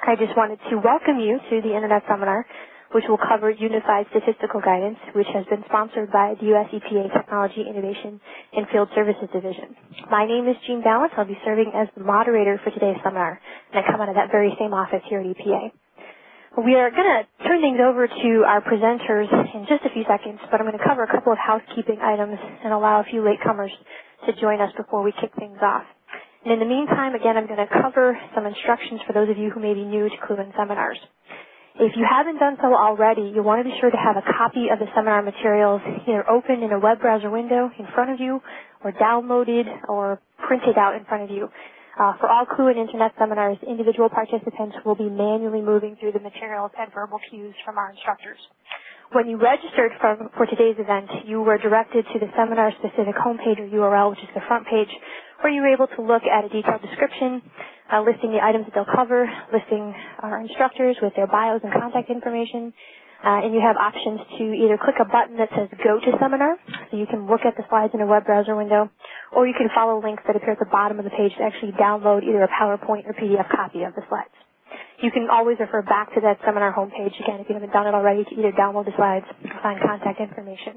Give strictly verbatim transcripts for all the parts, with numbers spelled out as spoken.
I just wanted to welcome you to the Internet Seminar, which will cover Unified Statistical Guidance, which has been sponsored by the U S E P A Technology Innovation and Field Services Division. My name is Jean Balance. I'll be serving as the moderator for today's seminar, and I come out of that very same office here at E P A. We are going to turn things over to our presenters in just a few seconds, but I'm going to cover a couple of housekeeping items and allow a few latecomers to join us before we kick things off. And in the meantime, again, I'm going to cover some instructions for those of you who may be new to Clue in Seminars. If you haven't done so already, you'll want to be sure to have a copy of the seminar materials either open in a web browser window in front of you or downloaded or printed out in front of you. Uh, for all Clue and Internet seminars, individual participants will be manually moving through the materials and verbal cues from our instructors. When you registered for, for today's event, you were directed to the seminar-specific homepage or U R L, which is the front page, where you were able to look at a detailed description, uh, listing the items that they'll cover, listing our instructors with their bios and contact information, uh, and you have options to either click a button that says Go to Seminar, so you can look at the slides in a web browser window, or you can follow links that appear at the bottom of the page to actually download either a PowerPoint or P D F copy of the slides. You can always refer back to that seminar homepage, again, if you haven't done it already, to either download the slides or find contact information.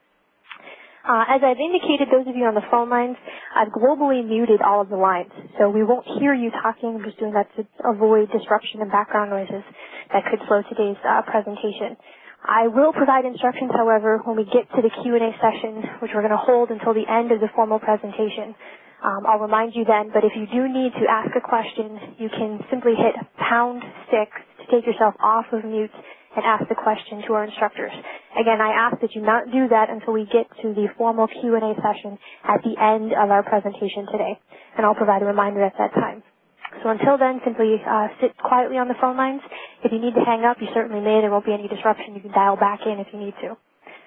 Uh, as I've indicated, those of you on the phone lines, I've globally muted all of the lines, so we won't hear you talking. I'm just doing that to avoid disruption and background noises that could slow today's uh, presentation. I will provide instructions, however, when we get to the Q and A session, which we're going to hold until the end of the formal presentation. Um, I'll remind you then, but if you do need to ask a question, you can simply hit pound six to take yourself off of mute and ask the question to our instructors. Again, I ask that you not do that until we get to the formal Q and A session at the end of our presentation today, and I'll provide a reminder at that time. So until then, simply uh, sit quietly on the phone lines. If you need to hang up, you certainly may. There won't be any disruption. You can dial back in if you need to.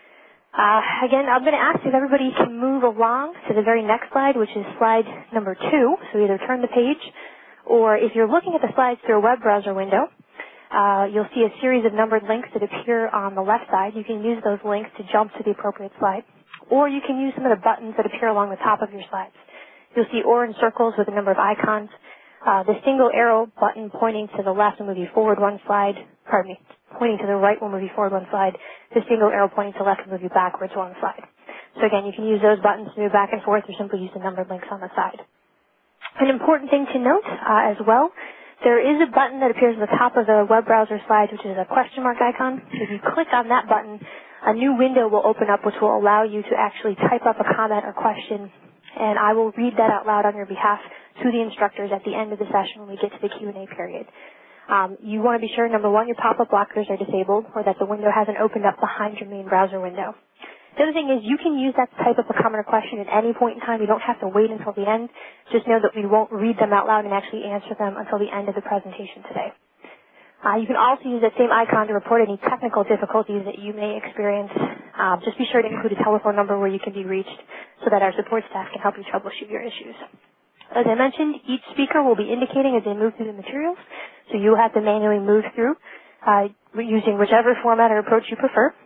Uh, again, I'm going to ask if everybody can move along to the very next slide, which is slide number two. So either turn the page, or if you're looking at the slides through a web browser window, uh, you'll see a series of numbered links that appear on the left side. You can use those links to jump to the appropriate slide, or you can use some of the buttons that appear along the top of your slides. You'll see orange circles with a number of icons. Uh, the single arrow button pointing to the left will move you forward one slide, pardon me, pointing to the right will move you forward one slide. The single arrow pointing to the left will move you backwards one slide. So again, you can use those buttons to move back and forth or simply use the numbered links on the side. An important thing to note uh, as well, there is a button that appears at the top of the web browser slides, which is a question mark icon. If you click on that button, a new window will open up which will allow you to actually type up a comment or question, and I will read that out loud on your behalf to the instructors at the end of the session when we get to the Q and A period. Um, you want to be sure, number one, your pop-up blockers are disabled or that the window hasn't opened up behind your main browser window. The other thing is you can use that to type up a comment or question at any point in time. You don't have to wait until the end. Just know that we won't read them out loud and actually answer them until the end of the presentation today. Uh, you can also use that same icon to report any technical difficulties that you may experience. Uh, just be sure to include a telephone number where you can be reached so that our support staff can help you troubleshoot your issues. As I mentioned, each speaker will be indicating as they move through the materials, so you'll have to manually move through uh, using whichever format or approach you prefer.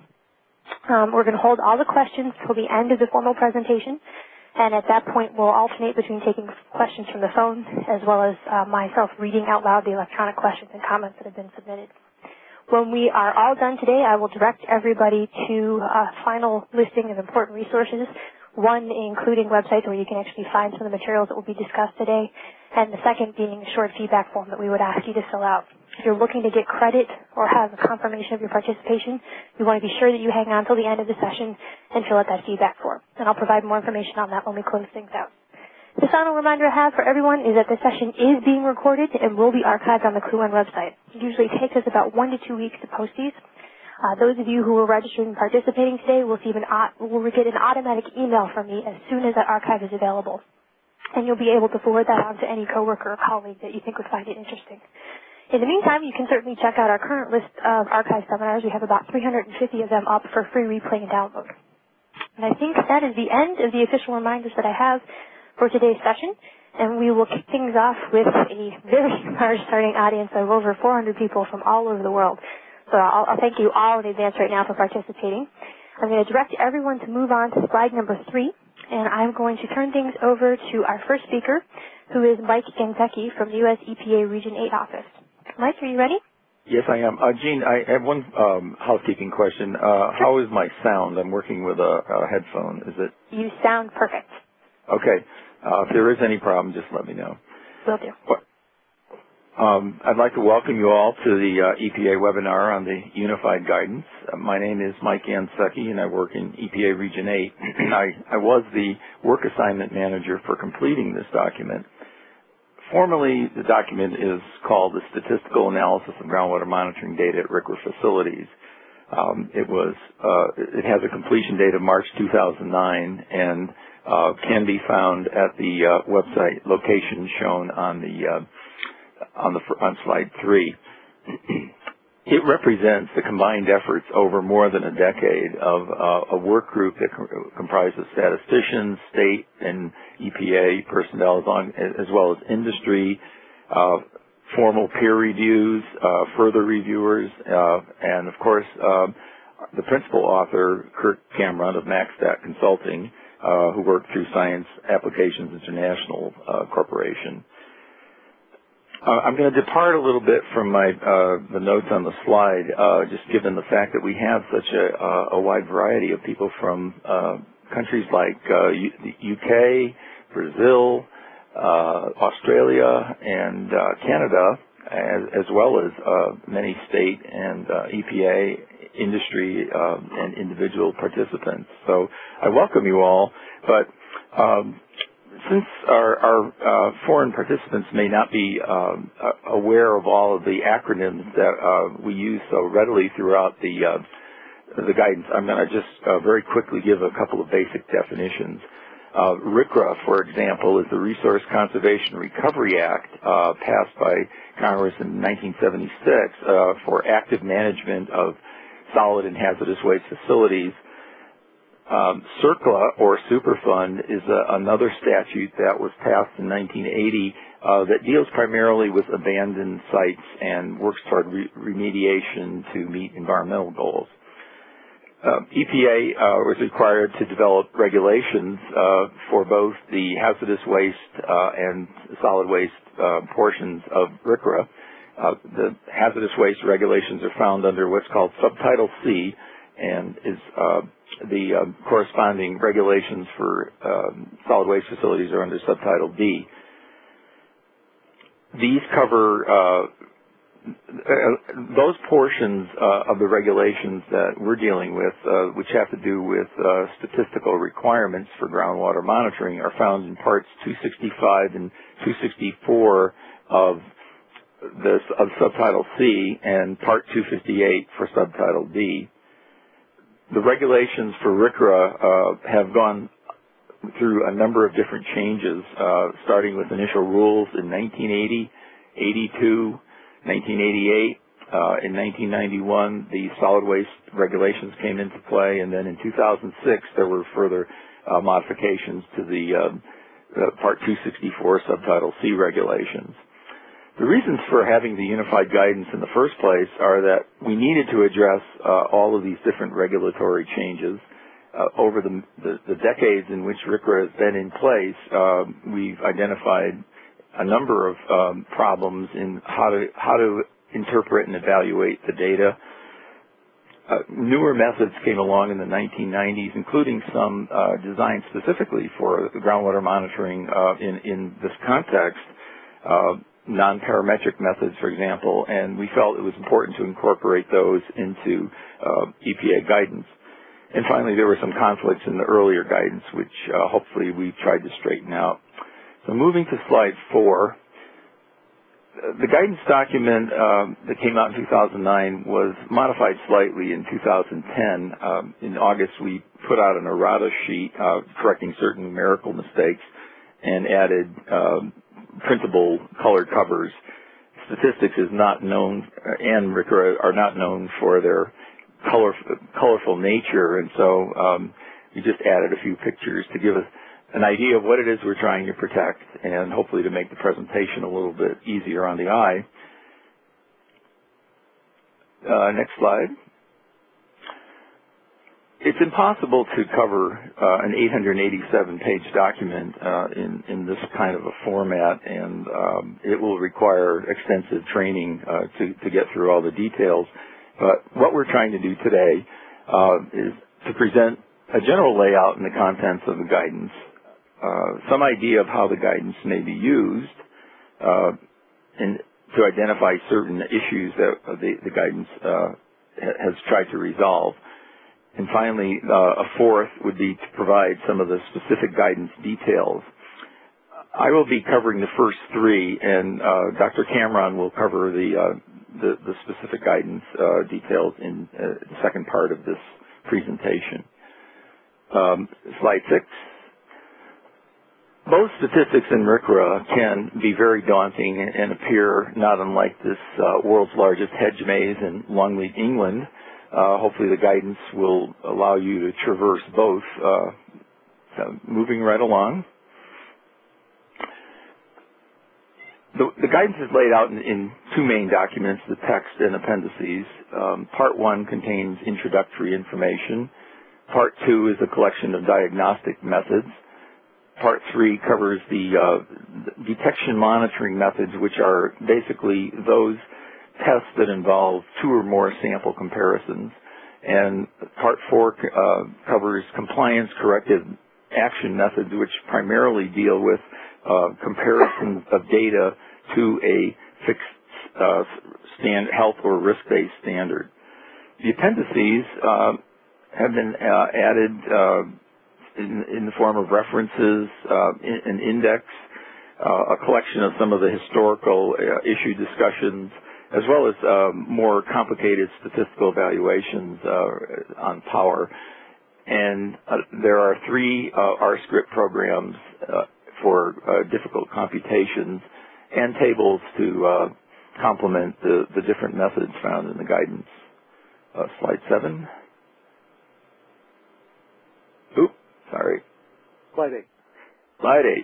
Um, we're going to hold all the questions till the end of the formal presentation, and at that point we'll alternate between taking questions from the phone as well as uh, myself reading out loud the electronic questions and comments that have been submitted. When we are all done today, I will direct everybody to a final listing of important resources, one including websites where you can actually find some of the materials that will be discussed today, and the second being a short feedback form that we would ask you to fill out. If you're looking to get credit or have a confirmation of your participation, you want to be sure that you hang on until the end of the session and fill out that feedback form. And I'll provide more information on that when we close things out. The final reminder I have for everyone is that the session is being recorded and will be archived on the Clue One website. It usually takes us about one to two weeks to post these. Uh, those of you who are registered and participating today will, see an, will get an automatic email from me as soon as that archive is available. And you'll be able to forward that on to any coworker or colleague that you think would find it interesting. In the meantime, you can certainly check out our current list of archive seminars. We have about three hundred fifty of them up for free replay and download. And I think that is the end of the official reminders that I have for today's session. And we will kick things off with a very large starting audience of over four hundred people from all over the world. So I'll, I'll thank you all in advance right now for participating. I'm going to direct everyone to move on to slide number three, and I'm going to turn things over to our first speaker, who is Mike Genzecki from the U S E P A Region eight office. Mike, are you ready? Yes, I am. Uh, Gene, I have one um, housekeeping question. Uh, how is my sound? I'm working with a, a headphone. Is it? You sound perfect. Okay. Uh, if there is any problem, just let me know. Will do. What? Um, I'd like to welcome you all to the uh, E P A webinar on the Unified Guidance. Uh, my name is Mike Ansecki, and I work in E P A Region eight. I, I was the work assignment manager for completing this document. Formally, the document is called the Statistical Analysis of Groundwater Monitoring Data at RCRA Facilities. Um, it was, uh, it has a completion date of March two thousand nine and uh, can be found at the uh, website location shown on the uh, on the on slide three. It represents the combined efforts over more than a decade of uh, a work group that co comprises statisticians, state and E P A personnel, as, long, as well as industry, uh, formal peer reviews, uh, further reviewers, uh, and of course uh, the principal author, Kurt Cameron of MaxStat Consulting, uh, who worked through Science Applications International uh, Corporation. Uh, I'm going to depart a little bit from my uh, the notes on the slide, uh, just given the fact that we have such a, uh, a wide variety of people from uh, countries like uh, U the U K, Brazil, uh, Australia, and uh, Canada, as, as well as uh, many state and uh, E P A, industry, uh, and individual participants. So I welcome you all, but um, since our, our uh, foreign participants may not be um, aware of all of the acronyms that uh, we use so readily throughout the uh, the guidance, I'm going to just uh, very quickly give a couple of basic definitions. Uh, RCRA, for example, is the Resource Conservation Recovery Act uh, passed by Congress in nineteen seventy-six uh, for active management of solid and hazardous waste facilities. Um, CERCLA, or Superfund, is a, another statute that was passed in nineteen eighty uh, that deals primarily with abandoned sites and works toward re remediation to meet environmental goals. Uh, E P A uh, was required to develop regulations uh, for both the hazardous waste uh, and solid waste uh, portions of RCRA. Uh, the hazardous waste regulations are found under what's called Subtitle C, and is uh, the uh, corresponding regulations for um, solid waste facilities are under Subtitle D. These cover uh, those portions uh, of the regulations that we're dealing with, uh, which have to do with uh, statistical requirements for groundwater monitoring, are found in Parts two sixty-five and two sixty-four of the of Subtitle C and Part two fifty-eight for Subtitle D. The regulations for RCRA uh, have gone through a number of different changes, uh, starting with initial rules in nineteen eighty, eighty-two, nineteen eighty-eight. Uh, in nineteen ninety-one, the solid waste regulations came into play, and then in two thousand six, there were further uh, modifications to the uh, uh, Part two sixty-four Subtitle C regulations. The reasons for having the unified guidance in the first place are that we needed to address uh, all of these different regulatory changes. Uh, over the, the, the decades in which RCRA has been in place, uh, we've identified a number of um, problems in how to, how to interpret and evaluate the data. Uh, newer methods came along in the nineteen nineties, including some uh, designed specifically for the groundwater monitoring uh, in, in this context. Uh, non-parametric methods, for example, and we felt it was important to incorporate those into uh, E P A guidance. And finally, there were some conflicts in the earlier guidance, which uh, hopefully we've tried to straighten out. So moving to slide four, the guidance document um, that came out in two thousand nine was modified slightly in two thousand ten. Um, in August, we put out an errata sheet uh, correcting certain numerical mistakes and added um, printable colored covers. Statistics is not known, and RCRA are not known for their color, colorful nature, and so um, we just added a few pictures to give us an idea of what it is we're trying to protect, and hopefully to make the presentation a little bit easier on the eye. Uh, next slide. it's impossible to cover uh, an eight hundred eighty-seven page document uh, in, in this kind of a format, and um, it will require extensive training uh, to, to get through all the details. But what we're trying to do today uh, is to present a general layout and the contents of the guidance, uh, some idea of how the guidance may be used, uh, and to identify certain issues that the, the guidance uh, has tried to resolve. And finally, uh, a fourth would be to provide some of the specific guidance details. I will be covering the first three, and uh, Doctor Cameron will cover the, uh, the, the specific guidance uh, details in uh, the second part of this presentation. Um, slide six. Both statistics and R C R A can be very daunting and appear not unlike this uh, world's largest hedge maze in Longleat, England. Uh, hopefully the guidance will allow you to traverse both. Uh, so moving right along. The, the guidance is laid out in, in two main documents, the text and appendices. Um, part one contains introductory information. Part two is a collection of diagnostic methods. Part three covers the uh, detection monitoring methods, which are basically those tests that involve two or more sample comparisons. And part four uh, covers compliance corrective action methods, which primarily deal with uh, comparisons of data to a fixed uh, stand, health or risk-based standard. The appendices uh, have been uh, added uh, in, in the form of references, uh, in, an index, uh, a collection of some of the historical uh, issue discussions, as well as um, more complicated statistical evaluations uh, on power. And uh, there are three uh, R script programs uh, for uh, difficult computations and tables to uh, complement the, the different methods found in the guidance. Uh, slide seven. Oop, sorry. Slide eight. Slide eight.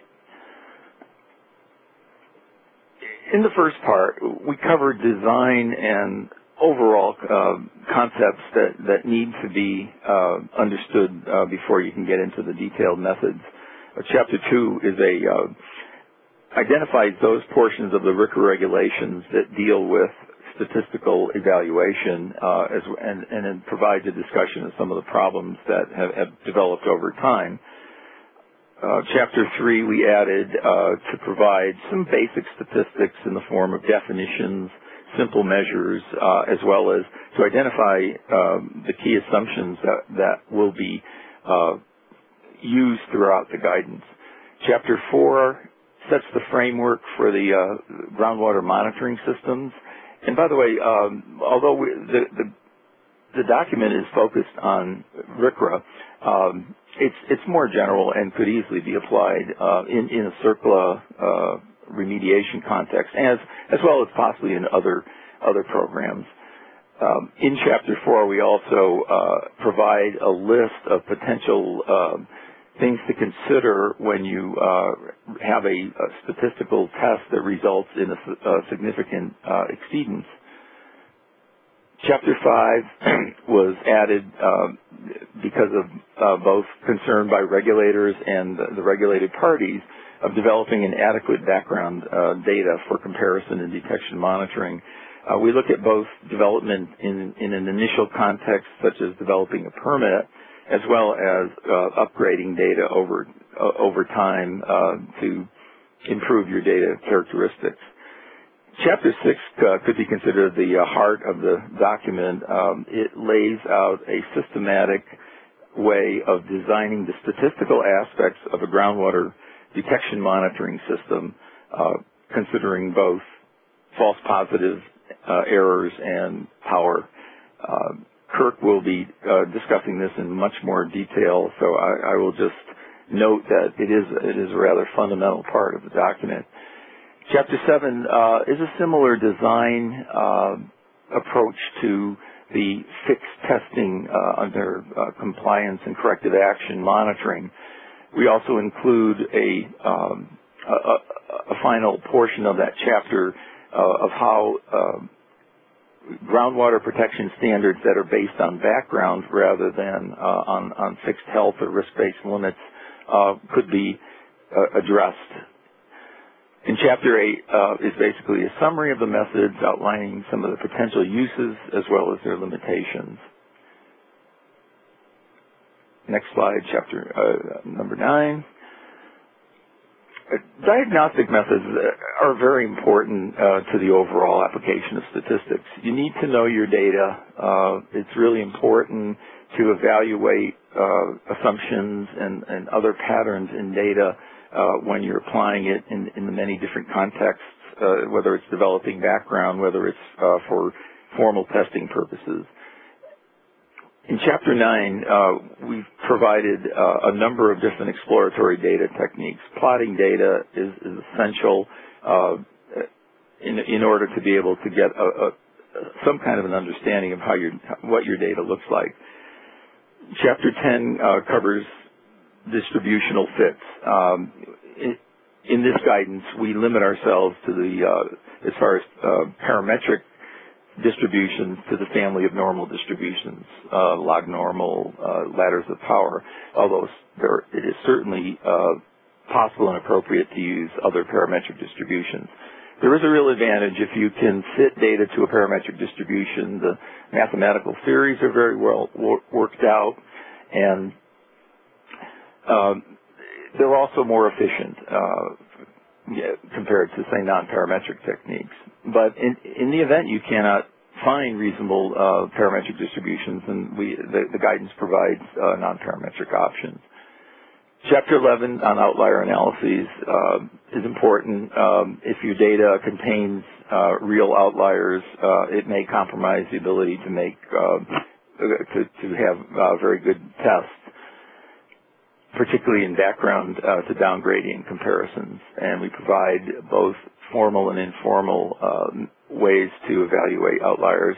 In the first part, we covered design and overall uh, concepts that, that need to be uh, understood uh, before you can get into the detailed methods. Uh, chapter two is a uh, identifies those portions of the R C R A regulations that deal with statistical evaluation uh, as, and, and it provides a discussion of some of the problems that have, have developed over time. Uh, chapter three, we added uh, to provide some basic statistics in the form of definitions, simple measures, uh, as well as to identify um, the key assumptions that, that will be uh, used throughout the guidance. Chapter four sets the framework for the uh, groundwater monitoring systems. And by the way, um, although we, the, the, the document is focused on R C R A, um, It's, it's more general and could easily be applied uh, in, in a CERCLA uh, remediation context, as, as well as possibly in other, other programs. Um, in Chapter four, we also uh, provide a list of potential uh, things to consider when you uh, have a, a statistical test that results in a, a significant uh, exceedance. Chapter five was added uh, because of uh, both concern by regulators and the regulated parties of developing an adequate background uh, data for comparison and detection monitoring. Uh, we look at both development in, in an initial context, such as developing a permit, as well as uh, upgrading data over uh, over time uh, to improve your data characteristics. Chapter six uh, could be considered the uh, heart of the document. Um, it lays out a systematic way of designing the statistical aspects of a groundwater detection monitoring system, uh, considering both false positive uh, errors and power. Uh, Kirk will be uh, discussing this in much more detail, so I, I will just note that it is, it is a rather fundamental part of the document. Chapter seven uh, is a similar design uh, approach to the fixed testing uh, under uh, compliance and corrective action monitoring. We also include a, um, a, a final portion of that chapter uh, of how uh, groundwater protection standards that are based on background rather than uh, on, on fixed health or risk-based limits uh, could be uh, addressed. In Chapter eight uh, is basically a summary of the methods outlining some of the potential uses as well as their limitations. Next slide, chapter uh, number nine. Uh, diagnostic methods are very important uh, to the overall application of statistics. You need to know your data. Uh, it's really important to evaluate uh, assumptions and, and other patterns in data uh, when you're applying it in, in the many different contexts, uh, whether it's developing background, whether it's uh, for formal testing purposes. In Chapter nine, uh, we've provided uh, a number of different exploratory data techniques. Plotting data is, is essential uh, in, in order to be able to get a, a, some kind of an understanding of how your, what your data looks like. Chapter ten uh, covers distributional fits. Um, in, in this guidance, we limit ourselves to the, uh, as far as uh, parametric distributions, to the family of normal distributions, uh, log normal, uh, ladders of power, although there, it is certainly uh, possible and appropriate to use other parametric distributions. There is a real advantage if you can fit data to a parametric distribution. The mathematical theories are very well wor worked out, and um, they're also more efficient uh, yeah, compared to, say, non-parametric techniques. But in, in the event you cannot find reasonable uh, parametric distributions, then we, the, the guidance provides uh, non-parametric options. Chapter eleven on outlier analyses uh, is important. Um, if your data contains uh, real outliers, uh, it may compromise the ability to make uh, to, to have uh, very good tests, particularly in background uh, to down gradient comparisons. And we provide both formal and informal um, ways to evaluate outliers.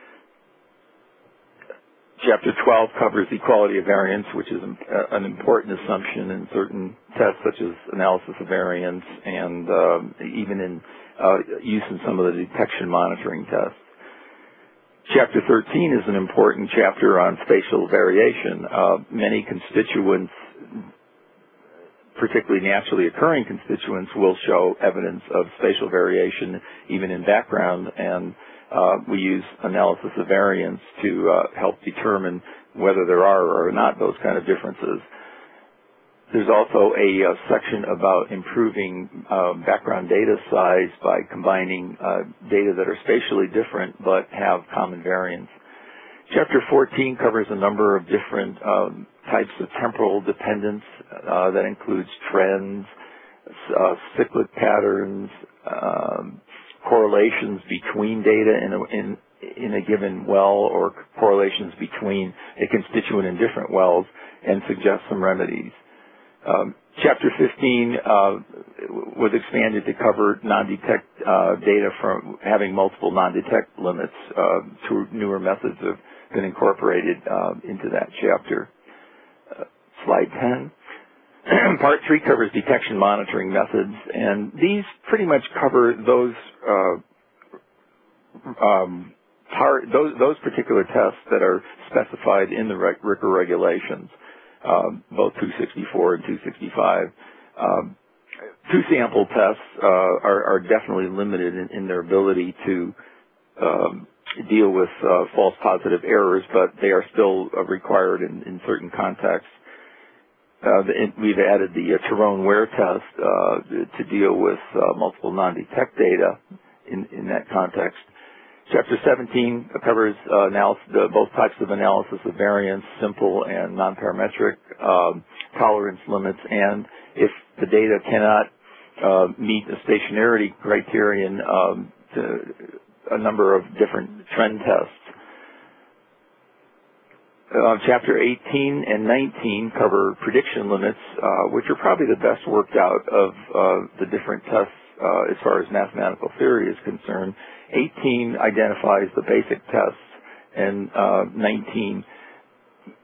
Chapter twelve covers equality of variance, which is an important assumption in certain tests such as analysis of variance and um, even in uh, use in some of the detection monitoring tests. Chapter thirteen is an important chapter on spatial variation. Uh, many constituents, particularly naturally occurring constituents, will show evidence of spatial variation even in background, and uh, we use analysis of variance to uh, help determine whether there are or not those kind of differences. There's also a, a section about improving uh, background data size by combining uh, data that are spatially different but have common variance. Chapter fourteen covers a number of different um, types of temporal dependence uh, that includes trends, uh, cyclic patterns, um, correlations between data in a, in, in a given well, or correlations between a constituent in different wells, and suggest some remedies. Um, Chapter fifteen uh, was expanded to cover non-detect uh, data from having multiple non-detect limits. Uh, two newer methods have been incorporated uh, into that chapter. Uh, slide ten. Part three covers detection monitoring methods, and these pretty much cover those uh, um, part, those, those particular tests that are specified in the R C R regulations. Um, both two sixty-four and two sixty-five. Um, two sample tests uh, are, are definitely limited in, in their ability to um, deal with uh, false positive errors, but they are still uh, required in, in certain contexts. Uh, the, in, we've added the uh, Tyrone-Ware test uh, to deal with uh, multiple non-detect data in, in that context. Chapter seventeen covers uh, analysis, the, both types of analysis of variance, simple and non-parametric, um, tolerance limits, and if the data cannot uh, meet the stationarity criterion, um, to a number of different trend tests. Uh, chapter eighteen and nineteen cover prediction limits, uh, which are probably the best worked out of uh, the different tests uh, as far as mathematical theory is concerned. eighteen identifies the basic tests, and uh, nineteen,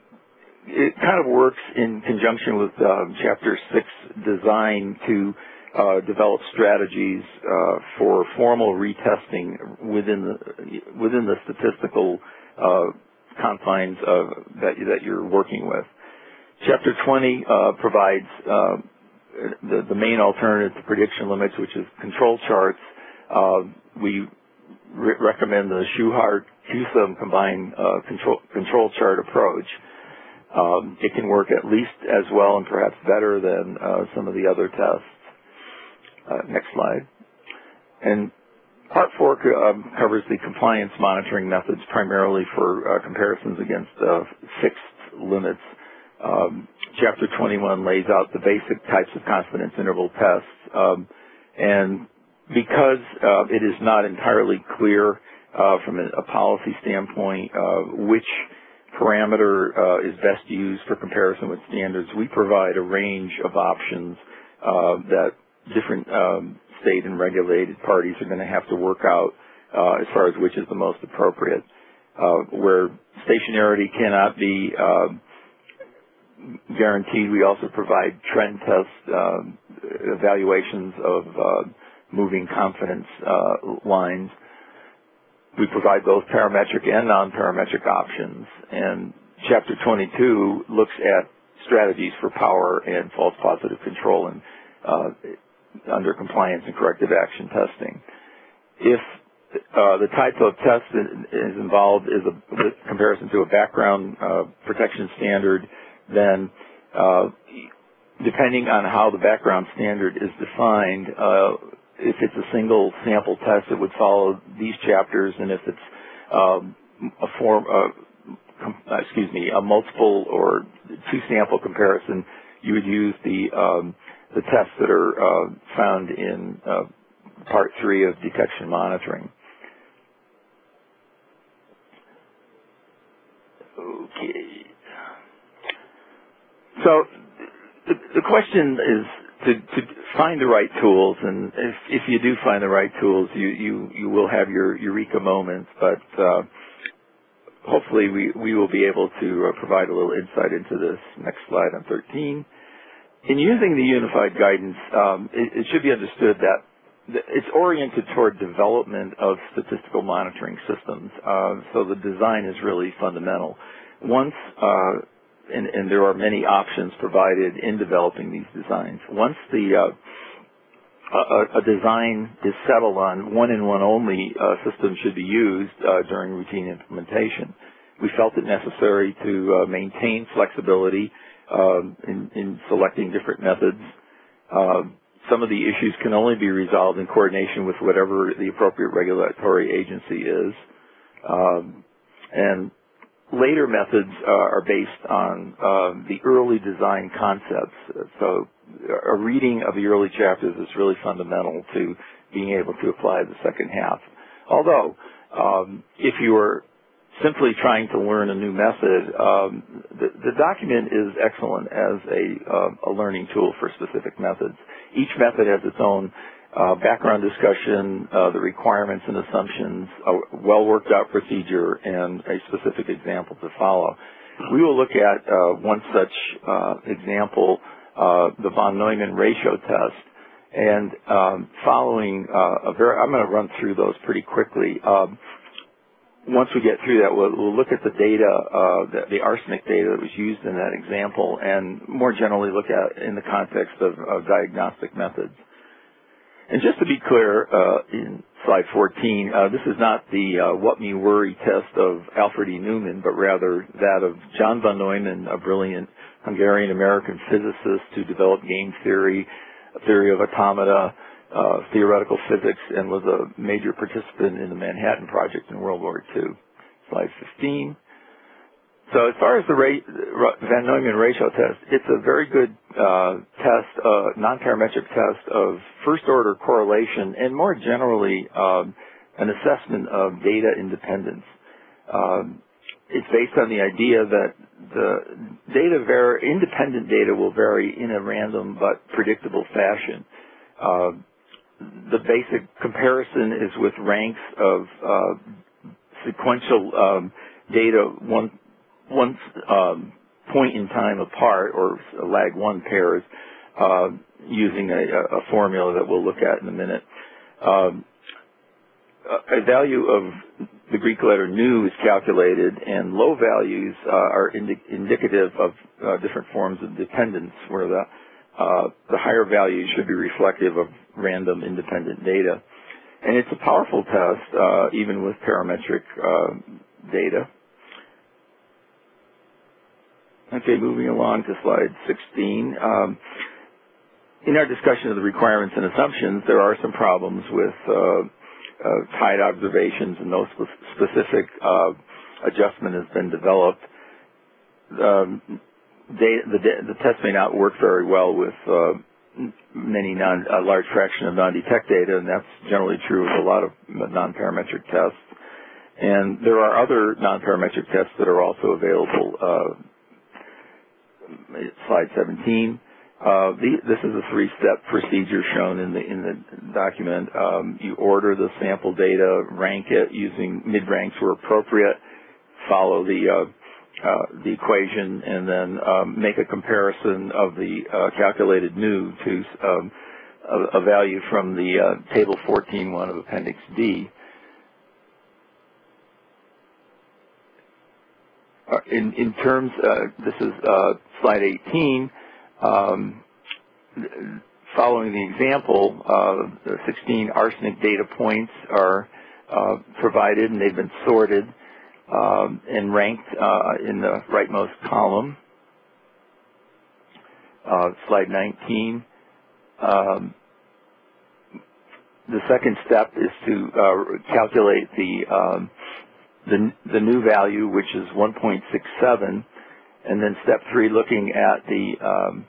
it kind of works in conjunction with uh, chapter six design to uh, develop strategies uh, for formal retesting within the within the statistical uh, confines of, that that you're working with. Chapter twenty uh, provides uh, the, the main alternative to prediction limits, which is control charts. Uh, we re recommend the Shewhart-Hewson combined uh, control, control chart approach. Um, it can work at least as well and perhaps better than uh, some of the other tests. Uh, next slide. And Part four um, covers the compliance monitoring methods primarily for uh, comparisons against uh, fixed limits. Um, chapter twenty-one lays out the basic types of confidence interval tests. Um, and because uh, it is not entirely clear uh, from a, a policy standpoint uh, which parameter uh, is best used for comparison with standards, we provide a range of options uh, that different um, state and regulated parties are going to have to work out uh, as far as which is the most appropriate. Uh, where stationarity cannot be uh, guaranteed, we also provide trend test uh, evaluations of uh, moving confidence uh, lines. We provide both parametric and non-parametric options. And Chapter twenty-two looks at strategies for power and false positive control and uh, under compliance and corrective action testing. If uh, the type of test that is involved is a comparison to a background uh, protection standard, then uh, depending on how the background standard is defined, uh, if it's a single sample test, it would follow these chapters, and if it's um, a form, uh, excuse me, a multiple or two sample comparison, you would use the um, the tests that are uh, found in uh, Part three of detection monitoring. Okay. So the, the question is to, to find the right tools, and if, if you do find the right tools, you, you, you will have your eureka moments, but uh, hopefully we, we will be able to uh, provide a little insight into this. Next slide on thirteen. In using the unified guidance, um, it, it should be understood that it's oriented toward development of statistical monitoring systems. Uh, so the design is really fundamental. Once, uh, and, and there are many options provided in developing these designs. Once the uh, a, a design is settled on one and one only uh, system should be used uh, during routine implementation. We felt it necessary to uh, maintain flexibility Um, in, in selecting different methods. Uh, some of the issues can only be resolved in coordination with whatever the appropriate regulatory agency is. Um, and later methods uh, are based on uh, the early design concepts. So a reading of the early chapters is really fundamental to being able to apply the second half. Although, um, if you are simply trying to learn a new method, um, the, the document is excellent as a, uh, a learning tool for specific methods. Each method has its own uh, background discussion, uh, the requirements and assumptions, a well worked out procedure, and a specific example to follow. We will look at uh, one such uh, example, uh, the von Neumann ratio test, and um, following uh, a very, I'm going to run through those pretty quickly. Um, Once we get through that, we'll, we'll look at the data, uh, the, the arsenic data that was used in that example, and more generally look at in the context of, of diagnostic methods. And just to be clear, uh, in slide fourteen, uh, this is not the uh, what me worry test of Alfred E. Newman, but rather that of John von Neumann, a brilliant Hungarian-American physicist who developed game theory, a theory of automata, Uh, theoretical physics, and was a major participant in the Manhattan Project in World War Two. Slide fifteen. So as far as the von Neumann ratio test, it's a very good uh, test, uh, non-parametric test of first-order correlation and more generally um, an assessment of data independence. Um, it's based on the idea that the data var- independent data will vary in a random but predictable fashion. Uh, The basic comparison is with ranks of uh, sequential um, data one, one um, point in time apart, or lag one pairs, uh, using a, a formula that we'll look at in a minute. Um, a value of the Greek letter nu is calculated, and low values uh, are indi indicative of uh, different forms of dependence, where the, uh, the higher values should be reflective of random independent data. And it's a powerful test, uh, even with parametric uh, data. Okay, moving along to slide sixteen. Um, in our discussion of the requirements and assumptions, there are some problems with uh, uh, tied observations, and no spe specific uh, adjustment has been developed. Um, data, the, the test may not work very well with uh, many non, a large fraction of non-detect data, and that's generally true of a lot of non-parametric tests. And there are other non-parametric tests that are also available. Uh, slide seventeen. Uh, the, this is a three-step procedure shown in the in the document. Um, you order the sample data, rank it using mid-ranks where appropriate, follow the uh, uh, the equation, and then um, make a comparison of the uh, calculated nu to um, a, a value from the uh, table fourteen one of Appendix D. Uh, in, in terms, uh, this is uh, slide eighteen. Um, following the example, uh, the sixteen arsenic data points are uh, provided, and they've been sorted um, and ranked uh, in the rightmost column. Uh, slide nineteen. Um, the second step is to uh, calculate the um, the the nu value, which is one point six seven, and then step three, looking at the um,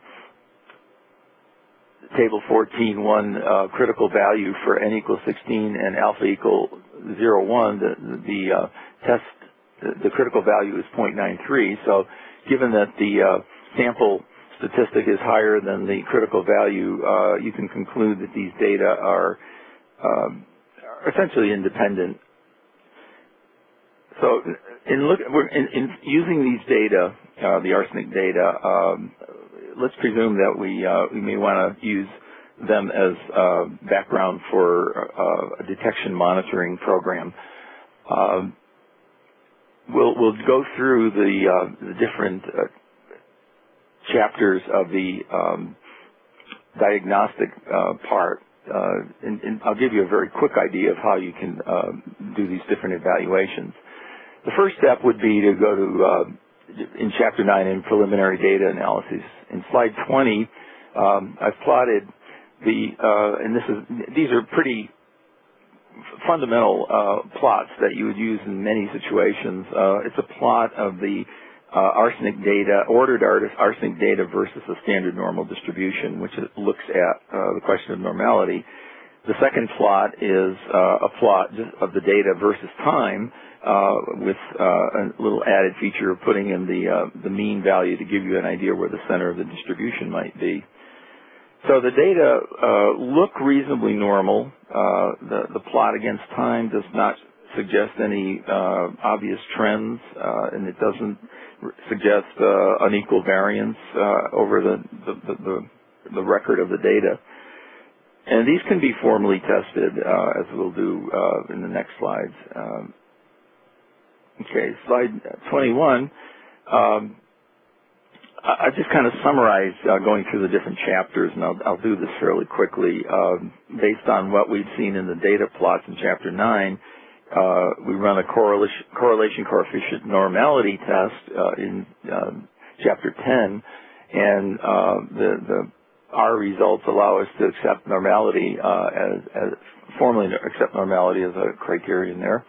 table fourteen one uh, critical value for n equals sixteen and alpha equal zero one. The the uh, test the critical value is zero point nine three. So, given that the uh, sample statistic is higher than the critical value, uh, you can conclude that these data are um, essentially independent. So, in, look, in, in using these data, uh, the arsenic data, um, let's presume that we uh, we may want to use them as uh, background for uh, a detection monitoring program. Um, we'll we'll go through the, uh, the different uh, chapters of the um, diagnostic uh, part. Uh, and, and I'll give you a very quick idea of how you can uh, do these different evaluations. The first step would be to go to, uh, in Chapter nine, in preliminary data analysis. In slide twenty, um, I've plotted the, uh, and this is, these are pretty fundamental uh, plots that you would use in many situations. Uh, it's a plot of the uh, arsenic data, ordered arsenic data versus a standard normal distribution, which looks at uh, the question of normality. The second plot is uh, a plot of the data versus time, uh, with uh, a little added feature of putting in the uh, the mean value to give you an idea where the center of the distribution might be. So the data uh, look reasonably normal. Uh, the, the plot against time does not suggest any uh, obvious trends, uh, and it doesn't suggest uh, unequal variance uh, over the the, the the the record of the data. And these can be formally tested, uh, as we'll do uh, in the next slides. Um, okay, slide twenty-one. Um, I, I just kind of summarized uh, going through the different chapters, and I'll, I'll do this fairly quickly. Um, based on what we've seen in the data plots in Chapter nine, uh, we run a correlation, correlation coefficient normality test uh, in um, Chapter ten, and uh, the, the our results allow us to accept normality uh, as, as formally accept normality as a criterion there.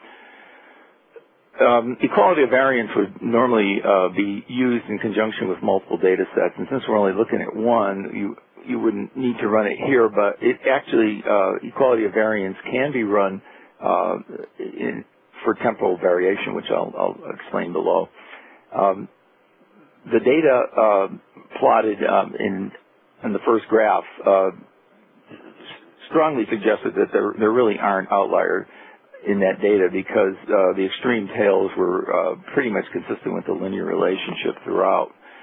Um, equality of variance would normally uh, be used in conjunction with multiple data sets, and since we're only looking at one, you you wouldn't need to run it here. But it actually uh, equality of variance can be run uh, in, for temporal variation, which I'll, I'll explain below. Um, the data uh, plotted um, in in the first graph uh, strongly suggested that there, there really aren't outliers in that data, because uh, the extreme tails were uh, pretty much consistent with the linear relationship throughout.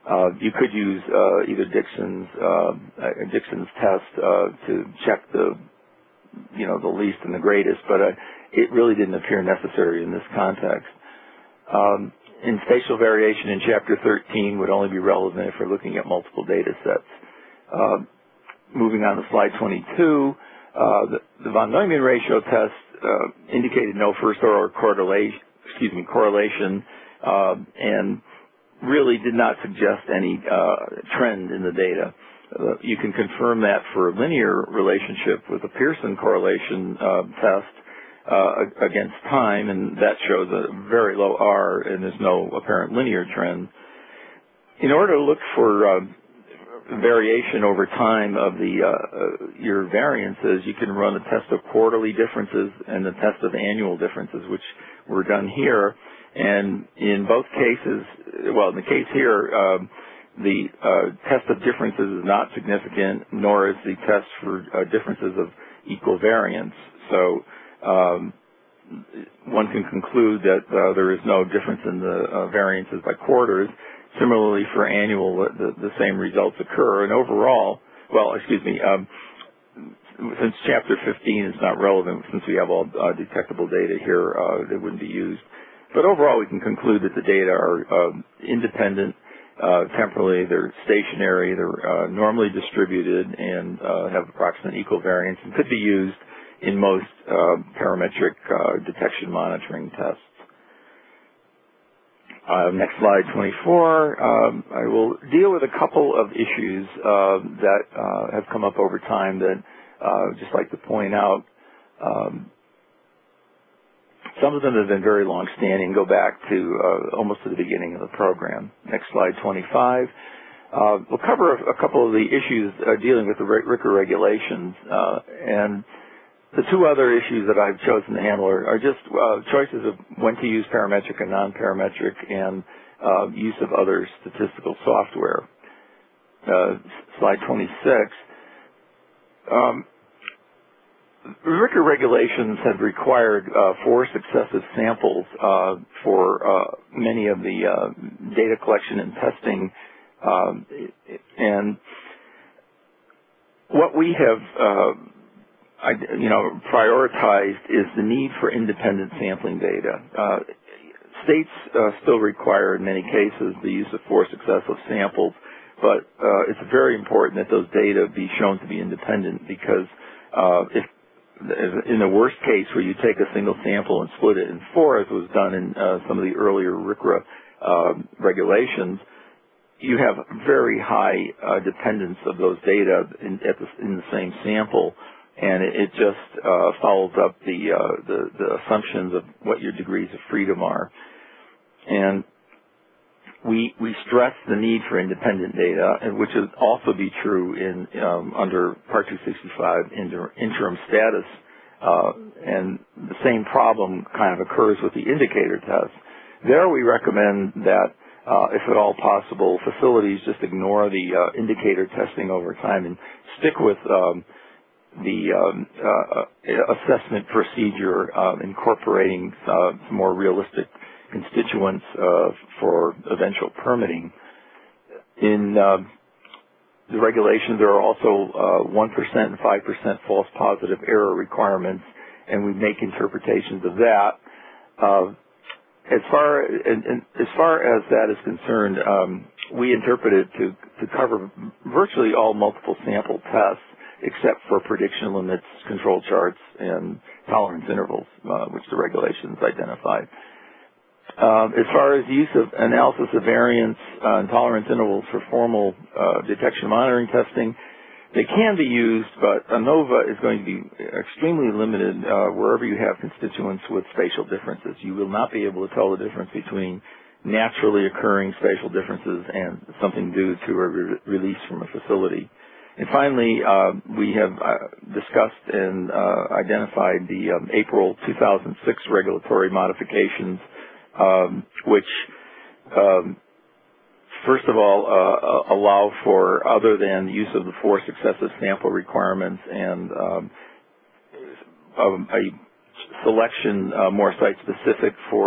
Uh, you could use uh, either Dixon's uh, Dixon's test uh, to check the you know the least and the greatest, but uh, it really didn't appear necessary in this context. Um, in spatial variation in Chapter thirteen would only be relevant if we're looking at multiple data sets. Uh, moving on to slide twenty-two, uh, the, the von Neumann ratio test uh, indicated no first order correlation, excuse me, correlation, uh, and really did not suggest any uh, trend in the data. Uh, you can confirm that for a linear relationship with a Pearson correlation uh, test uh, against time, and that shows a very low R, and there's no apparent linear trend. In order to look for uh, variation over time of the uh, uh, your variances, you can run a test of quarterly differences and a test of annual differences, which were done here. And in both cases, well, in the case here, um, the uh, test of differences is not significant, nor is the test for uh, differences of equal variance. So um, one can conclude that uh, there is no difference in the uh, variances by quarters. Similarly, for annual, the, the same results occur. And overall, well, excuse me, um, since Chapter fifteen is not relevant, since we have all uh, detectable data here, uh, it wouldn't be used. But overall, we can conclude that the data are um, independent uh, temporally, they're stationary, they're uh, normally distributed, and uh, have approximate equal variance, and could be used in most uh, parametric uh, detection monitoring tests. Uh, next slide, twenty-four. Um, I will deal with a couple of issues uh, that uh, have come up over time that uh, I'd just like to point out. Um, Some of them have been very long-standing, go back to uh, almost to the beginning of the program. Next slide, twenty-five. Uh, we'll cover a, a couple of the issues uh, dealing with the R I C R regulations, uh, and the two other issues that I've chosen to handle are, are just uh, choices of when to use parametric and non-parametric, and uh, use of other statistical software. Uh, slide twenty-six. Um, R I C R regulations have required uh, four successive samples uh, for uh, many of the uh, data collection and testing, um, and what we have, uh, I, you know, prioritized is the need for independent sampling data. Uh, states uh, still require, in many cases, the use of four successive samples, but uh, it's very important that those data be shown to be independent, because uh, if in the worst case, where you take a single sample and split it in four, as was done in uh, some of the earlier R I C R uh, regulations, you have very high uh, dependence of those data in, at the, in the same sample, and it, it just uh, follows up the, uh, the the assumptions of what your degrees of freedom are. And we we stress the need for independent data, and which would also be true in um, under Part two sixty-five inter, interim status, uh, and the same problem kind of occurs with the indicator test. There, we recommend that, uh, if at all possible, facilities just ignore the uh, indicator testing over time and stick with um, the um, uh, assessment procedure, uh, incorporating uh, some more realistic constituents uh, for eventual permitting. In uh, the regulations, there are also uh, one percent and five percent false positive error requirements, and we make interpretations of that. Uh, as far and, and as far as that is concerned, um, we interpret it to, to cover virtually all multiple sample tests, except for prediction limits, control charts, and tolerance intervals, uh, which the regulations identify. Uh, as far as use of analysis of variance uh, and tolerance intervals for formal uh, detection monitoring testing, they can be used, but ANOVA is going to be extremely limited uh, wherever you have constituents with spatial differences. You will not be able to tell the difference between naturally occurring spatial differences and something due to a re release from a facility. And finally, uh, we have uh, discussed and uh, identified the um, April two thousand six regulatory modifications, um, which um, first of all, uh, allow for, other than the use of the four successive sample requirements and um, a, a selection uh, more site-specific for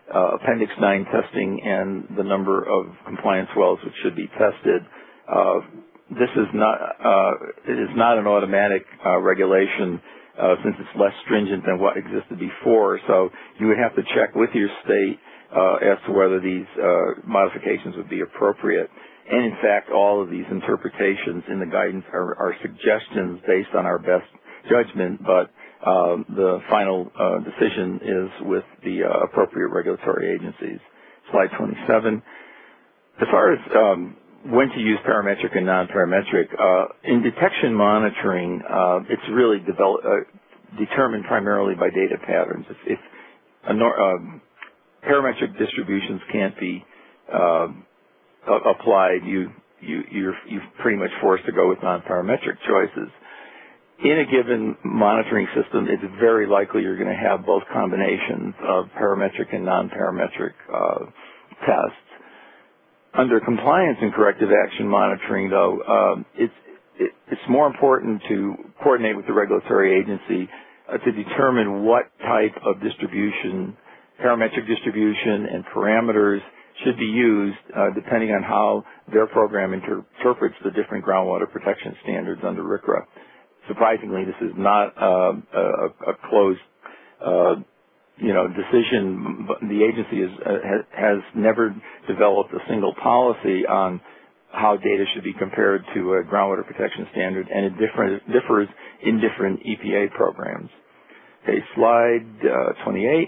uh, Appendix nine testing and the number of compliance wells which should be tested. Uh, this is not uh, it is not an automatic uh, regulation uh, since it's less stringent than what existed before. So you would have to check with your state uh, as to whether these uh, modifications would be appropriate. And in fact, all of these interpretations in the guidance are, are suggestions based on our best judgment, but um, the final uh, decision is with the uh, appropriate regulatory agencies. Slide twenty-seven. As far as um, when to use parametric and non-parametric, uh, in detection monitoring, uh, it's really develop, uh, determined primarily by data patterns. If, if a nor- um, parametric distributions can't be uh, applied, you, you, you're, you're pretty much forced to go with non-parametric choices. In a given monitoring system, it's very likely you're going to have both combinations of parametric and non-parametric uh, tests. Under compliance and corrective action monitoring, though, um, it's, it, it's more important to coordinate with the regulatory agency uh, to determine what type of distribution, parametric distribution and parameters should be used uh, depending on how their program inter- interprets the different groundwater protection standards under R C R A. Surprisingly, this is not uh, a, a closed, uh, you know, decision. The agency is, uh, has never developed a single policy on how data should be compared to a groundwater protection standard, and it differ, differs in different E P A programs. Okay, slide uh, twenty-eight.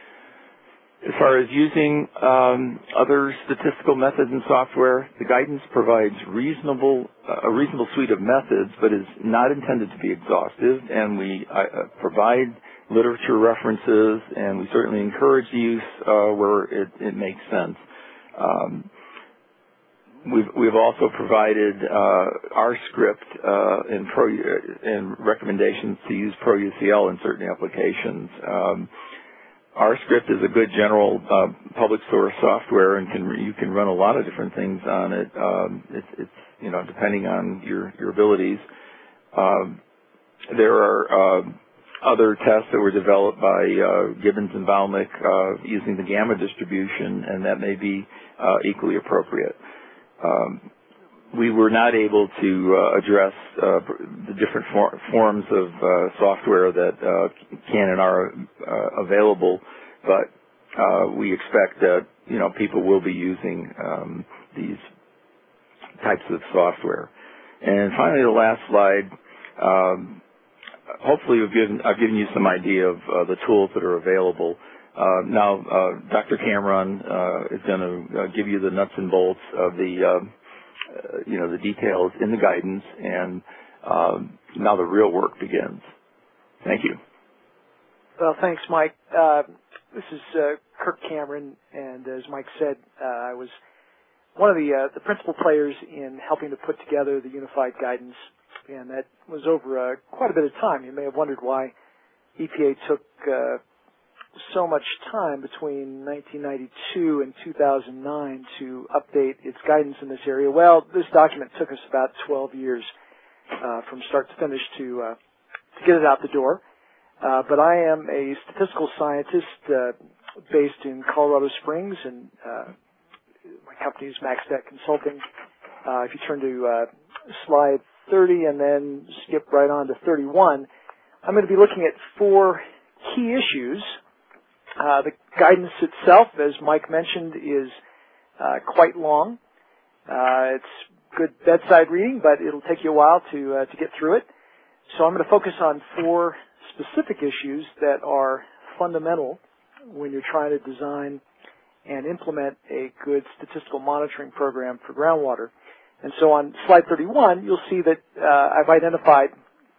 As far as using um, other statistical methods and software, the guidance provides reasonable, uh, a reasonable suite of methods, but is not intended to be exhaustive, and we uh, provide literature references, and we certainly encourage the use uh, where it, it makes sense. Um, we've, we've also provided uh, our script uh, and, pro, and recommendations to use ProUCL in certain applications. Um, Our script is a good general uh, public source software, and can you can run a lot of different things on it. Um, it's, it's you know depending on your your abilities. Um, there are uh, other tests that were developed by uh, Gibbons and Valmick uh, using the gamma distribution, and that may be uh, equally appropriate. Um, we were not able to uh, address uh, the different for forms of uh, software that uh, can and are uh, available, but uh, we expect that you know people will be using um, these types of software. And finally, the last slide. Um, hopefully, I've given, I've given you some idea of uh, the tools that are available. Uh, now, uh, Doctor Cameron uh, is going to uh, give you the nuts and bolts of the uh, Uh, you know, the details in the guidance, and um, now the real work begins. Thank you. Well, thanks, Mike. Uh, this is uh, Kirk Cameron, and as Mike said, uh, I was one of the, uh, the principal players in helping to put together the unified guidance, and that was over uh, quite a bit of time. You may have wondered why E P A took uh, so much time between nineteen ninety-two and two thousand nine to update its guidance in this area. Well, this document took us about twelve years uh, from start to finish to, uh, to get it out the door. Uh, but I am a statistical scientist uh, based in Colorado Springs, and uh, my company is MaxStat Consulting. Uh, if you turn to uh, slide thirty and then skip right on to thirty-one, I'm going to be looking at four key issues. Uh, the guidance itself, as Mike mentioned, is uh, quite long. Uh, it's good bedside reading, but it'll take you a while to uh, to get through it. So I'm going to focus on four specific issues that are fundamental when you're trying to design and implement a good statistical monitoring program for groundwater. And so on slide thirty-one, you'll see that uh, I've identified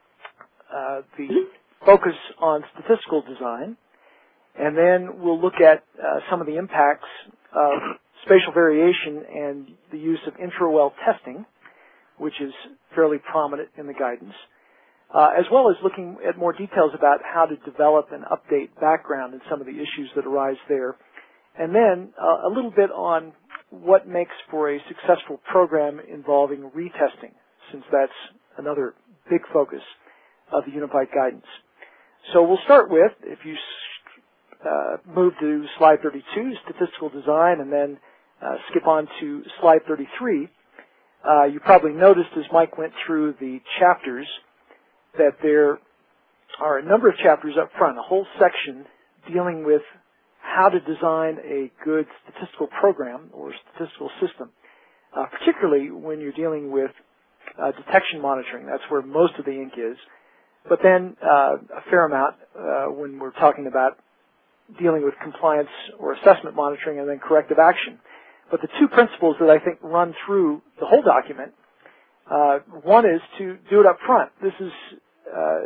uh, the focus on statistical design. And then we'll look at uh, some of the impacts of spatial variation and the use of intra-well testing, which is fairly prominent in the guidance, uh, as well as looking at more details about how to develop and update background and some of the issues that arise there. And then uh, a little bit on what makes for a successful program involving retesting, since that's another big focus of the unified guidance. So we'll start with, if you uh, move to slide thirty-two, statistical design, and then uh, skip on to slide thirty-three, uh, you probably noticed as Mike went through the chapters that there are a number of chapters up front, a whole section dealing with how to design a good statistical program or statistical system, uh, particularly when you're dealing with uh, detection monitoring. That's where most of the ink is. But then uh, a fair amount uh, when we're talking about dealing with compliance or assessment monitoring and then corrective action. But the two principles that I think run through the whole document, uh, one is to do it up front. This is, uh,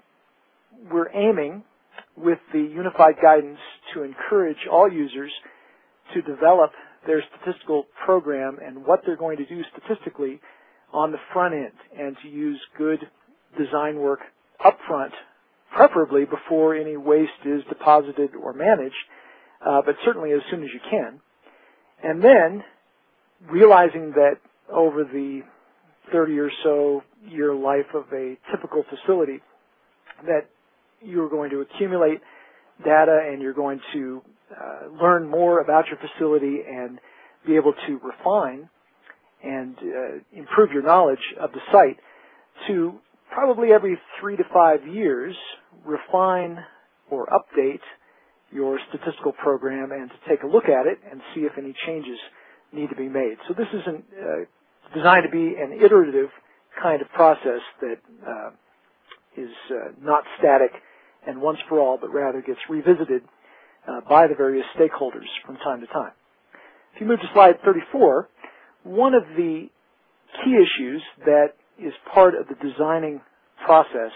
we're aiming with the unified guidance to encourage all users to develop their statistical program and what they're going to do statistically on the front end, and to use good design work up front, preferably before any waste is deposited or managed, uh, but certainly as soon as you can. And then realizing that over the thirty or so year life of a typical facility, that you're going to accumulate data and you're going to uh, learn more about your facility and be able to refine and uh, improve your knowledge of the site, to probably every three to five years refine or update your statistical program and to take a look at it and see if any changes need to be made. So this isn't uh, designed to be an iterative kind of process that uh, is uh, not static and once for all, but rather gets revisited uh, by the various stakeholders from time to time. If you move to slide thirty-four, one of the key issues that is part of the designing process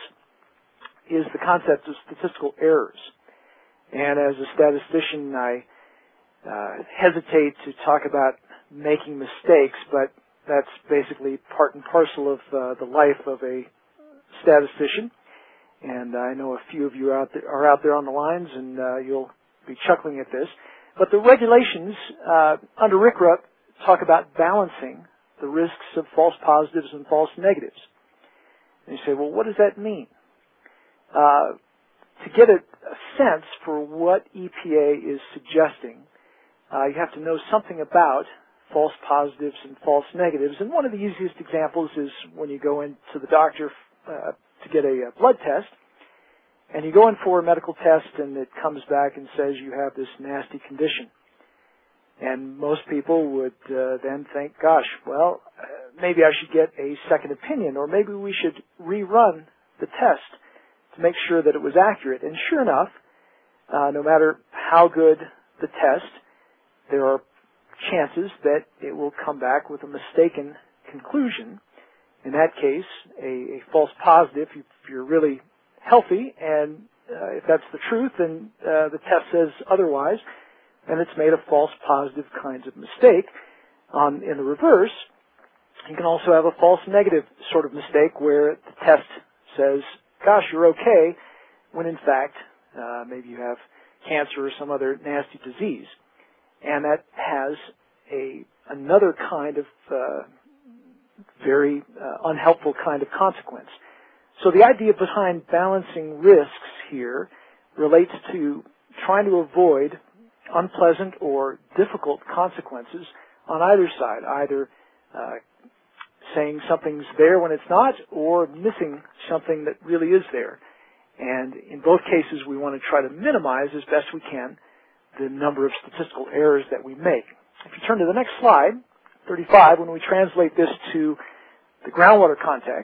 is the concept of statistical errors. And as a statistician, I uh, hesitate to talk about making mistakes, but that's basically part and parcel of uh, the life of a statistician. And I know a few of you out there, are out there on the lines, and uh, you'll be chuckling at this. But the regulations uh, under R C R A talk about balancing the risks of false positives and false negatives. And you say, well, what does that mean? Uh, to get a, a sense for what E P A is suggesting, uh, you have to know something about false positives and false negatives. And one of the easiest examples is when you go into the doctor uh, to get a, a blood test, and you go in for a medical test and it comes back and says you have this nasty condition. And most people would uh, then think, gosh, well, uh, maybe I should get a second opinion, or maybe we should rerun the test to make sure that it was accurate. And sure enough, uh, no matter how good the test, there are chances that it will come back with a mistaken conclusion. In that case, a, a false positive, if you're really healthy, and uh, if that's the truth, and uh, the test says otherwise, then it's made a false positive kinds of mistake. Um, in the reverse, you can also have a false negative sort of mistake where the test says, gosh, you're okay, when in fact, uh, maybe you have cancer or some other nasty disease. And that has a another kind of uh, very uh, unhelpful kind of consequence. So the idea behind balancing risks here relates to trying to avoid unpleasant or difficult consequences on either side, either uh, saying something's there when it's not, or missing something that really is there. And in both cases, we want to try to minimize as best we can the number of statistical errors that we make. If you turn to the next slide, thirty-five, when we translate this to the groundwater context,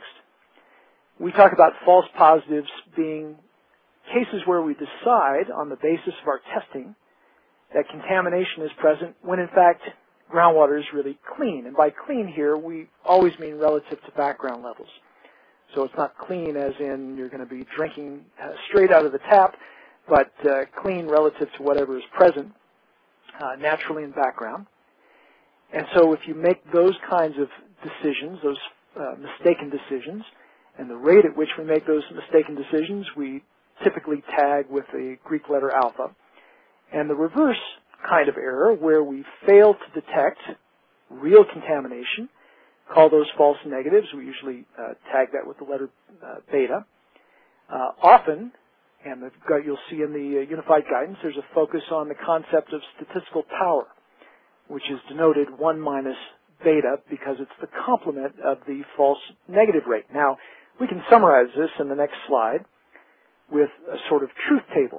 we talk about false positives being cases where we decide on the basis of our testing that contamination is present when in fact groundwater is really clean. And by clean here, we always mean relative to background levels. So it's not clean as in you're going to be drinking uh, straight out of the tap, but uh, clean relative to whatever is present uh, naturally in background. And so if you make those kinds of decisions, those uh, mistaken decisions, and the rate at which we make those mistaken decisions, we typically tag with a Greek letter alpha. And the reverse kind of error, where we fail to detect real contamination, call those false negatives. We usually uh, tag that with the letter uh, beta. Uh, often, And the, you'll see in the uh, unified guidance there's a focus on the concept of statistical power, which is denoted one minus beta because it's the complement of the false negative rate. Now, we can summarize this in the next slide with a sort of truth table,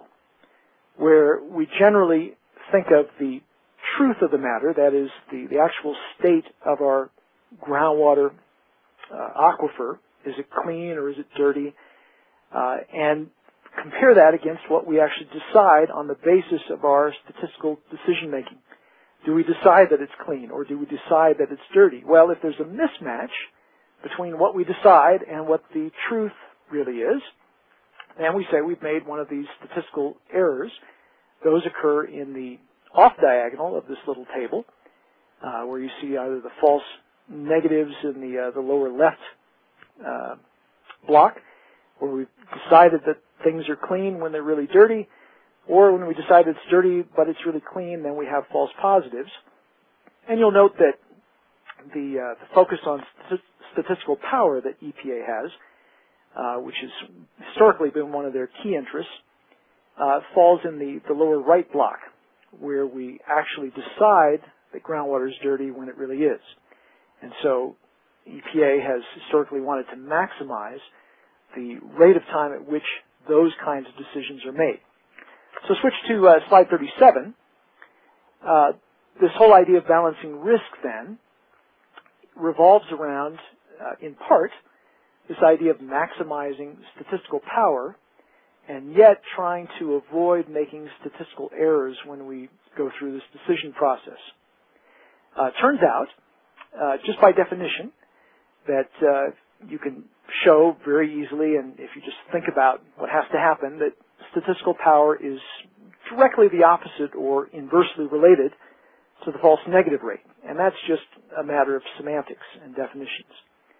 where we generally think of the truth of the matter, that is the, the actual state of our groundwater uh, aquifer. Is it clean or is it dirty? Uh, and compare that against what we actually decide on the basis of our statistical decision making. Do we decide that it's clean or do we decide that it's dirty? Well, if there's a mismatch between what we decide and what the truth really is, then we say we've made one of these statistical errors. Those occur in the off diagonal of this little table, uh, where you see either the false negatives in the, uh, the lower left uh, block, where we've decided that things are clean when they're really dirty, or when we decide it's dirty but it's really clean, then we have false positives. And you'll note that the, uh, the focus on st statistical power that E P A has, uh, which has historically been one of their key interests, uh, falls in the, the lower right block, where we actually decide that groundwater is dirty when it really is. And so E P A has historically wanted to maximize the rate of time at which those kinds of decisions are made. So switch to uh, slide thirty-seven. Uh, this whole idea of balancing risk then revolves around, uh, in part, this idea of maximizing statistical power and yet trying to avoid making statistical errors when we go through this decision process. Uh, turns out, uh, just by definition, that uh, you can show very easily, and if you just think about what has to happen, that statistical power is directly the opposite or inversely related to the false negative rate. And that's just a matter of semantics and definitions.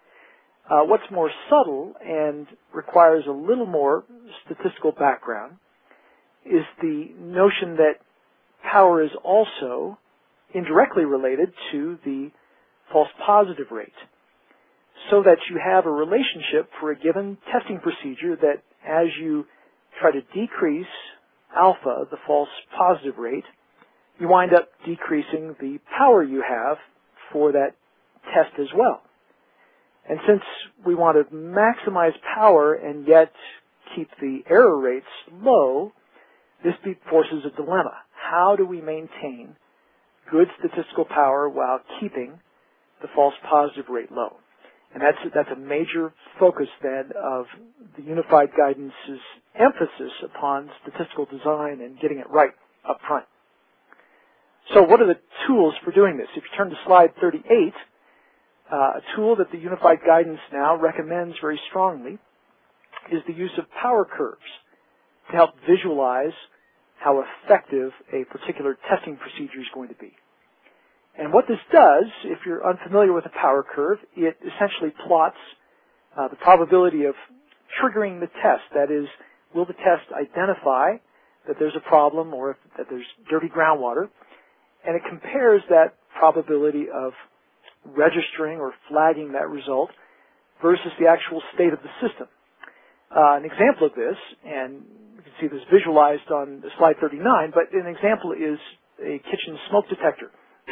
Uh, what's more subtle and requires a little more statistical background is the notion that power is also indirectly related to the false positive rate, so that you have a relationship for a given testing procedure that as you try to decrease alpha, the false positive rate, you wind up decreasing the power you have for that test as well. And since we want to maximize power and yet keep the error rates low, this forces a dilemma. How do we maintain good statistical power while keeping the false positive rate low? And that's, that's a major focus then of the unified guidance's emphasis upon statistical design and getting it right up front. So what are the tools for doing this? If you turn to slide thirty-eight, uh, a tool that the unified guidance now recommends very strongly is the use of power curves to help visualize how effective a particular testing procedure is going to be. And what this does, if you're unfamiliar with a power curve, it essentially plots uh, the probability of triggering the test. That is, will the test identify that there's a problem or if, that there's dirty groundwater? And it compares that probability of registering or flagging that result versus the actual state of the system. Uh, an example of this, and you can see this visualized on slide thirty-nine, but an example is a kitchen smoke detector.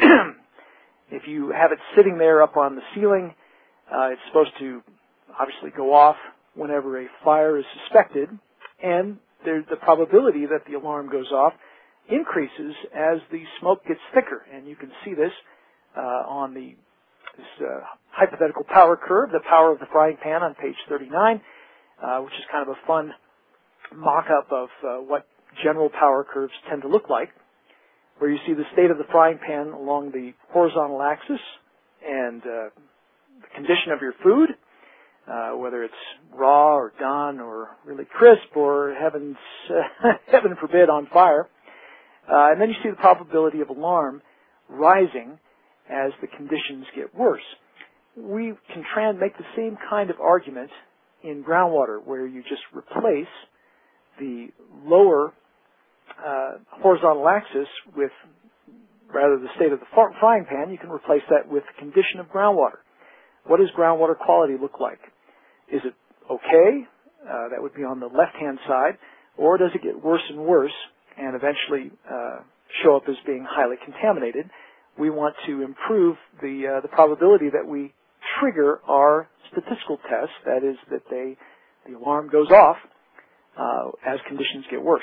If you have it sitting there up on the ceiling, uh, it's supposed to obviously go off whenever a fire is suspected, and there's the probability that the alarm goes off increases as the smoke gets thicker. And you can see this uh, on the this uh, hypothetical power curve, the power of the frying pan on page thirty-nine, uh, which is kind of a fun mock-up of uh, what general power curves tend to look like, where you see the state of the frying pan along the horizontal axis and uh, the condition of your food, uh, whether it's raw or done or really crisp or, heavens, uh, heaven forbid, on fire. Uh, and then you see the probability of alarm rising as the conditions get worse. We can try and make the same kind of argument in groundwater, where you just replace the lower uh, horizontal axis with, rather the state of the frying pan, you can replace that with the condition of groundwater. What does groundwater quality look like? Is it okay? Uh, that would be on the left-hand side. or does it get worse and worse and eventually uh, show up as being highly contaminated? We want to improve the uh, the probability that we trigger our statistical test, that is, that they the alarm goes off uh, as conditions get worse.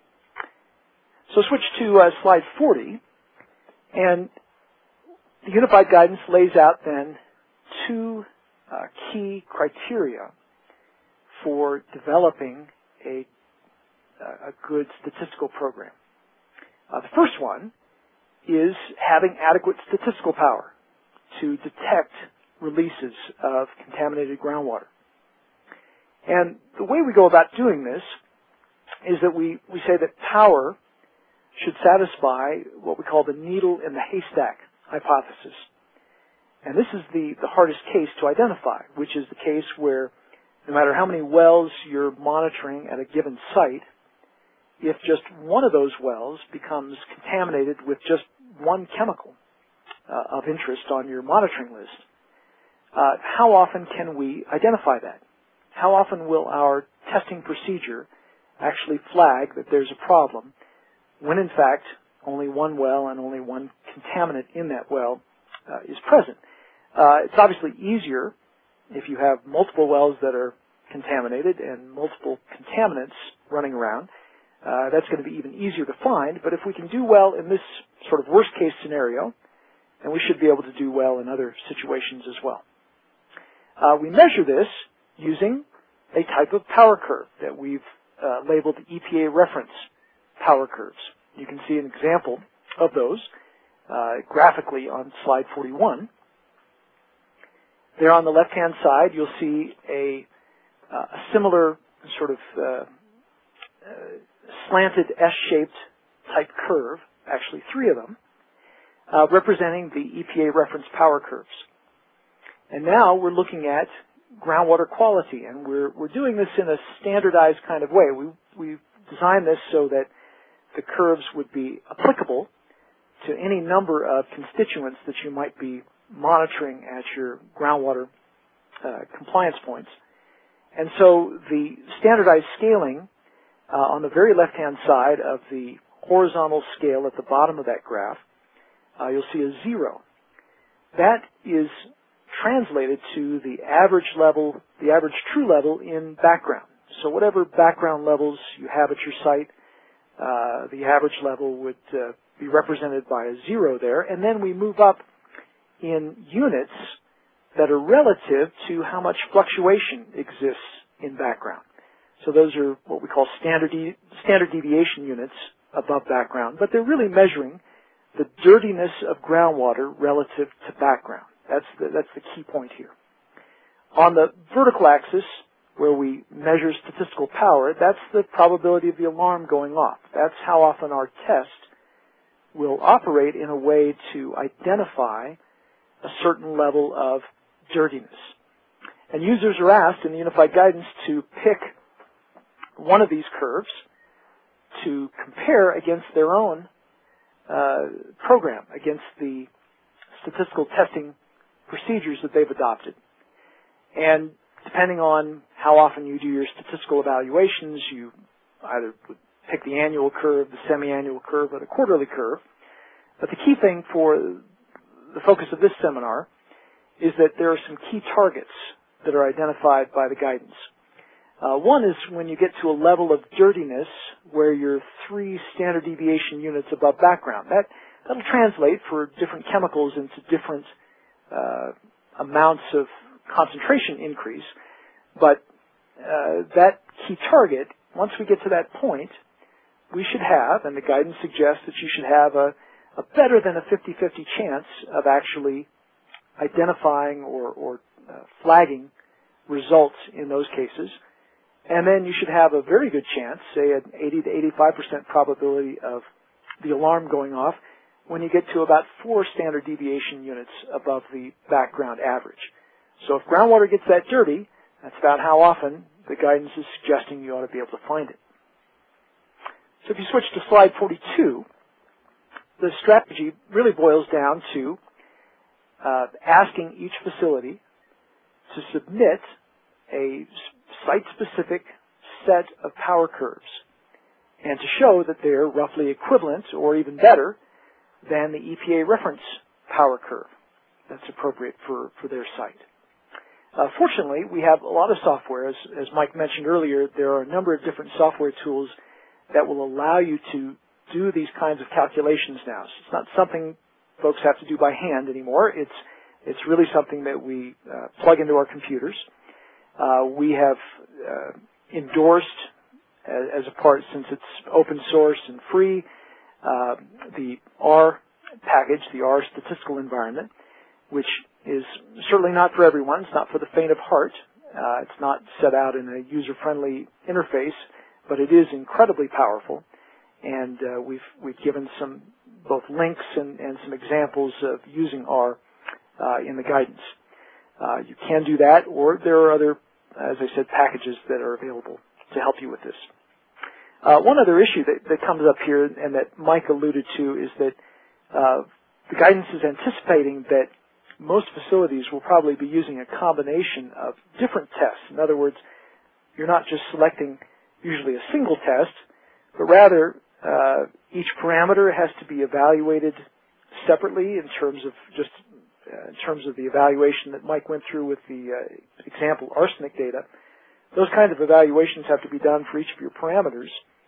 So switch to uh, slide forty, and the unified guidance lays out then two uh, key criteria for developing a, a good statistical program. Uh, the first one is having adequate statistical power to detect releases of contaminated groundwater. And the way we go about doing this is that we, we say that power should satisfy what we call the needle in the haystack hypothesis. And this is the, the hardest case to identify, which is the case where no matter how many wells you're monitoring at a given site, if just one of those wells becomes contaminated with just one chemical uh, of interest on your monitoring list, uh, how often can we identify that? How often will our testing procedure actually flag that there's a problem when in fact only one well and only one contaminant in that well uh, is present? Uh, it's obviously easier if you have multiple wells that are contaminated and multiple contaminants running around. Uh, that's going to be even easier to find, but if we can do well in this sort of worst case scenario, then we should be able to do well in other situations as well. Uh, we measure this using a type of power curve that we've uh, labeled E P A reference power curves. You can see an example of those uh, graphically on slide forty-one. There on the left-hand side, you'll see a, uh, a similar sort of uh, uh, slanted S-shaped type curve, actually three of them, uh, representing the E P A reference power curves. And now we're looking at groundwater quality, and we're, we're doing this in a standardized kind of way. We, we've designed this so that the curves would be applicable to any number of constituents that you might be monitoring at your groundwater uh, compliance points. And so the standardized scaling uh, on the very left-hand side of the horizontal scale at the bottom of that graph, uh, you'll see a zero. That is translated to the average level, the average true level in background. So whatever background levels you have at your site, uh, the average level would uh, be represented by a zero there, and then we move up in units that are relative to how much fluctuation exists in background. So those are what we call standard, de standard deviation units above background, but they're really measuring the dirtiness of groundwater relative to background. That's the, that's the key point here. On the vertical axis, where we measure statistical power, that's the probability of the alarm going off. That's how often our test will operate in a way to identify a certain level of dirtiness. And users are asked in the Unified Guidance to pick one of these curves to compare against their own uh, program, against the statistical testing procedures that they've adopted. And depending on how often you do your statistical evaluations, you either pick the annual curve, the semi-annual curve, or the quarterly curve. But the key thing for the focus of this seminar is that there are some key targets that are identified by the guidance. Uh, one is when you get to a level of dirtiness where you're three standard deviation units above background. That, that'll translate for different chemicals into different uh, amounts of concentration increase. But uh, that key target, once we get to that point, we should have, and the guidance suggests that you should have a, a better than a fifty fifty chance of actually identifying or, or uh, flagging results in those cases. And then you should have a very good chance, say an eighty to eighty-five percent probability of the alarm going off when you get to about four standard deviation units above the background average. So if groundwater gets that dirty, that's about how often the guidance is suggesting you ought to be able to find it. So if you switch to slide forty-two, the strategy really boils down to uh, asking each facility to submit a site-specific set of power curves and to show that they're roughly equivalent or even better than the E P A reference power curve that's appropriate for, for their site. Uh, fortunately, we have a lot of software. As, as Mike mentioned earlier, there are a number of different software tools that will allow you to do these kinds of calculations now. So it's not something folks have to do by hand anymore. It's, it's really something that we uh, plug into our computers. Uh, we have uh, endorsed, as, as a part, since it's open source and free, uh, the R package, the R statistical environment, which is certainly not for everyone. It's not for the faint of heart. Uh, it's not set out in a user-friendly interface, but it is incredibly powerful. And uh, we've we've given some both links and, and some examples of using R uh, in the guidance. Uh, you can do that, or there are other, as I said, packages that are available to help you with this. Uh, one other issue that, that comes up here, and that Mike alluded to, is that uh, the guidance is anticipating that most facilities will probably be using a combination of different tests. In other words, you're not just selecting usually a single test, but rather uh, each parameter has to be evaluated separately in terms of just uh, in terms of the evaluation that Mike went through with the uh, example arsenic data. Those kinds of evaluations have to be done for each of your parameters,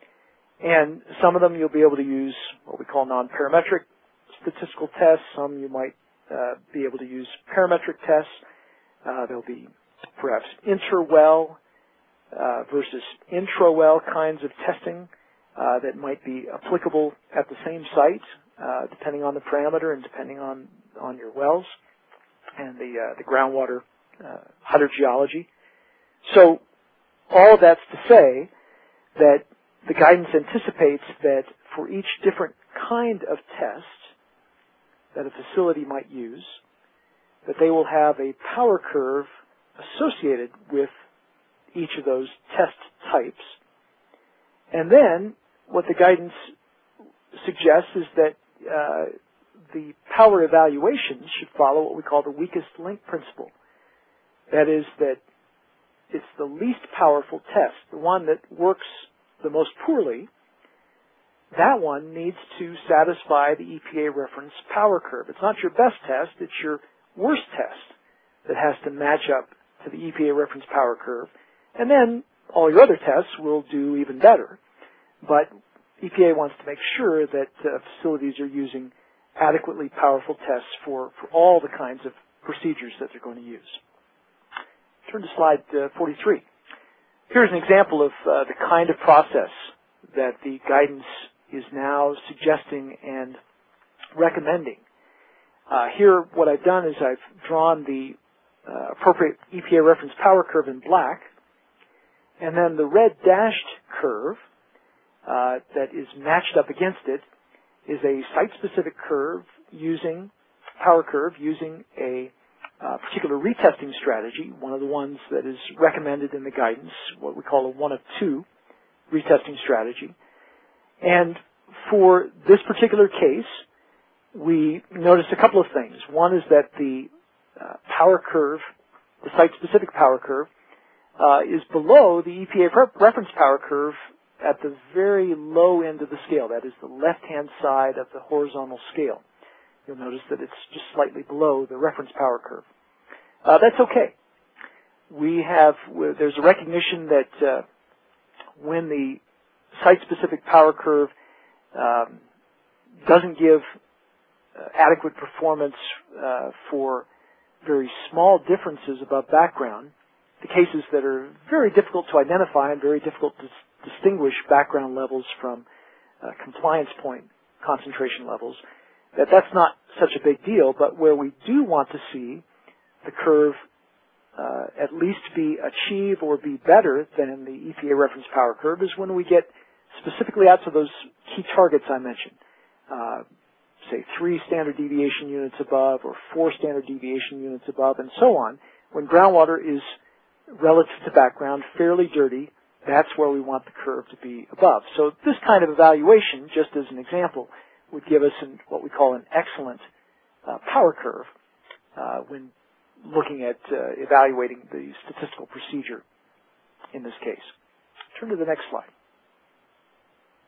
and some of them you'll be able to use what we call non-parametric statistical tests. Some you might uh, be able to use parametric tests. Uh, there'll be perhaps inter-well uh, versus intra-well kinds of testing uh, that might be applicable at the same site, uh, depending on the parameter and depending on, on your wells and the, uh, the groundwater uh, hydrogeology. So all of that's to say that the guidance anticipates that for each different kind of test that a facility might use, that they will have a power curve associated with each of those test types. And then what the guidance suggests is that uh, the power evaluations should follow what we call the weakest link principle. That is that it's the least powerful test, the one that works the most poorly. That one needs to satisfy the E P A reference power curve. It's not your best test, it's your worst test that has to match up to the E P A reference power curve. And then all your other tests will do even better. But E P A wants to make sure that uh, facilities are using adequately powerful tests for, for all the kinds of procedures that they're going to use. Turn to slide uh, forty-three. Here's an example of uh, the kind of process that the guidance is now suggesting and recommending. Uh, here, what I've done is I've drawn the uh, appropriate E P A reference power curve in black, and then the red dashed curve uh, that is matched up against it is a site-specific curve using power curve using a uh, particular retesting strategy, one of the ones that is recommended in the guidance, what we call a one of two retesting strategy. And for this particular case, we noticed a couple of things. One is that the uh, power curve, the site-specific power curve, uh, is below the E P A reference power curve at the very low end of the scale. That is the left-hand side of the horizontal scale. You'll notice that it's just slightly below the reference power curve. Uh, that's okay. We have, there's a recognition that uh, when the site-specific power curve um, doesn't give uh, adequate performance uh, for very small differences above background, the cases that are very difficult to identify and very difficult to s- distinguish background levels from uh, compliance point concentration levels, that that's not such a big deal, but where we do want to see the curve uh, at least be achieve or be better than in the E P A reference power curve is when we get specifically out to those key targets I mentioned, uh, say three standard deviation units above or four standard deviation units above and so on. When groundwater is relative to background fairly dirty, that's where we want the curve to be above. So this kind of evaluation, just as an example, would give us an, what we call an excellent uh, power curve uh, when looking at uh, evaluating the statistical procedure in this case. Turn to the next slide.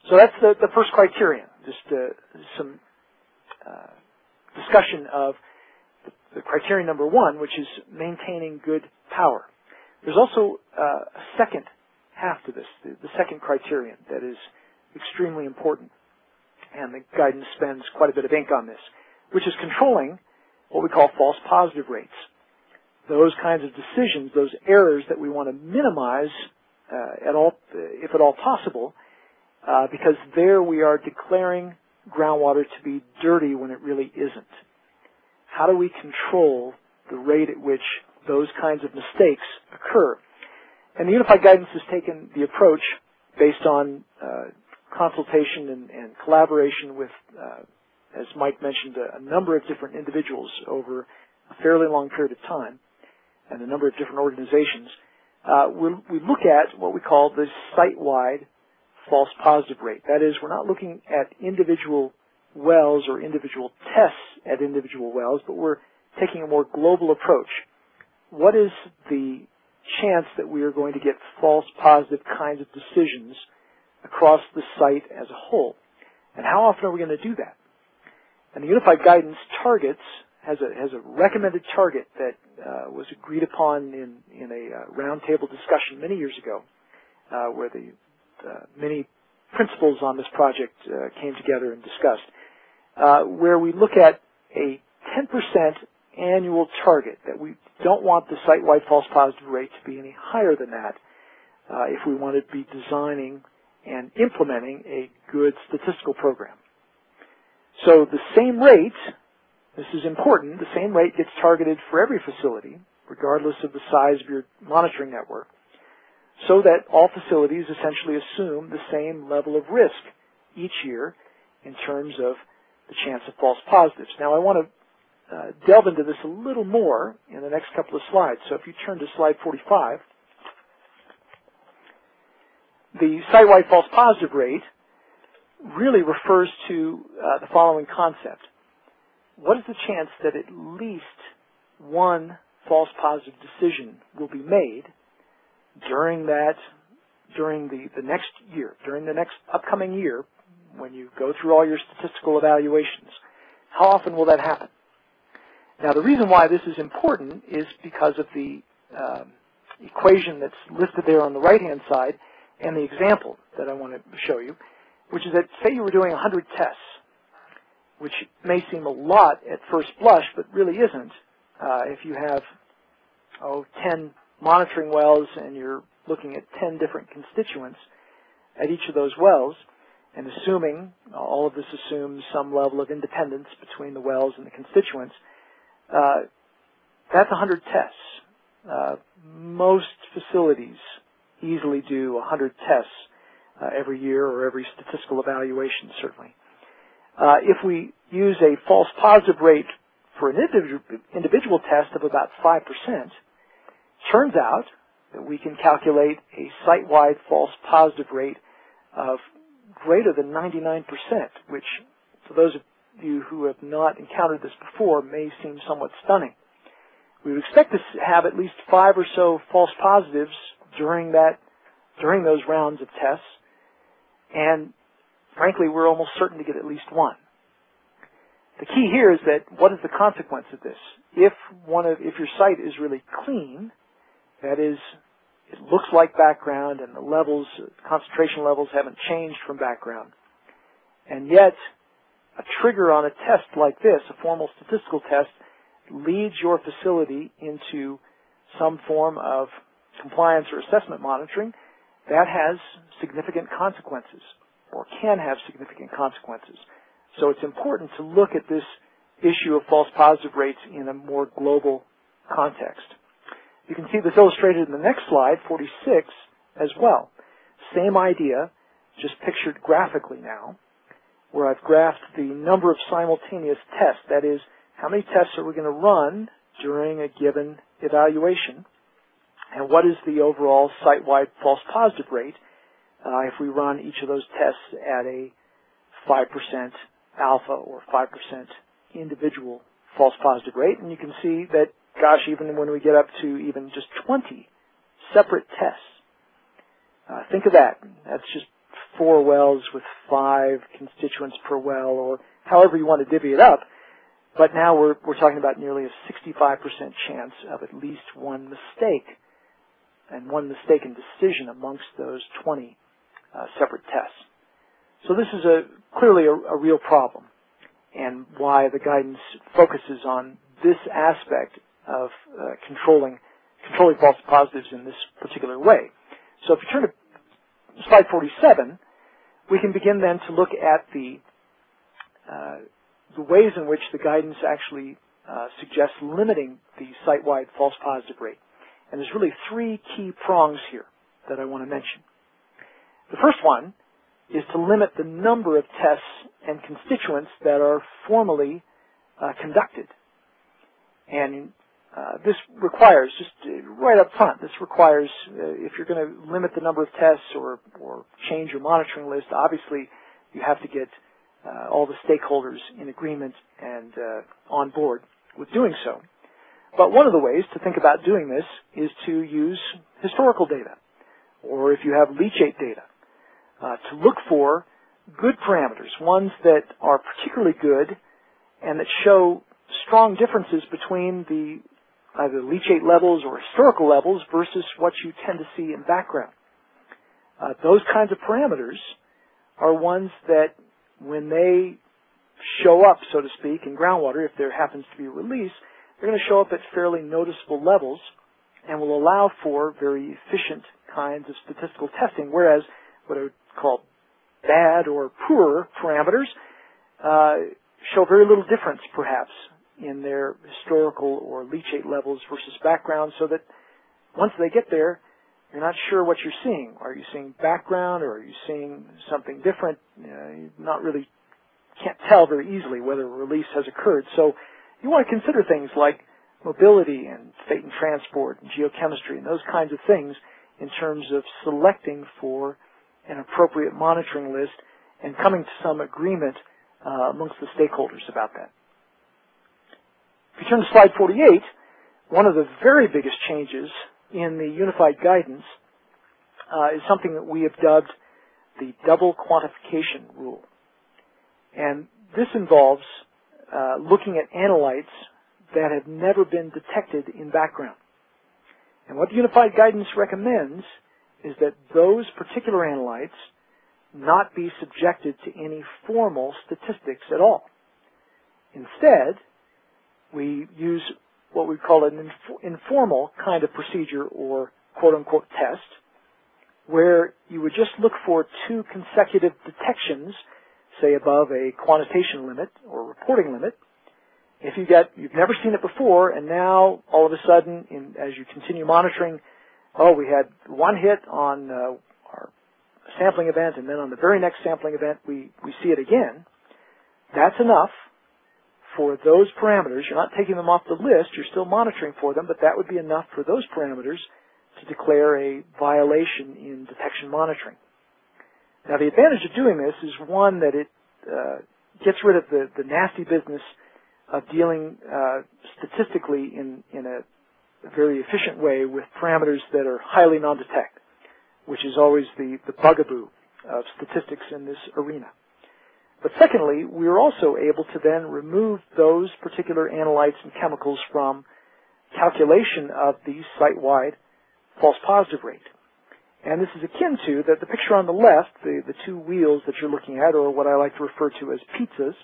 So that's the, the first criterion, just uh, some uh, discussion of the, the criterion number one, which is maintaining good power. There's also uh, a second half to this, the, the second criterion that is extremely important, and the guidance spends quite a bit of ink on this, which is controlling what we call false positive rates. Those kinds of decisions, those errors that we want to minimize uh, at all, if at all possible, uh, because there we are declaring groundwater to be dirty when it really isn't. How do we control the rate at which those kinds of mistakes occur? And the Unified Guidance has taken the approach based on uh, consultation and, and collaboration with, uh, as Mike mentioned, a, a number of different individuals over a fairly long period of time and a number of different organizations. Uh, we, we look at what we call the site-wide false positive rate. That is, we're not looking at individual wells or individual tests at individual wells, but we're taking a more global approach. What is the chance that we are going to get false positive kinds of decisions across the site as a whole? And how often are we going to do that? And the Unified Guidance targets, has a, has a recommended target that uh, was agreed upon in, in a uh, roundtable discussion many years ago, uh, where the uh, many principals on this project uh, came together and discussed, uh, where we look at a ten percent annual target, that we don't want the site-wide false positive rate to be any higher than that uh, if we want to be designing and implementing a good statistical program. So the same rate, this is important, the same rate gets targeted for every facility, regardless of the size of your monitoring network, so that all facilities essentially assume the same level of risk each year in terms of the chance of false positives. Now, I want to Uh, delve into this a little more in the next couple of slides. So if you turn to slide forty-five, the site-wide false positive rate really refers to uh, the following concept. What is the chance that at least one false positive decision will be made during that, during the, the next year, during the next upcoming year, when you go through all your statistical evaluations? How often will that happen? Now, the reason why this is important is because of the um, equation that's listed there on the right-hand side and the example that I want to show you, which is that, say you were doing one hundred tests, which may seem a lot at first blush, but really isn't. Uh, if you have, oh, ten monitoring wells and you're looking at ten different constituents at each of those wells, and assuming, all of this assumes some level of independence between the wells and the constituents, Uh, that's one hundred tests. Uh, most facilities easily do one hundred tests uh, every year or every statistical evaluation, certainly. Uh, if we use a false positive rate for an individual, individual test of about five percent, turns out that we can calculate a site-wide false positive rate of greater than ninety-nine percent, which, for those of you who have not encountered this before, may seem somewhat stunning. We would expect to have at least five or so false positives during that, during those rounds of tests, and frankly, we're almost certain to get at least one. The key here is that what is the consequence of this? If one of, if your site is really clean, that is, it looks like background and the levels, concentration levels haven't changed from background, and yet a trigger on a test like this, a formal statistical test, leads your facility into some form of compliance or assessment monitoring, that has significant consequences, or can have significant consequences. So it's important to look at this issue of false positive rates in a more global context. You can see this illustrated in the next slide, forty-six, as well. Same idea, just pictured graphically now, where I've graphed the number of simultaneous tests. That is, how many tests are we going to run during a given evaluation, and what is the overall site-wide false positive rate uh, if we run each of those tests at a five percent alpha or five percent individual false positive rate. And you can see that, gosh, even when we get up to even just twenty separate tests, uh, think of that. That's just four wells with five constituents per well, or however you want to divvy it up. But now we're, we're talking about nearly a sixty-five percent chance of at least one mistake, and one mistaken decision amongst those twenty uh, separate tests. So this is a clearly a, a real problem, and why the guidance focuses on this aspect of uh, controlling controlling false positives in this particular way. So if you turn to slide forty-seven, we can begin then to look at the uh, the ways in which the guidance actually uh, suggests limiting the site-wide false positive rate. And there's really three key prongs here that I want to mention. The first one is to limit the number of tests and constituents that are formally uh, conducted. And uh, this requires, just right up front, this requires, uh, if you're going to limit the number of tests or, or change your monitoring list, obviously you have to get uh, all the stakeholders in agreement and uh, on board with doing so. But one of the ways to think about doing this is to use historical data, or if you have leachate data, uh, to look for good parameters, ones that are particularly good and that show strong differences between the either leachate levels or historical levels versus what you tend to see in background. Uh, those kinds of parameters are ones that when they show up, so to speak, in groundwater, if there happens to be a release, they're going to show up at fairly noticeable levels and will allow for very efficient kinds of statistical testing, whereas what I would call bad or poor parameters uh, show very little difference, perhaps, in their historical or leachate levels versus background, so that once they get there, you're not sure what you're seeing. Are you seeing background, or are you seeing something different? Uh, you're not really, can't tell very easily whether a release has occurred. So you want to consider things like mobility and state and transport and geochemistry and those kinds of things in terms of selecting for an appropriate monitoring list and coming to some agreement uh, amongst the stakeholders about that. If you turn to slide forty-eight, one of the very biggest changes in the unified guidance uh, is something that we have dubbed the double quantification rule. And this involves uh, looking at analytes that have never been detected in background. And what the unified guidance recommends is that those particular analytes not be subjected to any formal statistics at all. Instead, we use what we call an inf- informal kind of procedure, or quote-unquote test, where you would just look for two consecutive detections, say above a quantitation limit or reporting limit. If you get, you've never seen it before, and now all of a sudden, in, as you continue monitoring, oh, we had one hit on uh, our sampling event, and then on the very next sampling event, we, we see it again. That's enough for those parameters. You're not taking them off the list, you're still monitoring for them, but that would be enough for those parameters to declare a violation in detection monitoring. Now, the advantage of doing this is, one, that it uh, gets rid of the, the nasty business of dealing uh, statistically in, in a very efficient way with parameters that are highly non-detect, which is always the, the bugaboo of statistics in this arena. But secondly, we are also able to then remove those particular analytes and chemicals from calculation of the site-wide false positive rate. And this is akin to that the picture on the left, the, the two wheels that you're looking at, or what I like to refer to as pizzas,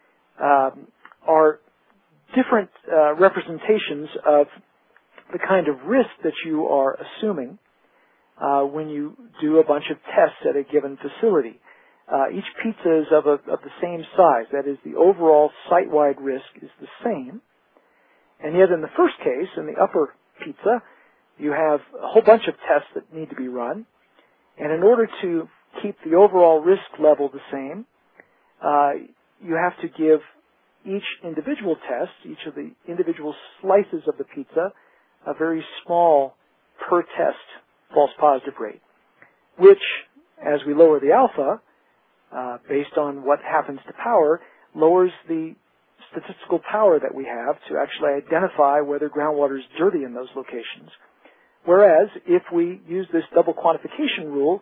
um, are different uh, representations of the kind of risk that you are assuming uh, when you do a bunch of tests at a given facility. Uh, each pizza is of, a, of the same size. That is, the overall site-wide risk is the same. And yet in the first case, in the upper pizza, you have a whole bunch of tests that need to be run. And in order to keep the overall risk level the same, uh, you have to give each individual test, each of the individual slices of the pizza, a very small per test false positive rate, which, as we lower the alpha, uh, based on what happens to power, lowers the statistical power that we have to actually identify whether groundwater is dirty in those locations. Whereas, if we use this double quantification rule,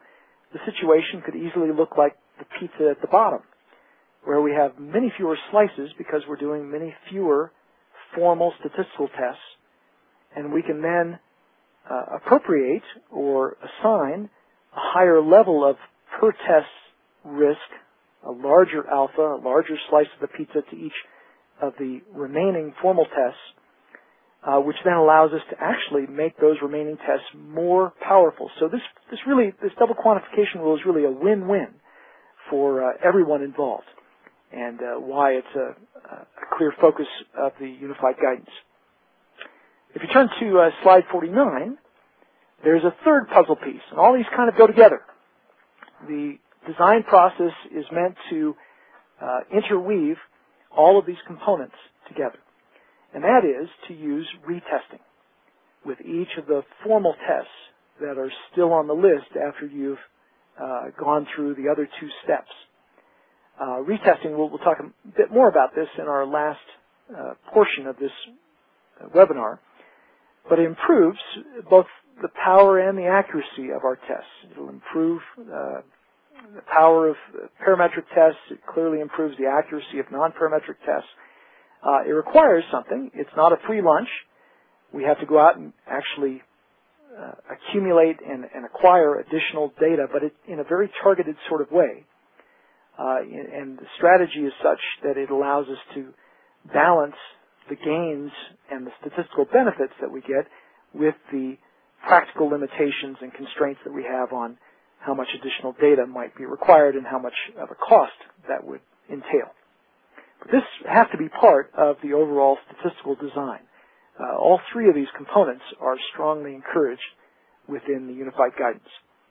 the situation could easily look like the pizza at the bottom, where we have many fewer slices because we're doing many fewer formal statistical tests, and we can then uh, appropriate or assign a higher level of per test risk, a larger alpha, a larger slice of the pizza to each of the remaining formal tests, uh, which then allows us to actually make those remaining tests more powerful. So this, this really, this double quantification rule is really a win-win for uh, everyone involved, and uh, why it's a, a clear focus of the unified guidance. If you turn to uh, slide forty-nine, there's a third puzzle piece, and all these kind of go together. The design process is meant to uh, interweave all of these components together, and that is to use retesting with each of the formal tests that are still on the list after you've uh, gone through the other two steps. Uh, retesting, we'll, we'll talk a bit more about this in our last uh, portion of this uh, webinar, but it improves both the power and the accuracy of our tests. It will improve uh, the power of parametric tests. It clearly improves the accuracy of non-parametric tests. Uh, it requires something. It's not a free lunch. We have to go out and actually uh, accumulate and, and acquire additional data, but it, in a very targeted sort of way. Uh, and the strategy is such that it allows us to balance the gains and the statistical benefits that we get with the practical limitations and constraints that we have on how much additional data might be required and how much of a cost that would entail. But this has to be part of the overall statistical design. Uh, all three of these components are strongly encouraged within the unified guidance.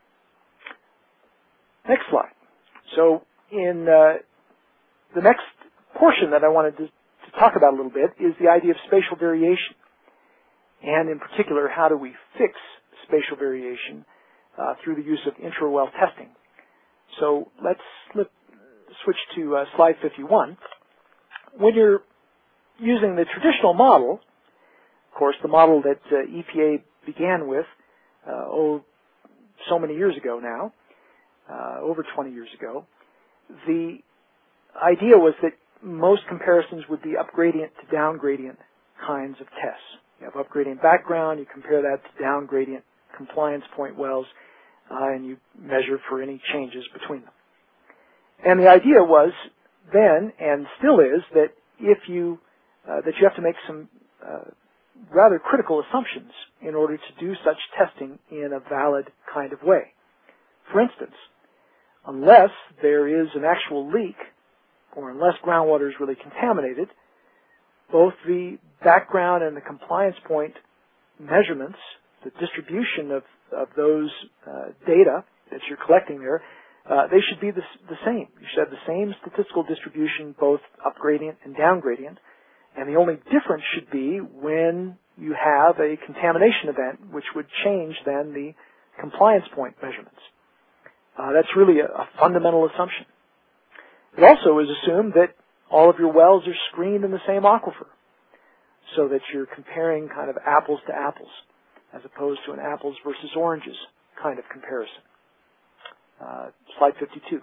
Next slide. So in uh, the next portion that I wanted to, to talk about a little bit is the idea of spatial variation. And in particular, how do we fix spatial variation uh, through the use of intra-well testing? So let's slip, switch to uh, slide fifty-one. When you're using the traditional model, of course, the model that uh, E P A began with, uh, oh, so many years ago now, uh, over twenty years ago, the idea was that most comparisons would be up-gradient to down-gradient kinds of tests. You have up-gradient background, you compare that to down-gradient compliance point wells, uh, and you measure for any changes between them. And the idea was then, and still is, that if you, uh, that you have to make some uh, rather critical assumptions in order to do such testing in a valid kind of way. For instance, unless there is an actual leak, or unless groundwater is really contaminated, both the background and the compliance point measurements, the distribution of, of those uh, data that you're collecting there, uh, they should be the, the same. You should have the same statistical distribution, both up-gradient and down-gradient, and the only difference should be when you have a contamination event, which would change then the compliance point measurements. Uh, that's really a, a fundamental assumption. It also is assumed that all of your wells are screened in the same aquifer, so that you're comparing kind of apples to apples, as opposed to an apples versus oranges kind of comparison. Uh, slide fifty-two.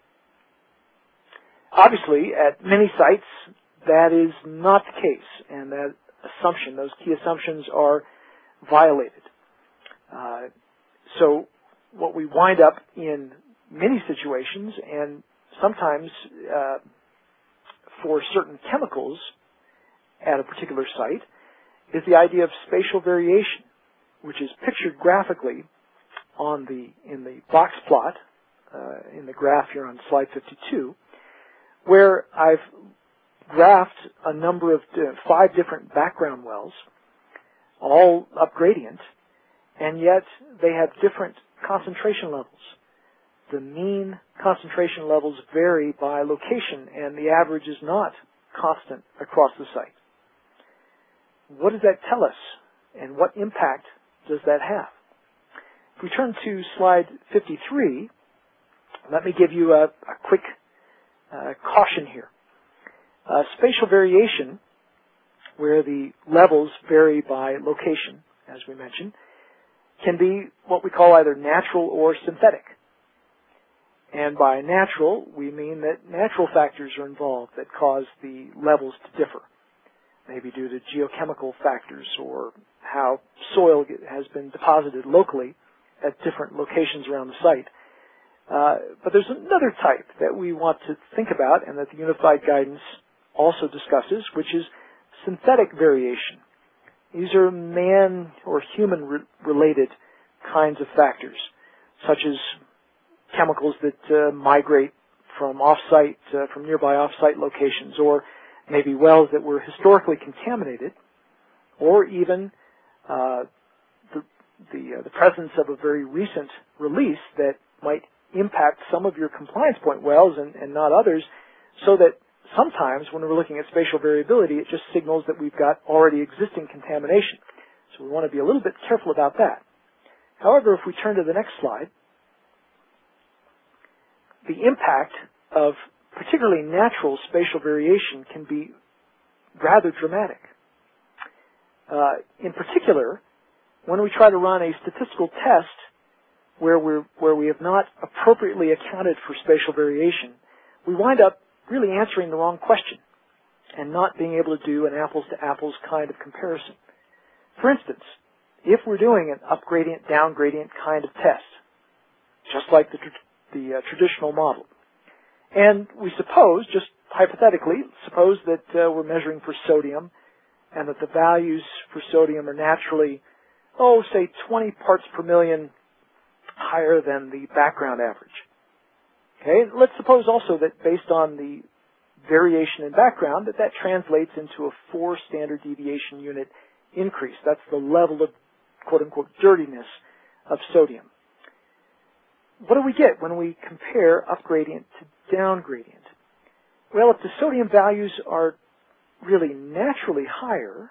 Obviously, at many sites, that is not the case, and that assumption, those key assumptions are violated. Uh, so what we wind up in many situations, and sometimes uh, for certain chemicals at a particular site, is the idea of spatial variation, which is pictured graphically on the in the box plot uh, in the graph here on slide fifty-two, where I've graphed a number of uh, five different background wells, all up gradient, and yet they have different concentration levels. The mean concentration levels vary by location, and the average is not constant across the site. What does that tell us, and what impact does that have? If we turn to slide fifty-three, let me give you a, a quick uh, caution here. Uh, spatial variation, where the levels vary by location, as we mentioned, can be what we call either natural or synthetic. And by natural, we mean that natural factors are involved that cause the levels to differ, maybe due to geochemical factors or how soil has been deposited locally at different locations around the site. Uh, but there's another type that we want to think about and that the Unified Guidance also discusses, which is synthetic variation. These are man or human-related kinds of factors, such as chemicals that uh, migrate from off-site, uh, from nearby off-site locations, or maybe wells that were historically contaminated, or even uh, the, the, uh, the presence of a very recent release that might impact some of your compliance point wells and, and not others, so that sometimes when we're looking at spatial variability, it just signals that we've got already existing contamination. So we want to be a little bit careful about that. However, if we turn to the next slide, the impact of particularly natural spatial variation can be rather dramatic. Uh, in particular, when we try to run a statistical test where, we're, where we have not appropriately accounted for spatial variation, we wind up really answering the wrong question and not being able to do an apples-to-apples kind of comparison. For instance, if we're doing an up-gradient, down-gradient kind of test, just like the, the uh, traditional model, and we suppose, just hypothetically, suppose that uh, we're measuring for sodium and that the values for sodium are naturally, oh, say twenty parts per million higher than the background average. Okay, let's suppose also that based on the variation in background, that that translates into a four standard deviation unit increase. That's the level of quote-unquote dirtiness of sodium. What do we get when we compare upgradient to downgradient? Well, if the sodium values are really naturally higher,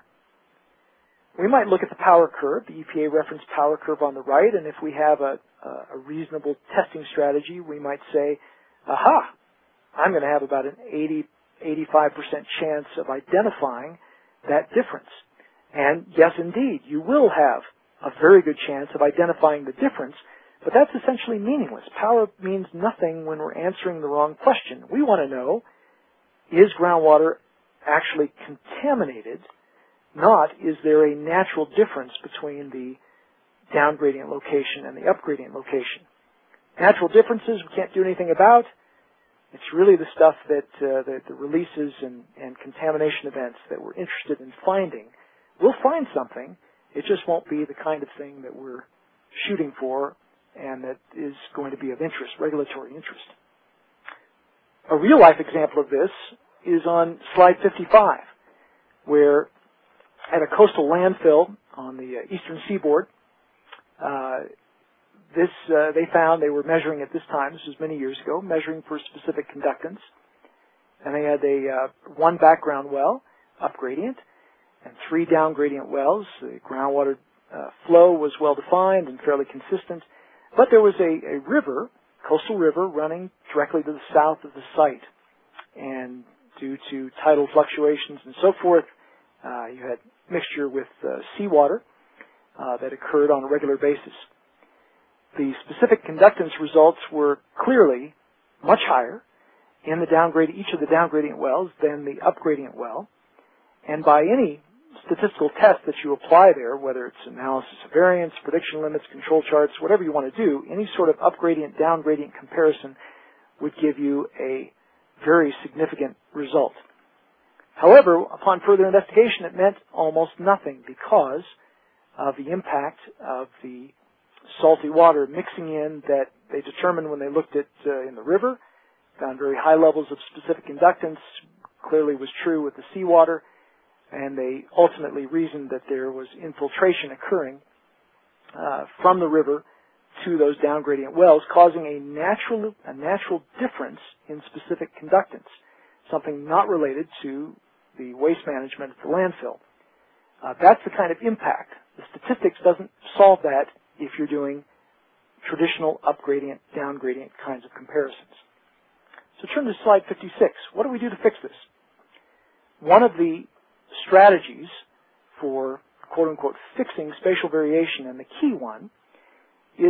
we might look at the power curve, the E P A reference power curve on the right, and if we have a, a reasonable testing strategy, we might say, aha, I'm going to have about an eighty, eighty-five percent chance of identifying that difference. And yes, indeed, you will have a very good chance of identifying the difference, but that's essentially meaningless. Power means nothing when we're answering the wrong question. We want to know, is groundwater actually contaminated? Not, is there a natural difference between the downgradient location and the upgradient location? Natural differences we can't do anything about. It's really the stuff that uh, the, the releases and, and contamination events that we're interested in finding. We'll find something. It just won't be the kind of thing that we're shooting for and that is going to be of interest, regulatory interest. A real-life example of this is on slide fifty-five, where at a coastal landfill on the eastern seaboard, uh, this uh, they found they were measuring at this time, this was many years ago, measuring for specific conductance. And they had a uh, one background well, upgradient, and three downgradient wells. The groundwater uh, flow was well-defined and fairly consistent. But there was a, a river, coastal river, running directly to the south of the site. And due to tidal fluctuations and so forth, uh, you had mixture with uh, seawater uh, that occurred on a regular basis. The specific conductance results were clearly much higher in the downgrade, each of the downgradient wells than the upgradient well. And by any statistical test that you apply there, whether it's analysis of variance, prediction limits, control charts, whatever you want to do, any sort of upgradient, downgradient comparison would give you a very significant result. However, upon further investigation, it meant almost nothing because of the impact of the salty water mixing in that they determined when they looked at uh, in the river, found very high levels of specific inductance, clearly was true with the seawater, and they ultimately reasoned that there was infiltration occurring uh, from the river to those downgradient wells, causing a natural, a natural difference in specific conductance, something not related to the waste management at the landfill. Uh, that's the kind of impact. The statistics doesn't solve that if you're doing traditional upgradient, downgradient kinds of comparisons. So turn to slide fifty-six. What do we do to fix this? One of the strategies for quote-unquote fixing spatial variation, and the key one, is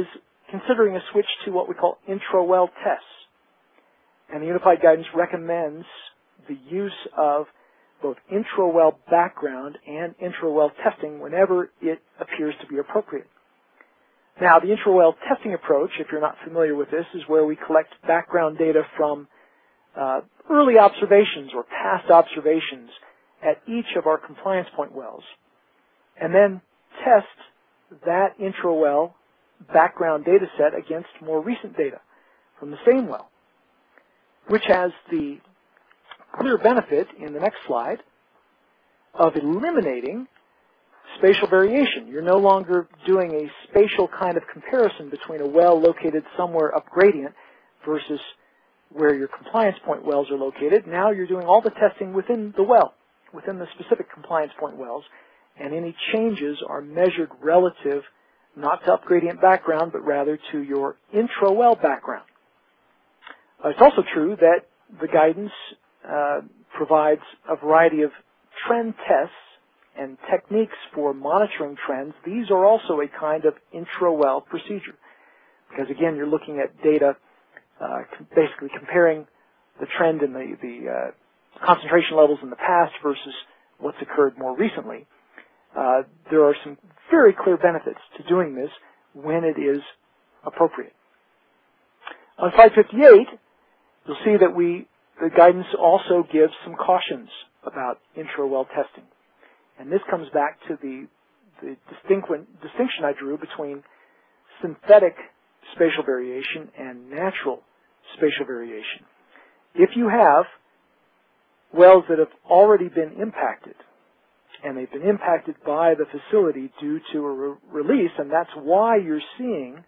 considering a switch to what we call intra-well tests. And the Unified Guidance recommends the use of both intra-well background and intra-well testing whenever it appears to be appropriate. Now, the intra-well testing approach, if you're not familiar with this, is where we collect background data from uh, early observations or past observations at each of our compliance point wells, and then test that intra-well background data set against more recent data from the same well, which has the clear benefit in the next slide of eliminating spatial variation. You're no longer doing a spatial kind of comparison between a well located somewhere up gradient versus where your compliance point wells are located. Now you're doing all the testing within the well, within the specific compliance point wells, and any changes are measured relative not to up-gradient background, but rather to your intra-well background. Uh, it's also true that the guidance uh, provides a variety of trend tests and techniques for monitoring trends. These are also a kind of intra-well procedure, because again, you're looking at data, uh, basically comparing the trend in the, the uh, concentration levels in the past versus what's occurred more recently. Uh, there are some very clear benefits to doing this when it is appropriate. On slide fifty-eight, you'll see that we, the guidance also gives some cautions about intra-well testing. And this comes back to the, the distinction I drew between synthetic spatial variation and natural spatial variation. If you have wells that have already been impacted, and they've been impacted by the facility due to a re release, and that's why you're seeing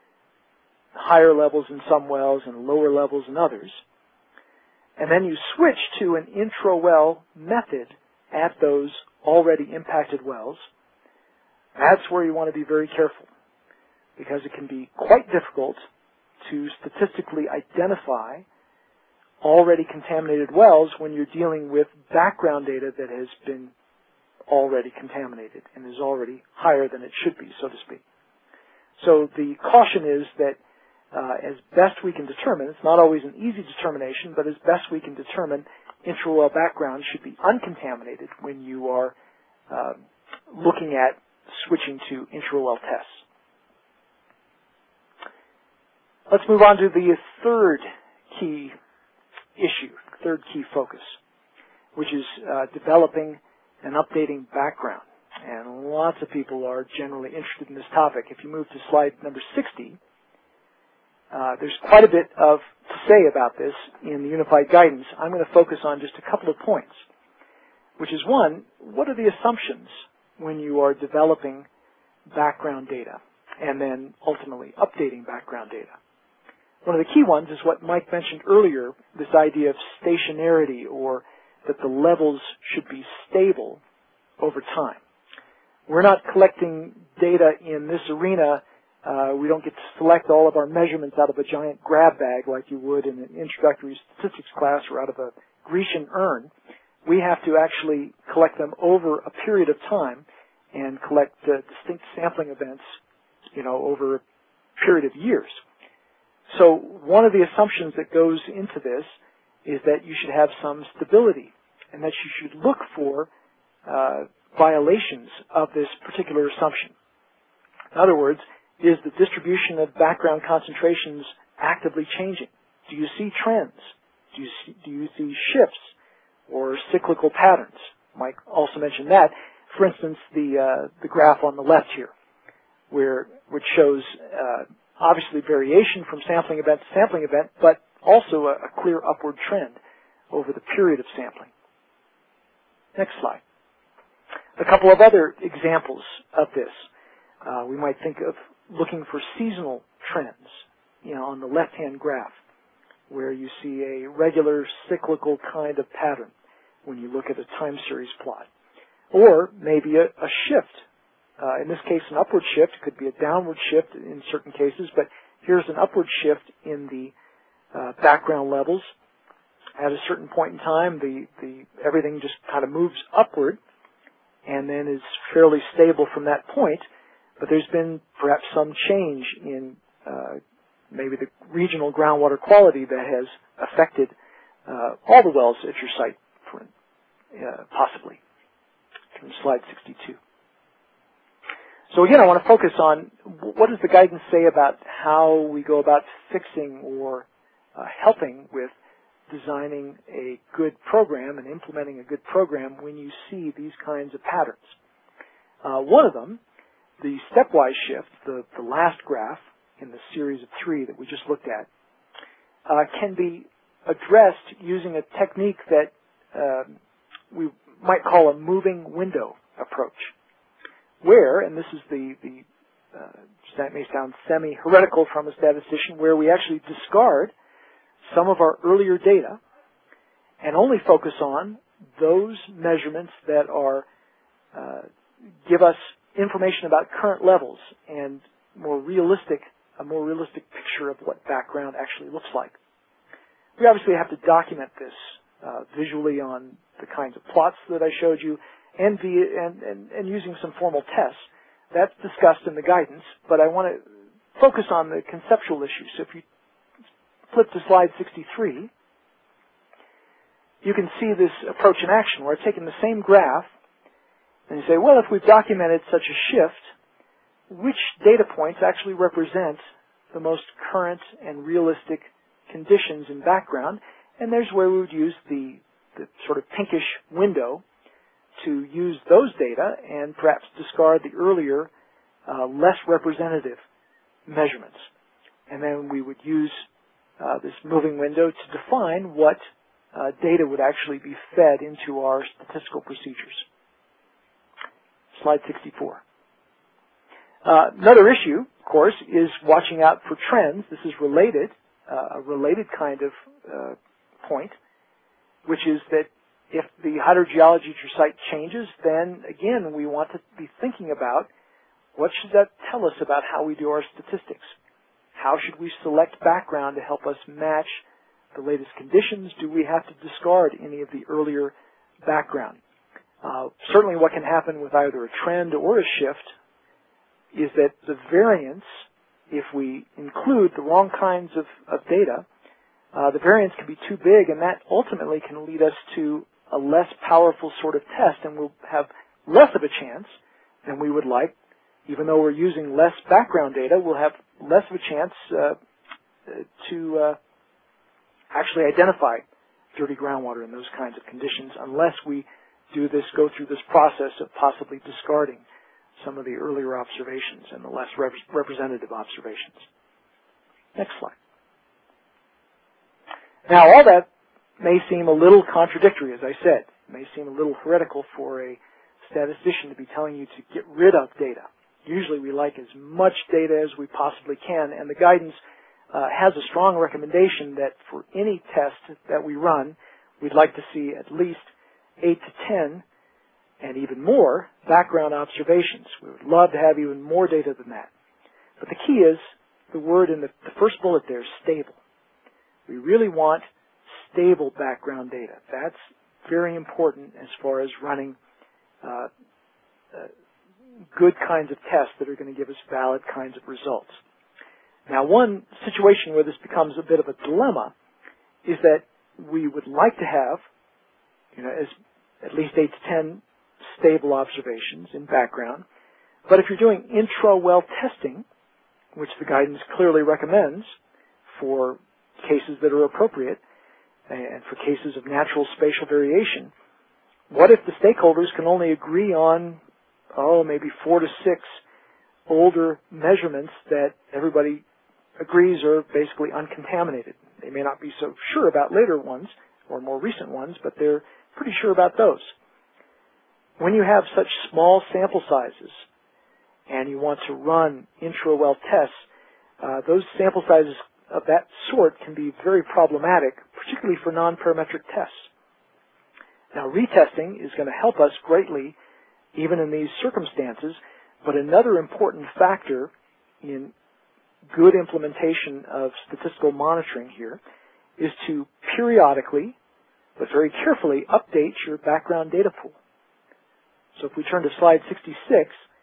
higher levels in some wells and lower levels in others, and then you switch to an intra-well method at those already impacted wells, that's where you want to be very careful, because it can be quite difficult to statistically identify already contaminated wells when you're dealing with background data that has been already contaminated and is already higher than it should be, so to speak. So the caution is that uh, as best we can determine, it's not always an easy determination, but as best we can determine, intra-well background should be uncontaminated when you are uh, looking at switching to intra-well tests. Let's move on to the third key issue, third key focus, which is uh, developing and updating background. And lots of people are generally interested in this topic. If you move to slide number sixty, uh, there's quite a bit of to say about this in the Unified Guidance. I'm going to focus on just a couple of points, which is one, what are the assumptions when you are developing background data and then ultimately updating background data? One of the key ones is what Mike mentioned earlier, this idea of stationarity, or that the levels should be stable over time. We're not collecting data in this arena. Uh, we don't get to select all of our measurements out of a giant grab bag like you would in an introductory statistics class or out of a Grecian urn. We have to actually collect them over a period of time and collect uh, distinct sampling events, you know, over a period of years. So one of the assumptions that goes into this is that you should have some stability and that you should look for uh, violations of this particular assumption. In other words, is the distribution of background concentrations actively changing? Do you see trends? Do you see, do you see shifts or cyclical patterns? Mike also mentioned that. For instance, the uh, the graph on the left here, where which shows uh, obviously variation from sampling event to sampling event, but also a, a clear upward trend over the period of sampling. Next slide. A couple of other examples of this. Uh, we might think of looking for seasonal trends, you know, on the left-hand graph, where you see a regular cyclical kind of pattern when you look at a time series plot. Or maybe a, a shift. Uh, in this case, an upward shift. It could be a downward shift in certain cases, but here's an upward shift in the uh, background levels. At a certain point in time, the, the everything just kind of moves upward and then is fairly stable from that point. But there's been perhaps some change in uh, maybe the regional groundwater quality that has affected uh, all the wells at your site, for, uh, possibly. From slide sixty-two. So again, I want to focus on what does the guidance say about how we go about fixing or uh, helping with designing a good program and implementing a good program when you see these kinds of patterns. Uh, one of them, the stepwise shift, the, the last graph in the series of three that we just looked at, uh, can be addressed using a technique that uh, we might call a moving window approach, where, and this is the, the uh, that may sound semi-heretical from a statistician, where we actually discard some of our earlier data and only focus on those measurements that are uh, give us information about current levels and more realistic, a more realistic picture of what background actually looks like. We obviously have to document this uh, visually on the kinds of plots that I showed you and, via, and, and, and using some formal tests. That's discussed in the guidance, but I want to focus on the conceptual issues. So if you flip to slide sixty-three, you can see this approach in action where I've taken the same graph and you say, well, if we've documented such a shift, which data points actually represent the most current and realistic conditions in background? And there's where we would use the, the sort of pinkish window to use those data and perhaps discard the earlier, uh, less representative measurements. And then we would use uh, this moving window to define what uh, data would actually be fed into our statistical procedures. Slide sixty-four. Uh, another issue, of course, is watching out for trends. This is related, uh, a related kind of uh, point, which is that if the hydrogeology at your site changes, then again we want to be thinking about what should that tell us about how we do our statistics. How should we select background to help us match the latest conditions? Do we have to discard any of the earlier background? Uh, certainly what can happen with either a trend or a shift is that the variance, if we include the wrong kinds of, of data, uh, the variance can be too big, and that ultimately can lead us to a less powerful sort of test, and we'll have less of a chance than we would like. Even though we're using less background data, we'll have less of a chance uh, to uh, actually identify dirty groundwater in those kinds of conditions unless we do this, go through this process of possibly discarding some of the earlier observations and the less rep representative observations. Next slide. Now, all that may seem a little contradictory, as I said. It may seem a little heretical for a statistician to be telling you to get rid of data. Usually we like as much data as we possibly can, and the guidance uh, has a strong recommendation that for any test that we run, we'd like to see at least eight to ten and even more background observations. We would love to have even more data than that. But the key is the word in the, the first bullet there is stable. We really want stable background data. That's very important as far as running uh, uh, good kinds of tests that are going to give us valid kinds of results. Now, one situation where this becomes a bit of a dilemma is that we would like to have, you know, as at least eight to ten stable observations in background. But if you're doing intra-well testing, which the guidance clearly recommends for cases that are appropriate and for cases of natural spatial variation, what if the stakeholders can only agree on, oh, maybe four to six older measurements that everybody agrees are basically uncontaminated? They may not be so sure about later ones or more recent ones, but they're pretty sure about those. When you have such small sample sizes and you want to run intra-well tests, uh, those sample sizes of that sort can be very problematic, particularly for non-parametric tests. Now, retesting is going to help us greatly even in these circumstances, but another important factor in good implementation of statistical monitoring here is to periodically, but very carefully, update your background data pool. So if we turn to slide sixty-six,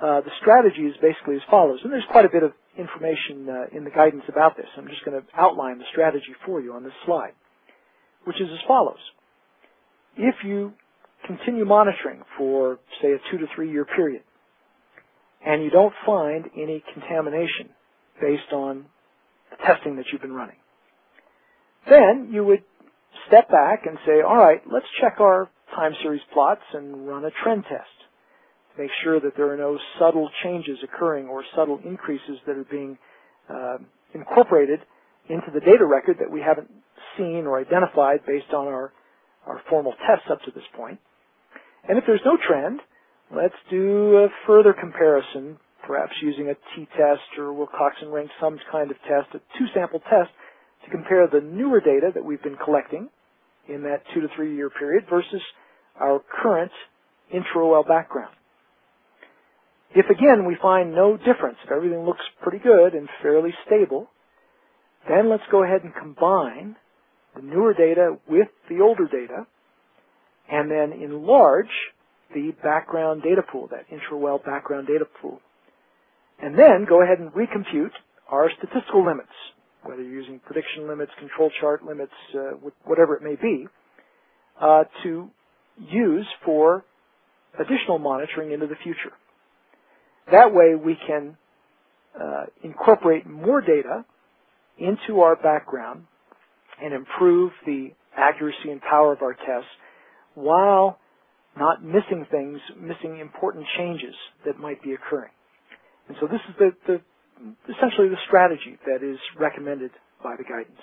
uh, the strategy is basically as follows. And there's quite a bit of information uh, in the guidance about this. I'm just going to outline the strategy for you on this slide, which is as follows. If you continue monitoring for, say, a two to three year period, and you don't find any contamination based on the testing that you've been running, then you would step back and say, all right, let's check our time series plots and run a trend test to make sure that there are no subtle changes occurring or subtle increases that are being uh, incorporated into the data record that we haven't seen or identified based on our, our formal tests up to this point. And if there's no trend, let's do a further comparison, perhaps using a t-test or Wilcoxon rank sums kind of test, a two-sample test to compare the newer data that we've been collecting in that two to three year period versus our current intra-O L background. If again we find no difference, if everything looks pretty good and fairly stable, then let's go ahead and combine the newer data with the older data and then enlarge the background data pool, that intra-O L background data pool. And then go ahead and recompute our statistical limits, whether you're using prediction limits, control chart limits, uh, whatever it may be, uh, to use for additional monitoring into the future. That way we can uh, incorporate more data into our background and improve the accuracy and power of our tests while not missing things, missing important changes that might be occurring. And so this is the, the essentially the strategy that is recommended by the guidance.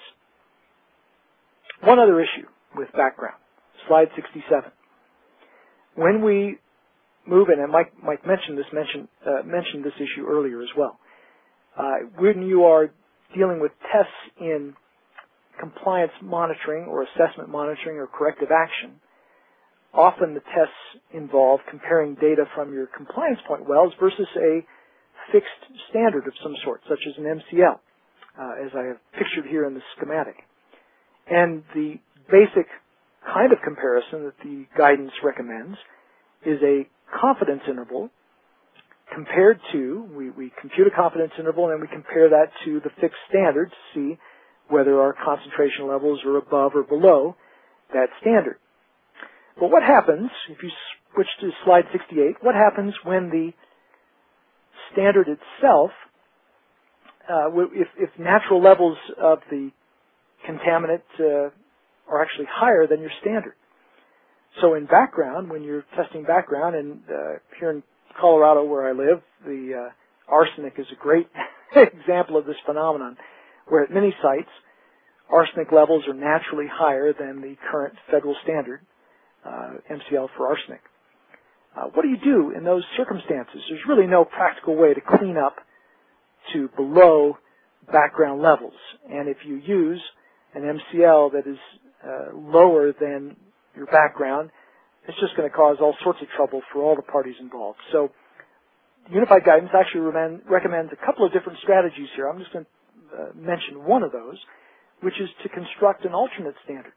One other issue with background, slide sixty-seven. When we move in, and Mike, Mike mentioned this mentioned, uh, mentioned this issue earlier as well, uh, when you are dealing with tests in compliance monitoring or assessment monitoring or corrective action, often the tests involve comparing data from your compliance point wells versus a fixed standard of some sort, such as an M C L, uh, as I have pictured here in the schematic. And the basic kind of comparison that the guidance recommends is a confidence interval compared to, we, we compute a confidence interval and then we compare that to the fixed standard to see whether our concentration levels are above or below that standard. But what happens, if you switch to slide sixty-eight, what happens when the standard itself, uh, if, if natural levels of the contaminant uh, are actually higher than your standard? So in background, when you're testing background, and uh, here in Colorado where I live, the uh, arsenic is a great example of this phenomenon, where at many sites, arsenic levels are naturally higher than the current federal standard, uh, M C L for arsenic. Uh, what do you do in those circumstances? There's really no practical way to clean up to below background levels. And if you use an M C L that is uh, lower than your background, it's just going to cause all sorts of trouble for all the parties involved. So Unified Guidance actually recommends a couple of different strategies here. I'm just going to uh, mention one of those, which is to construct an alternate standard.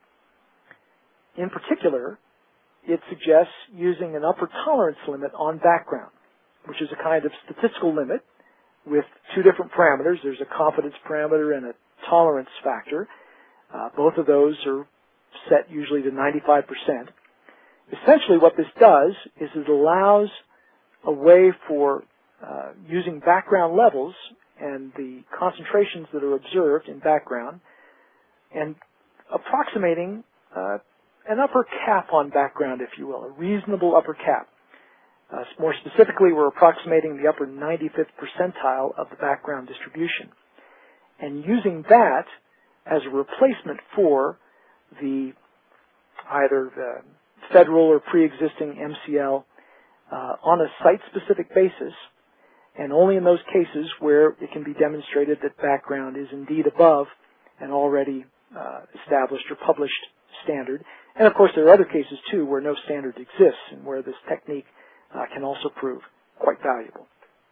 In particular, it suggests using an upper tolerance limit on background, which is a kind of statistical limit with two different parameters. There's a confidence parameter and a tolerance factor. Uh, both of those are set usually to ninety-five percent. Essentially what this does is it allows a way for uh, using background levels and the concentrations that are observed in background and approximating uh, an upper cap on background, if you will, a reasonable upper cap. Uh, more specifically, we're approximating the upper ninety-fifth percentile of the background distribution. And using that as a replacement for the either the federal or pre-existing M C L uh, on a site-specific basis, and only in those cases where it can be demonstrated that background is indeed above an already uh, established or published standard. And of course, there are other cases too where no standard exists and where this technique uh, can also prove quite valuable.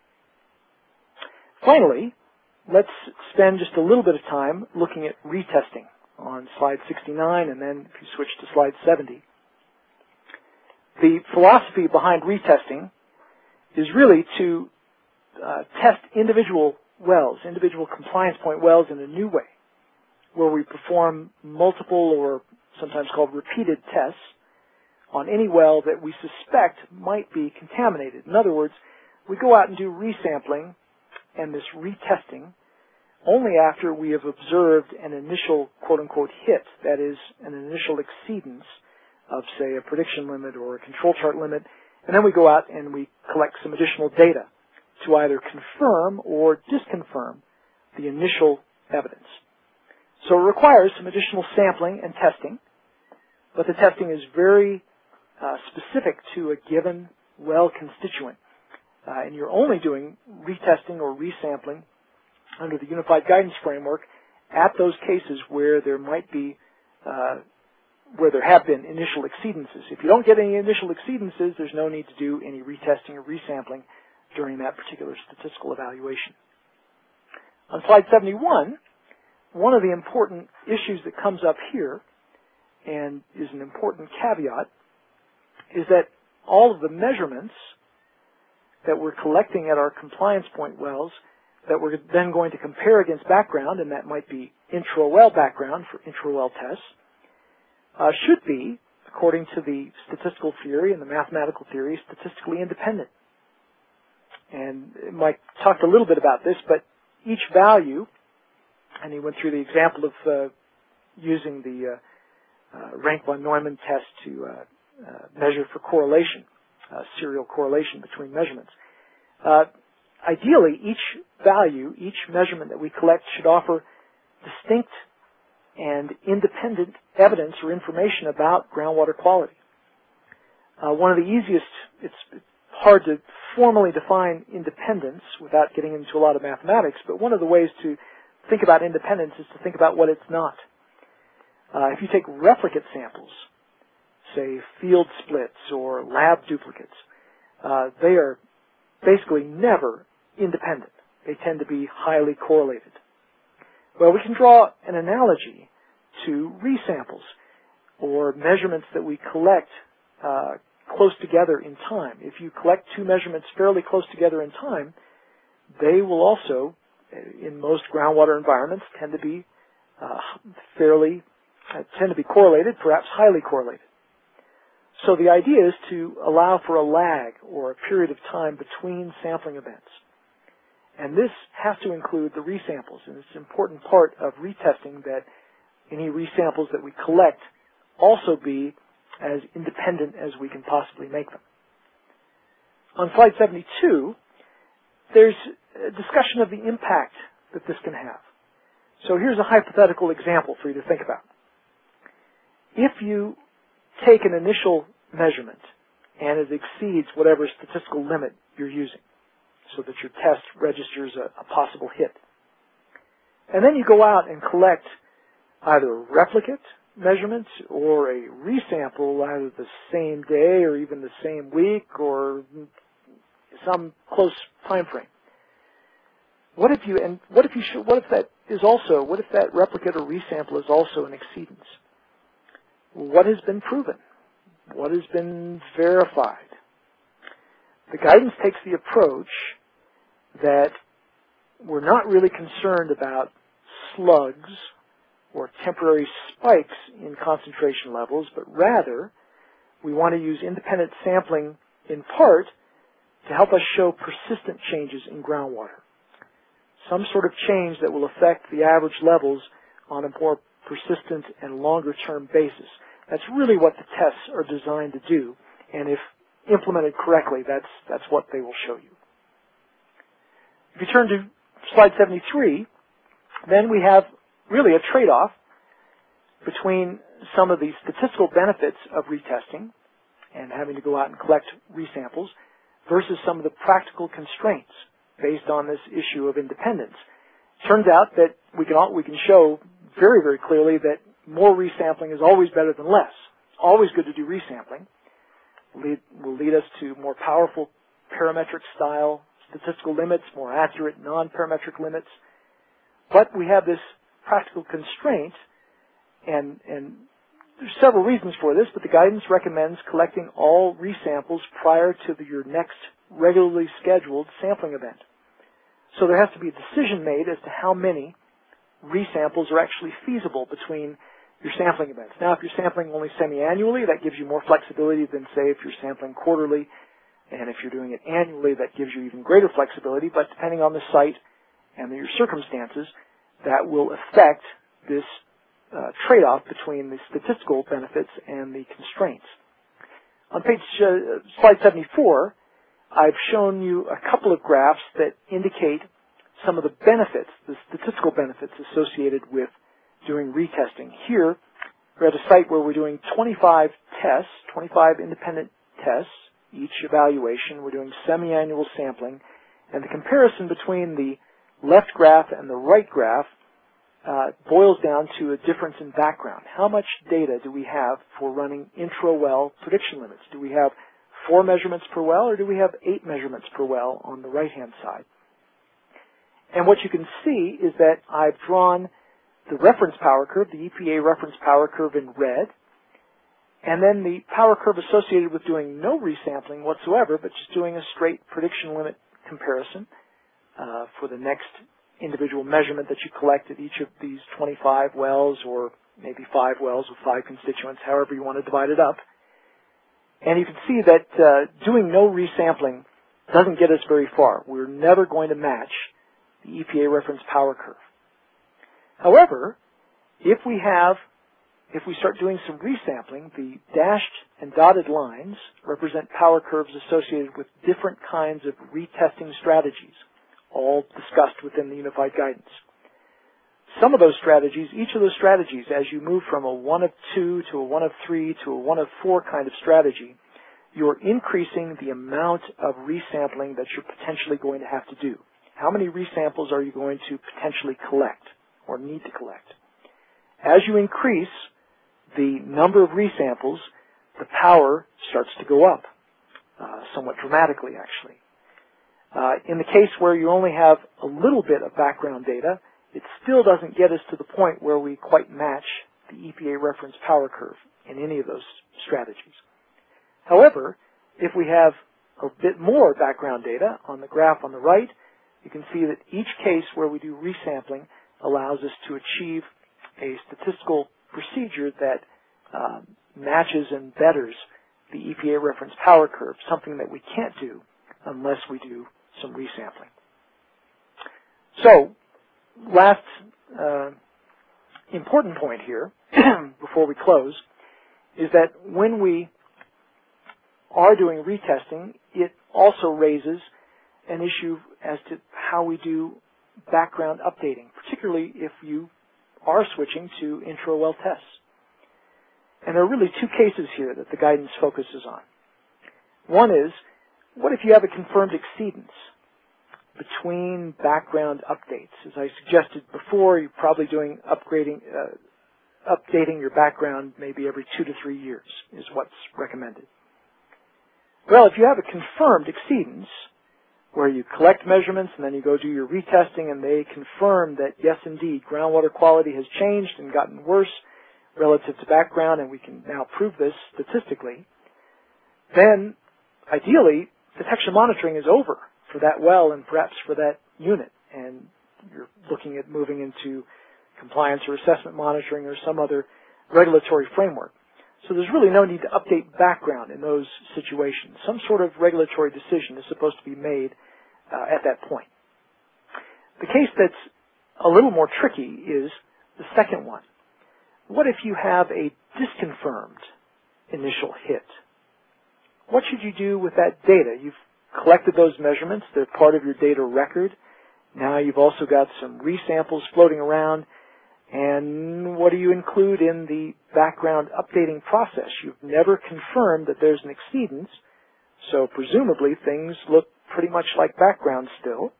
Finally, let's spend just a little bit of time looking at retesting on slide sixty-nine, and then if you switch to slide seventy. The philosophy behind retesting is really to uh, test individual wells, individual compliance point wells in a new way, where we perform multiple or sometimes called repeated tests on any well that we suspect might be contaminated. In other words, we go out and do resampling and this retesting only after we have observed an initial quote-unquote hit, that is, an initial exceedance of, say, a prediction limit or a control chart limit, and then we go out and we collect some additional data to either confirm or disconfirm the initial evidence. So it requires some additional sampling and testing, but the testing is very uh, specific to a given well constituent. Uh, and you're only doing retesting or resampling under the Unified Guidance Framework at those cases where there might be, uh, where there have been initial exceedances. If you don't get any initial exceedances, there's no need to do any retesting or resampling during that particular statistical evaluation. On slide seventy-one, one of the important issues that comes up here, and is an important caveat, is that all of the measurements that we're collecting at our compliance point wells that we're then going to compare against background, and that might be intra-well background for intra-well tests, uh, should be, according to the statistical theory and the mathematical theory, statistically independent. And Mike talked a little bit about this, but each value, and he went through the example of uh, using the uh, uh, rank von Neumann test to uh, uh, measure for correlation, uh, serial correlation between measurements. Uh, ideally, each value, each measurement that we collect should offer distinct and independent evidence or information about groundwater quality. Uh, one of the easiest, it's hard to formally define independence without getting into a lot of mathematics, but one of the ways to think about independence is to think about what it's not. Uh, if you take replicate samples, say field splits or lab duplicates, uh, they are basically never independent. They tend to be highly correlated. Well, we can draw an analogy to resamples or measurements that we collect uh, close together in time. If you collect two measurements fairly close together in time, they will also, in most groundwater environments, tend to be uh, fairly, uh, tend to be correlated, perhaps highly correlated. So the idea is to allow for a lag or a period of time between sampling events. And this has to include the resamples, and it's an important part of retesting that any resamples that we collect also be as independent as we can possibly make them. On slide seventy-two, there's a discussion of the impact that this can have. So here's a hypothetical example for you to think about. If you take an initial measurement and it exceeds whatever statistical limit you're using so that your test registers a, a possible hit, and then you go out and collect either replicate measurements or a resample either the same day or even the same week or some close time frame. What if you and what if you should, what if that is also what if that replicate or resample is also an exceedance? What has been proven? What has been verified? The guidance takes the approach that we're not really concerned about slugs or temporary spikes in concentration levels, but rather we want to use independent sampling in part to help us show persistent changes in groundwater. Some sort of change that will affect the average levels on a more persistent and longer-term basis. That's really what the tests are designed to do, and if implemented correctly, that's, that's what they will show you. If you turn to slide seventy-three, then we have really a trade-off between some of the statistical benefits of retesting and having to go out and collect resamples versus some of the practical constraints based on this issue of independence. Turns out that we can all, we can show very, very clearly that more resampling is always better than less. It's always good to do resampling. Lead, will lead us to more powerful parametric style statistical limits, more accurate non-parametric limits. But we have this practical constraint, and, and there's several reasons for this, but the guidance recommends collecting all resamples prior to the, your next regularly scheduled sampling event. So there has to be a decision made as to how many resamples are actually feasible between your sampling events. Now, if you're sampling only semi-annually, that gives you more flexibility than, say, if you're sampling quarterly. And if you're doing it annually, that gives you even greater flexibility. But depending on the site and your circumstances, that will affect this uh, trade-off between the statistical benefits and the constraints. On page uh, slide seventy-four, I've shown you a couple of graphs that indicate some of the benefits, the statistical benefits associated with doing retesting. Here, we're at a site where we're doing twenty-five tests, twenty-five independent tests, each evaluation. We're doing semi-annual sampling, and the comparison between the left graph and the right graph uh, boils down to a difference in background. How much data do we have for running intra-well prediction limits? Do we have four measurements per well, or do we have eight measurements per well on the right-hand side? And what you can see is that I've drawn the reference power curve, the E P A reference power curve in red, and then the power curve associated with doing no resampling whatsoever, but just doing a straight prediction limit comparison uh, for the next individual measurement that you collect at each of these twenty-five wells, or maybe five wells with five constituents, however you want to divide it up. And you can see that uh, doing no resampling doesn't get us very far. We're never going to match the E P A reference power curve. However, if we have, if we start doing some resampling, the dashed and dotted lines represent power curves associated with different kinds of retesting strategies, all discussed within the unified guidance. Some of those strategies, each of those strategies, as you move from a one of two to a one of three to a one of four kind of strategy, you're increasing the amount of resampling that you're potentially going to have to do. How many resamples are you going to potentially collect or need to collect? As you increase the number of resamples, the power starts to go up, uh, somewhat dramatically actually. Uh, in the case where you only have a little bit of background data, it still doesn't get us to the point where we quite match the E P A reference power curve in any of those strategies. However, if we have a bit more background data on the graph on the right, you can see that each case where we do resampling allows us to achieve a statistical procedure that um, matches and betters the E P A reference power curve, something that we can't do unless we do some resampling. So, last uh, important point here, before we close, is that when we are doing retesting, it also raises an issue as to how we do background updating, particularly if you are switching to intra-well tests. And there are really two cases here that the guidance focuses on. One is, what if you have a confirmed exceedance between background updates? As I suggested before, you're probably doing upgrading, uh, updating your background maybe every two to three years is what's recommended. Well, if you have a confirmed exceedance, where you collect measurements and then you go do your retesting and they confirm that, yes, indeed, groundwater quality has changed and gotten worse relative to background, and we can now prove this statistically, then ideally detection monitoring is over for that well and perhaps for that unit, and you're looking at moving into compliance or assessment monitoring or some other regulatory framework. So there's really no need to update background in those situations. Some sort of regulatory decision is supposed to be made uh, at that point. The case that's a little more tricky is the second one. What if you have a disconfirmed initial hit? What should you do with that data? You've collected those measurements. They're part of your data record. Now you've also got some resamples floating around. And what do you include in the background updating process? You've never confirmed that there's an exceedance, so presumably things look pretty much like background still.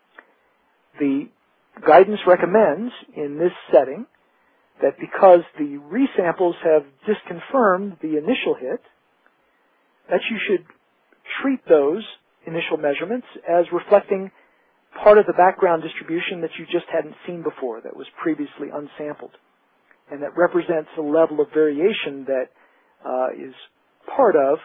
The guidance recommends in this setting that because the resamples have disconfirmed the initial hit, that you should treat those initial measurements as reflecting part of the background distribution that you just hadn't seen before, that was previously unsampled. and that represents a level of variation that uh, is part of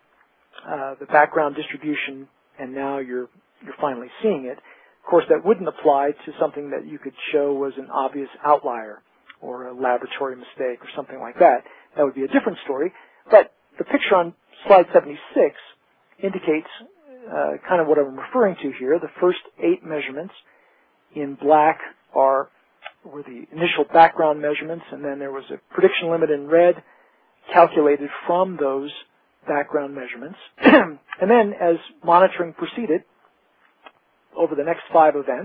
uh, the background distribution, and now you're you're finally seeing it. Of course, that wouldn't apply to something that you could show was an obvious outlier or a laboratory mistake or something like that. That would be a different story. But the picture on slide seventy-six indicates uh, kind of what I'm referring to here. The first eight measurements in black are were the initial background measurements, and then there was a prediction limit in red calculated from those background measurements. And then as monitoring proceeded over the next five events,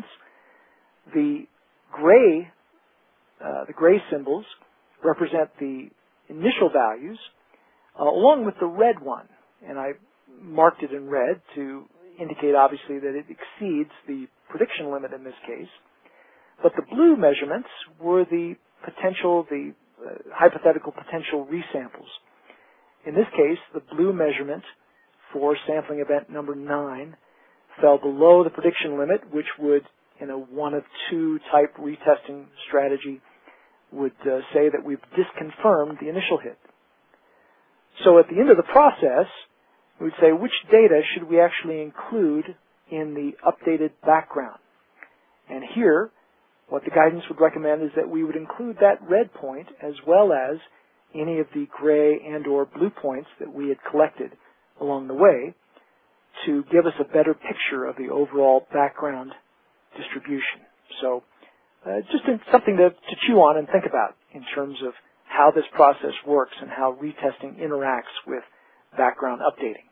the gray, uh, the gray symbols represent the initial values uh, along with the red one. And I marked it in red to indicate obviously that it exceeds the prediction limit in this case. But the blue measurements were the potential, the uh, hypothetical potential resamples. In this case, the blue measurement for sampling event number nine fell below the prediction limit, which would, in a one of two type retesting strategy, would uh, say that we've disconfirmed the initial hit. So at the end of the process, we would say which data should we actually include in the updated background. And here, what the guidance would recommend is that we would include that red point as well as any of the gray and or blue points that we had collected along the way to give us a better picture of the overall background distribution. So uh, just something to, to chew on and think about in terms of how this process works and how retesting interacts with background updating.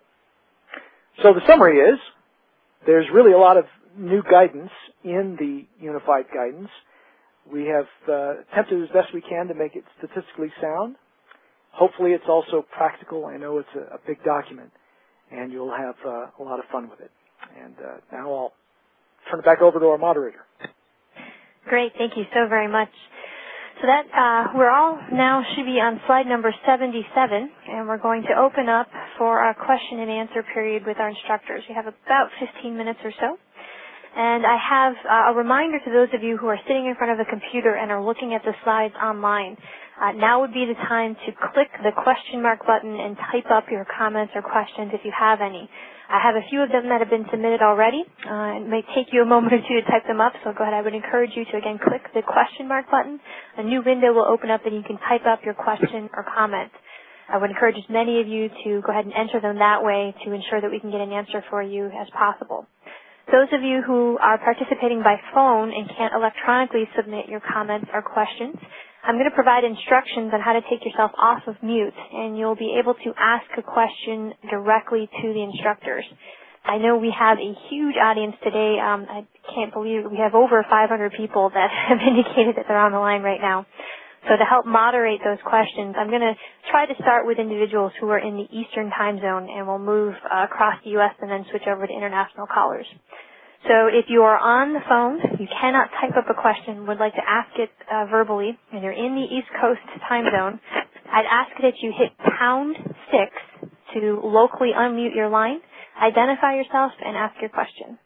So the summary is there's really a lot of new guidance in the unified guidance. We have uh, attempted as best we can to make it statistically sound. Hopefully it's also practical. I know it's a, a big document, and you'll have uh, a lot of fun with it. And uh, now I'll turn it back over to our moderator. Great. Thank you so very much. So that uh, we're all now should be on slide number seventy-seven, and we're going to open up for our question and answer period with our instructors. We have about fifteen minutes or so. And I have uh, a reminder to those of you who are sitting in front of a computer and are looking at the slides online. Uh, now would be the time to click the question mark button and type up your comments or questions if you have any. I have a few of them that have been submitted already. Uh, it may take you a moment or two to type them up, so go ahead. I would encourage you to, again, click the question mark button. A new window will open up and you can type up your question or comment. I would encourage as many of you to go ahead and enter them that way to ensure that we can get an answer for you as possible. Those of you who are participating by phone and can't electronically submit your comments or questions, I'm going to provide instructions on how to take yourself off of mute, and you'll be able to ask a question directly to the instructors. I know we have a huge audience today. Um, I can't believe it. We have over five hundred people that have indicated that they're on the line right now. So to help moderate those questions, I'm going to try to start with individuals who are in the Eastern time zone, and we'll move uh, across the U S and then switch over to international callers. So if you are on the phone, you cannot type up a question, would like to ask it uh, verbally, and you're in the East Coast time zone, I'd ask that you hit pound six to locally unmute your line, identify yourself, and ask your question.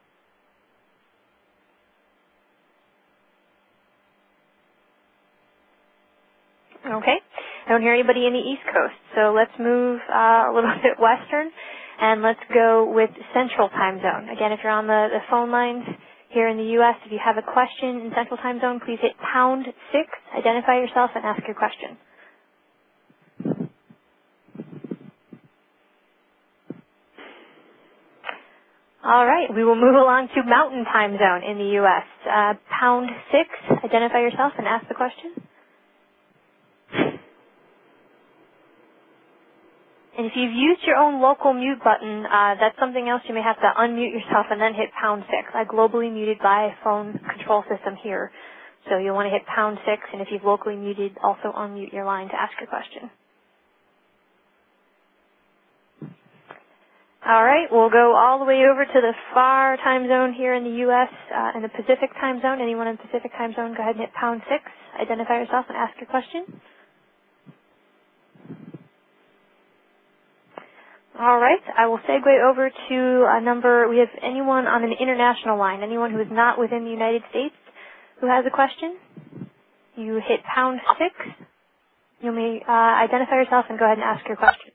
Okay. I don't hear anybody in the East Coast, so let's move uh, a little bit western, and let's go with Central Time Zone. Again, if you're on the, the phone lines here in the U S, if you have a question in Central Time Zone, please hit pound six, identify yourself, and ask your question. All right, we will move along to Mountain Time Zone in the U S. Uh, pound six, identify yourself, and ask the question. And if you've used your own local mute button, uh, that's something else. You may have to unmute yourself and then hit pound six. I globally muted by phone control system here. So you'll want to hit pound six, and if you've locally muted, also unmute your line to ask your question. All right, we'll go all the way over to the far time zone here in the U S, uh, in the Pacific time zone. Anyone in the Pacific time zone, go ahead and hit pound six, identify yourself, and ask your question. All right, I will segue over to a number. We have anyone on an international line, anyone who is not within the United States who has a question? you hit pound six. You may uh, identify yourself and go ahead and ask your question.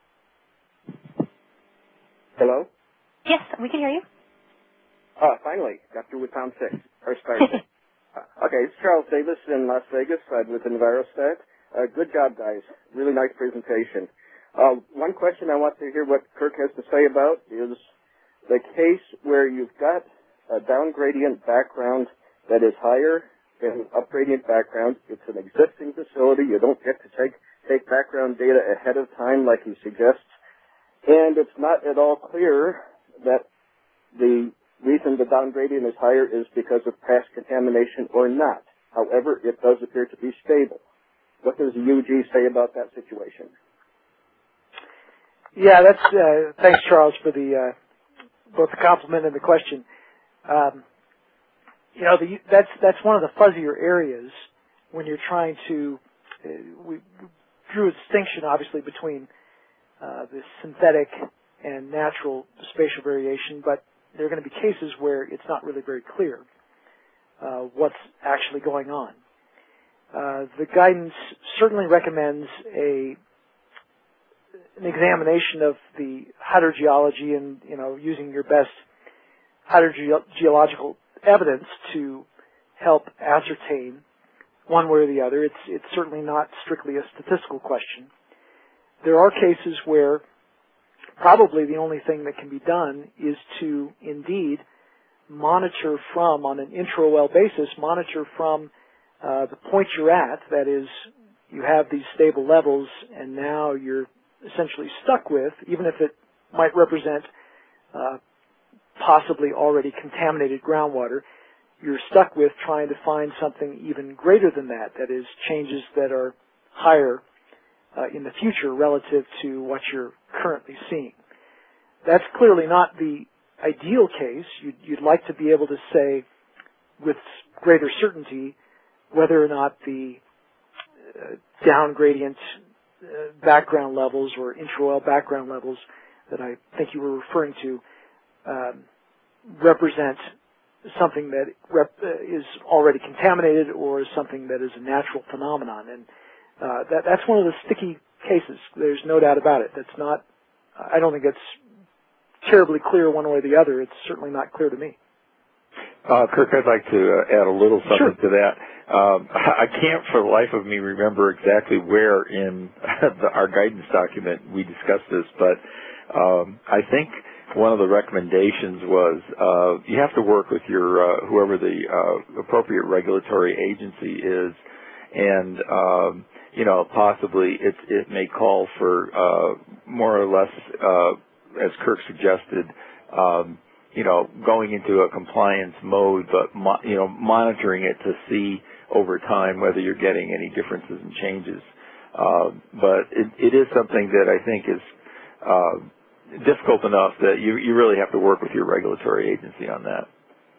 Hello? Yes, we can hear you. Ah, finally, got through with pound six. First time. uh, okay, it's Charles Davis in Las Vegas. I'm with Envirostat. Uh, good job, guys. Really nice presentation. Uh, one question I want to hear what Kirk has to say about is the case where you've got a down gradient background that is higher than up gradient background. It's an existing facility. You don't get to take, take background data ahead of time like he suggests. And it's not at all clear that the reason the down gradient is higher is because of past contamination or not. However, it does appear to be stable. What does U G say about that situation? Yeah, that's uh, thanks, Charles, for the uh, both the compliment and the question. Um, you know, the, that's that's one of the fuzzier areas when you're trying to. Uh, we drew a distinction, obviously, between uh, the synthetic and natural spatial variation, but there are going to be cases where it's not really very clear uh, what's actually going on. Uh, the guidance certainly recommends a an examination of the hydrogeology and, you know, using your best hydrogeological evidence to help ascertain one way or the other. It's it's certainly not strictly a statistical question. There are cases where probably the only thing that can be done is to indeed monitor from, on an intra-well basis, monitor from uh, the point you're at, that is, you have these stable levels and now you're essentially stuck with, even if it might represent uh, possibly already contaminated groundwater, you're stuck with trying to find something even greater than that, that is, changes that are higher uh, in the future relative to what you're currently seeing. That's clearly not the ideal case. You'd, you'd like to be able to say with greater certainty whether or not the uh, down gradient uh, background levels or intra-well background levels that I think you were referring to um, represent something that rep, uh, is already contaminated or is something that is a natural phenomenon. And uh, that, that's one of the sticky cases. There's no doubt about it. That's not, I don't think it's terribly clear one way or the other. It's certainly not clear to me. Uh, Kirk, I'd like to uh, add a little something Sure. to that. Um, I can't for the life of me remember exactly where in the, our guidance document we discussed this, but um, I think one of the recommendations was uh, you have to work with your uh, whoever the uh, appropriate regulatory agency is, and um, you know possibly it it may call for uh, more or less, uh, as Kirk suggested, um, you know, going into a compliance mode, but mo- you know monitoring it to see over time whether you're getting any differences and changes. Uh, but it, it is something that I think is uh, difficult enough that you, you really have to work with your regulatory agency on that.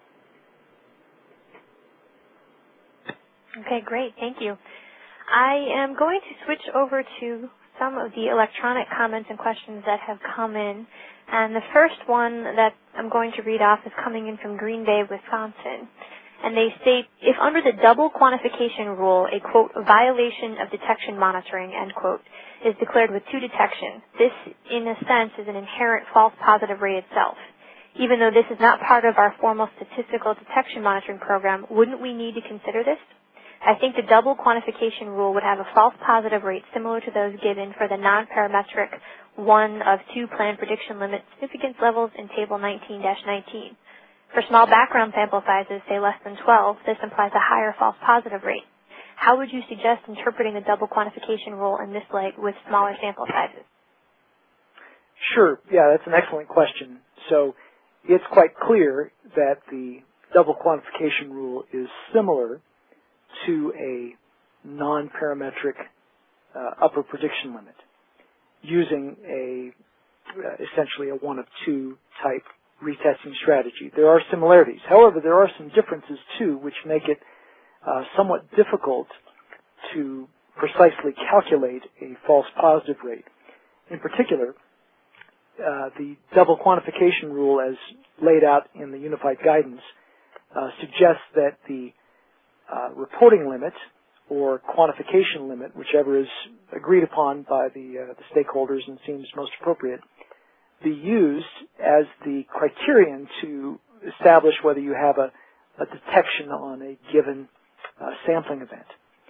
Okay, great. Thank you. I am going to switch over to some of the electronic comments and questions that have come in. And the first one that I'm going to read off is coming in from Green Bay, Wisconsin. And they state, if under the double quantification rule, a, quote, violation of detection monitoring, end quote, is declared with two detections, this, in a sense, is an inherent false positive rate itself. Even though this is not part of our formal statistical detection monitoring program, wouldn't we need to consider this? I think the double quantification rule would have a false positive rate similar to those given for the non-parametric one of two planned prediction limit significance levels in Table nineteen dash nineteen. For small background sample sizes, say less than twelve, this implies a higher false positive rate. How would you suggest interpreting the double quantification rule in this light with smaller sample sizes? Sure. Yeah, that's an excellent question. So it's quite clear that the double quantification rule is similar to a non-parametric uh, upper prediction limit using a uh, essentially a one of two type retesting strategy. There are similarities. However, there are some differences too, which make it uh, somewhat difficult to precisely calculate a false positive rate. In particular, uh, the double quantification rule as laid out in the unified guidance uh, suggests that the uh, reporting limit or quantification limit, whichever is agreed upon by the, uh, the stakeholders and seems most appropriate, be used as the criterion to establish whether you have a, a detection on a given uh, sampling event.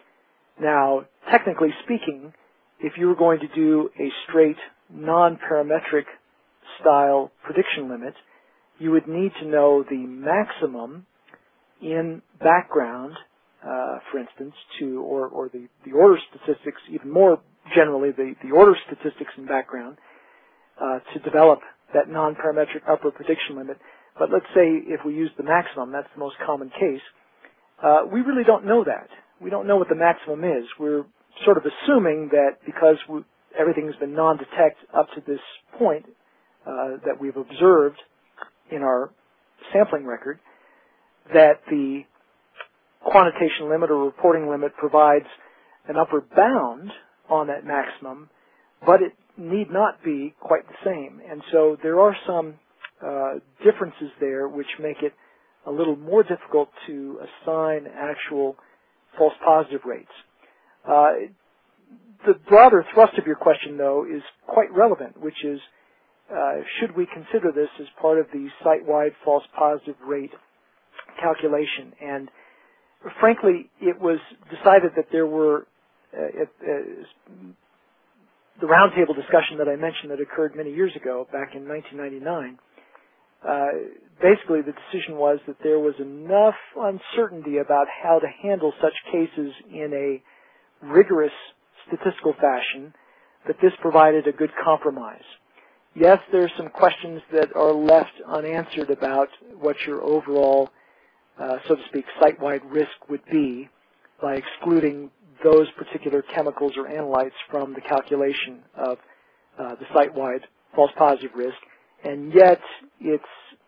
Now, technically speaking, if you were going to do a straight non-parametric style prediction limit, you would need to know the maximum in background, uh, for instance, to or, or the, the order statistics, even more generally the, the order statistics in background, uh, to develop that non-parametric upper prediction limit. But let's say if we use the maximum, that's the most common case, uh, we really don't know that. We don't know what the maximum is. We're sort of assuming that because we, everything has been non-detect up to this point uh, that we've observed in our sampling record, that the quantitation limit or reporting limit provides an upper bound on that maximum, but it need not be quite the same. And so there are some uh, differences there which make it a little more difficult to assign actual false positive rates. Uh, the broader thrust of your question, though, is quite relevant, which is uh, should we consider this as part of the site-wide false positive rate calculation? And frankly, it was decided that there were uh, uh, the roundtable discussion that I mentioned that occurred many years ago, back in nineteen ninety-nine. Uh, basically, the decision was that there was enough uncertainty about how to handle such cases in a rigorous statistical fashion that this provided a good compromise. Yes, there's some questions that are left unanswered about what your overall, uh, so to speak, site-wide risk would be by excluding those particular chemicals or analytes from the calculation of uh, the site-wide false positive risk. And yet, it's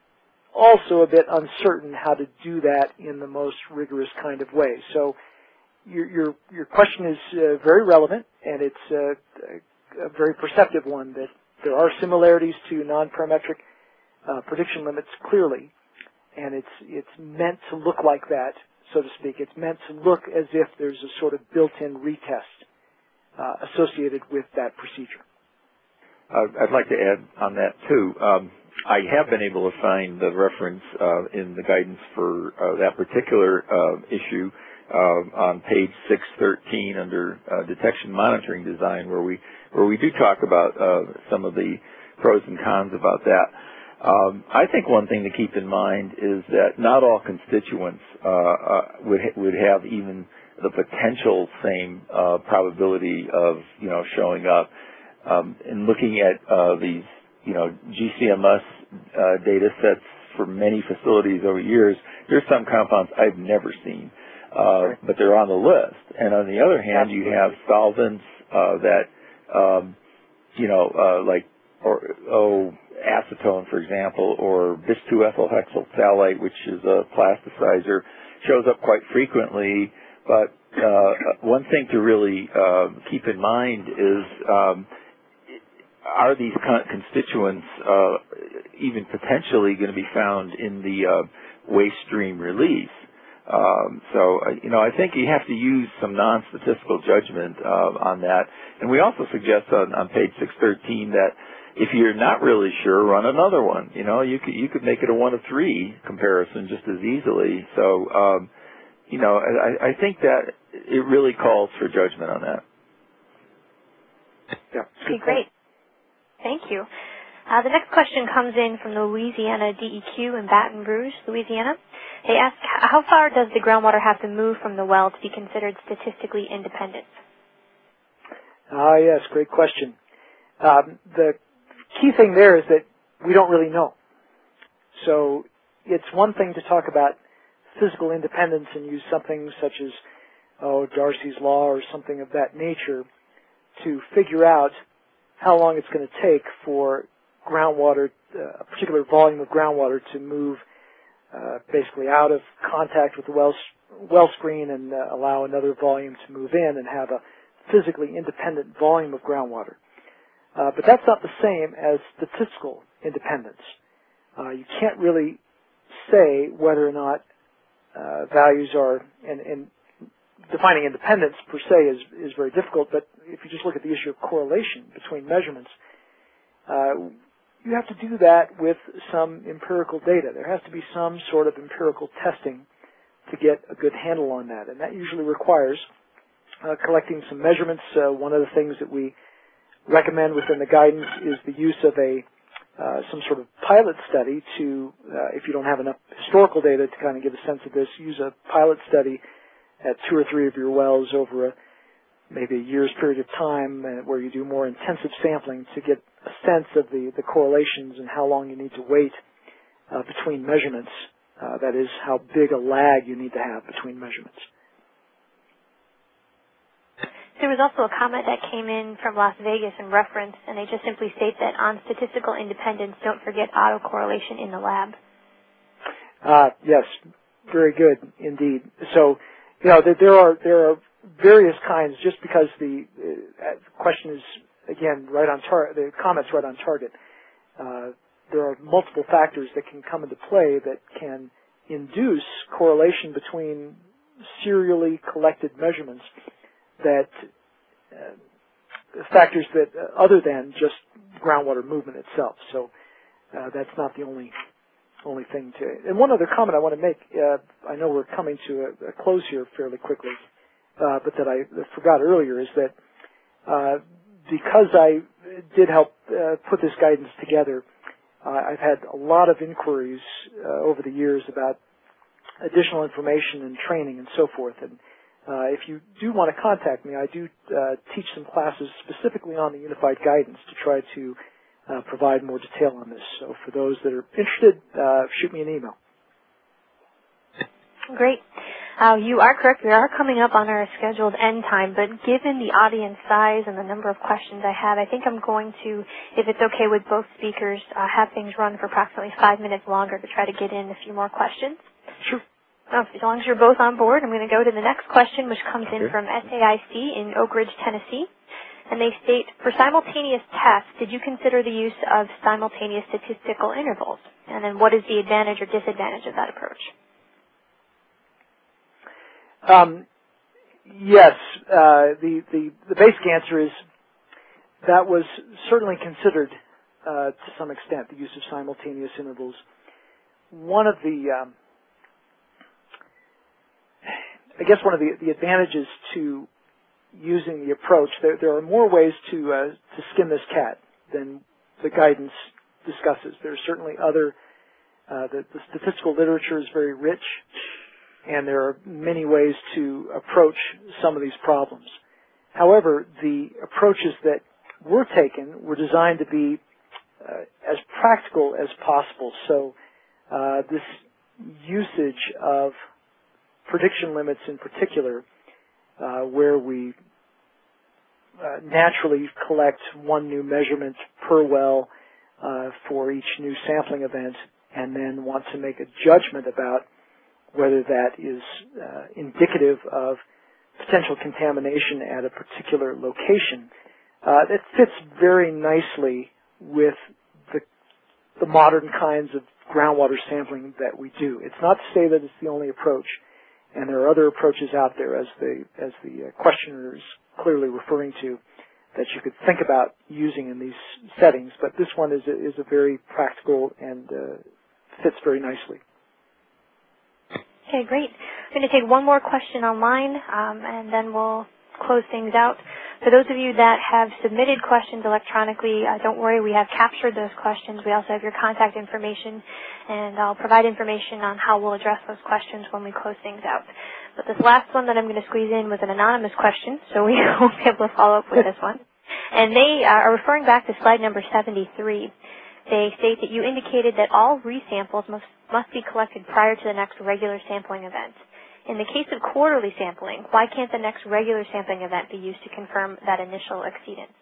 also a bit uncertain how to do that in the most rigorous kind of way. So your your, your question is uh, very relevant, and it's uh, a very perceptive one, that there are similarities to non-parametric uh, prediction limits clearly, and it's it's meant to look like that, so to speak. It's meant to look as if there's a sort of built-in retest uh, associated with that procedure. Uh, I'd like to add on that, too. Um, I have been able to find the reference uh, in the guidance for uh, that particular uh, issue uh, on page six thirteen under uh, detection monitoring design, where we where we do talk about uh, some of the pros and cons about that. Um, I think one thing to keep in mind is that not all constituents uh, uh, would ha- would have even the potential same uh, probability of you know showing up. Um, and looking at uh, these, you know, G C M S uh, data sets for many facilities over years, there's some compounds I've never seen, uh, but they're on the list. And on the other hand, you have solvents uh, that, um, you know, uh, like or oh, acetone, for example, or bis two ethyl hexyl phthalate, which is a plasticizer, shows up quite frequently. But uh, one thing to really uh, keep in mind is um, are these con- constituents uh, even potentially going to be found in the uh, waste stream release? Um, so, uh, you know, I think you have to use some non-statistical judgment uh, on that. And we also suggest on, on page six thirteen that if you're not really sure, run another one. You know, you could you could make it a one of three comparison just as easily. So, um, you know, I, I think that it really calls for judgment on that. Yeah. Okay, great. Thank you. Uh, the next question comes in from the Louisiana D E Q in Baton Rouge, Louisiana. They ask, how far does the groundwater have to move from the well to be considered statistically independent? Ah, yes, great question. Um, the key thing there is that we don't really know. So it's one thing to talk about physical independence and use something such as, oh, Darcy's Law or something of that nature to figure out how long it's going to take for groundwater, uh, a particular volume of groundwater to move uh, basically out of contact with the well, well screen and uh, allow another volume to move in and have a physically independent volume of groundwater. Uh, but that's not the same as statistical independence. Uh, you can't really say whether or not uh, values are, and, and defining independence per se is, is very difficult, but if you just look at the issue of correlation between measurements, uh, you have to do that with some empirical data. There has to be some sort of empirical testing to get a good handle on that, and that usually requires uh, collecting some measurements. Uh, one of the things that we recommend within the guidance is the use of a uh, some sort of pilot study to, uh, if you don't have enough historical data to kind of give a sense of this, use a pilot study at two or three of your wells over a, maybe a year's period of time, uh, where you do more intensive sampling to get a sense of the, the correlations and how long you need to wait uh, between measurements. Uh, that is, how big a lag you need to have between measurements. There was also a comment that came in from Las Vegas in reference, and they just simply state that on statistical independence, don't forget autocorrelation in the lab. Uh, yes, very good indeed. So, you know, there are there are various kinds. Just because the uh, question is again right on target, the comment's right on target. Uh, there are multiple factors that can come into play that can induce correlation between serially collected measurements. That uh, factors that uh, other than just groundwater movement itself. So uh, that's not the only only thing to. And one other comment I want to make. Uh, I know we're coming to a, a close here fairly quickly, uh, but that I forgot earlier is that uh, because I did help uh, put this guidance together, uh, I've had a lot of inquiries uh, over the years about additional information and training and so forth. And Uh, if you do want to contact me, I do uh, teach some classes specifically on the Unified Guidance to try to uh, provide more detail on this. So for those that are interested, uh, shoot me an email. Great. Uh, you are correct. We are coming up on our scheduled end time, but given the audience size and the number of questions I have, I think I'm going to, if it's okay with both speakers, uh, have things run for approximately five minutes longer to try to get in a few more questions. Sure. Oh, as long as you're both on board, I'm going to go to the next question, which comes in from S A I C in Oak Ridge, Tennessee. And they state, for simultaneous tests, did you consider the use of simultaneous statistical intervals? And then what is the advantage or disadvantage of that approach? Um, yes. Uh, the, the, the basic answer is that was certainly considered uh, to some extent, the use of simultaneous intervals. One of the... Um, I guess one of the, the advantages to using the approach, there, there are more ways to uh, to skin this cat than the guidance discusses. There are certainly other, uh, the, the statistical literature is very rich, and there are many ways to approach some of these problems. However, the approaches that were taken were designed to be uh, as practical as possible. So uh, this usage of prediction limits in particular, uh, where we uh, naturally collect one new measurement per well uh, for each new sampling event, and then want to make a judgment about whether that is uh, indicative of potential contamination at a particular location. Uh, that fits very nicely with the, the modern kinds of groundwater sampling that we do. It's not to say that it's the only approach. And there are other approaches out there, as the as the questioner is clearly referring to, that you could think about using in these settings. But this one is a, is a very practical and uh, fits very nicely. Okay, great. I'm going to take one more question online, um, and then we'll close things out. For those of you that have submitted questions electronically, uh, don't worry, we have captured those questions. We also have your contact information, and I'll provide information on how we'll address those questions when we close things out. But this last one that I'm going to squeeze in was an anonymous question, so we won't be able to follow up with this one. And they uh, are referring back to slide number seventy-three. They state that you indicated that all resamples must, must be collected prior to the next regular sampling event. In the case of quarterly sampling, why can't the next regular sampling event be used to confirm that initial exceedance?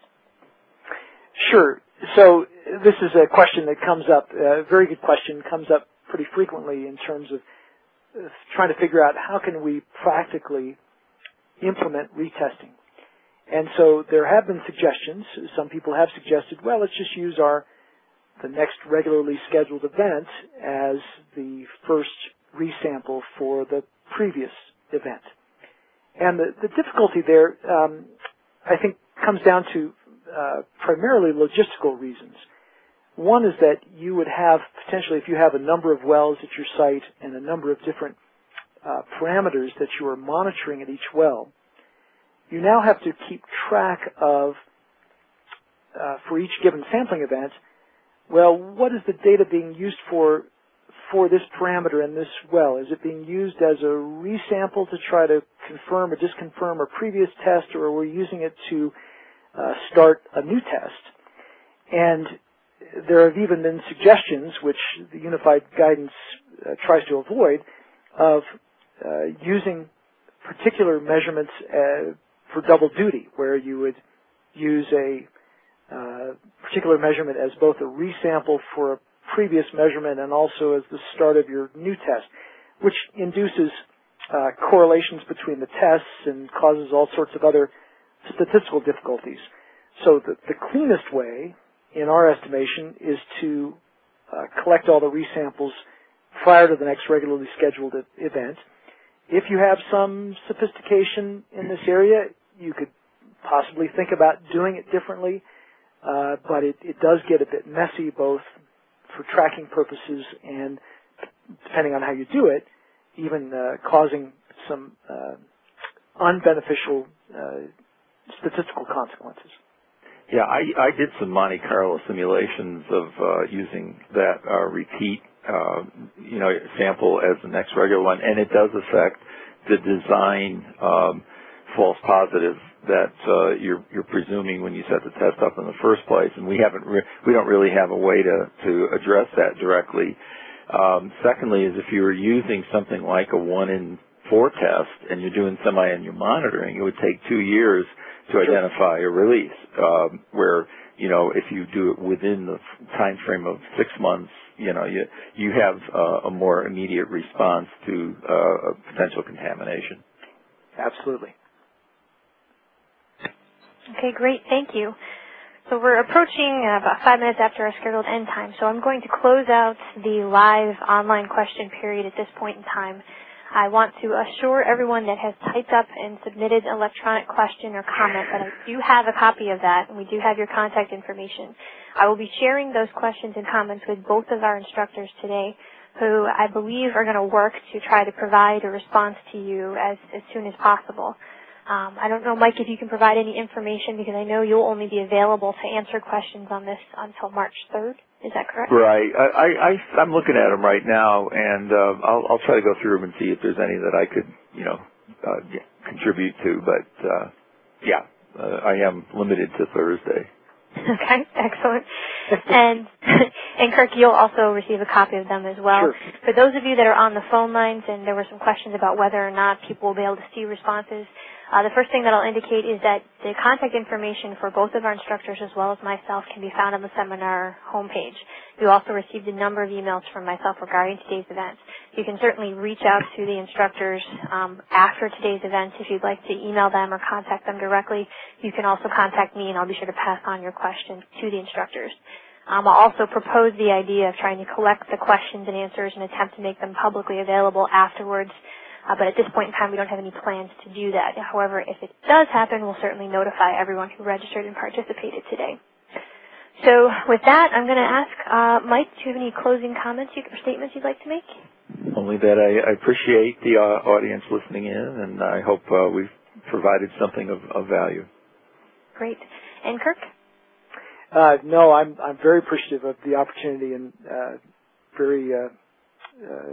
Sure. So this is a question that comes up, a very good question, comes up pretty frequently in terms of uh, trying to figure out how can we practically implement retesting. And so there have been suggestions. Some people have suggested, well, let's just use our the next regularly scheduled event as the first resample for the previous event. And the, the difficulty there, um, I think, comes down to uh, primarily logistical reasons. One is that you would have, potentially, if you have a number of wells at your site and a number of different uh, parameters that you are monitoring at each well, you now have to keep track of, uh, for each given sampling event, well, what is the data being used for for this parameter in this well? Is it being used as a resample to try to confirm or disconfirm a previous test, or are we using it to uh, start a new test? And there have even been suggestions, which the unified guidance uh, tries to avoid, of uh, using particular measurements uh, for double duty, where you would use a uh, particular measurement as both a resample for a previous measurement and also as the start of your new test, which induces uh, correlations between the tests and causes all sorts of other statistical difficulties. So the, the cleanest way, in our estimation, is to uh, collect all the resamples prior to the next regularly scheduled event. If you have some sophistication in this area, you could possibly think about doing it differently, uh, but it, it does get a bit messy, both for tracking purposes and, depending on how you do it, even uh, causing some uh, unbeneficial uh, statistical consequences. Yeah, I, I did some Monte Carlo simulations of uh, using that uh, repeat, uh, you know, sample as the next regular one, and it does affect the design um, false positive that uh, you're, you're presuming when you set the test up in the first place, and we haven't, re- we don't really have a way to, to address that directly. Um, secondly, is if you were using something like a one in four test and you're doing semi-annual monitoring, it would take two years to identify a release, um, where, you know, if you do it within the time frame of six months, you know, you, you have uh, a more immediate response to uh, potential contamination. Absolutely. Okay, great. Thank you. So we're approaching uh, about five minutes after our scheduled end time, so I'm going to close out the live online question period at this point in time. I want to assure everyone that has typed up and submitted an electronic question or comment that I do have a copy of that, and we do have your contact information. I will be sharing those questions and comments with both of our instructors today, who I believe are going to work to try to provide a response to you as, as soon as possible. Um, I don't know, Mike, if you can provide any information, because I know you'll only be available to answer questions on this until March third. Is that correct? Right. I, I, I, I'm looking at them right now, and uh, I'll, I'll try to go through them and see if there's any that I could, you know, uh, contribute to. But, uh, yeah, uh, I am limited to Thursday. Okay, excellent. and and Kirk, you'll also receive a copy of them as well. Sure. For those of you that are on the phone lines, and there were some questions about whether or not people will be able to see responses, uh, the first thing that I'll indicate is that the contact information for both of our instructors as well as myself can be found on the seminar homepage. You also received a number of emails from myself regarding today's events. You can certainly reach out to the instructors um, after today's event if you'd like to email them or contact them directly. You can also contact me, and I'll be sure to pass on your questions to the instructors. Um, I'll also propose the idea of trying to collect the questions and answers and attempt to make them publicly available afterwards. Uh, but at this point in time, we don't have any plans to do that. However, if it does happen, we'll certainly notify everyone who registered and participated today. So with that, I'm going to ask uh, Mike, do you have any closing comments or statements you'd like to make? Only that I, I appreciate the uh, audience listening in, and I hope uh, we've provided something of, of value. Great. And Kirk? Uh, no, I'm I'm very appreciative of the opportunity, and uh, very uh, uh,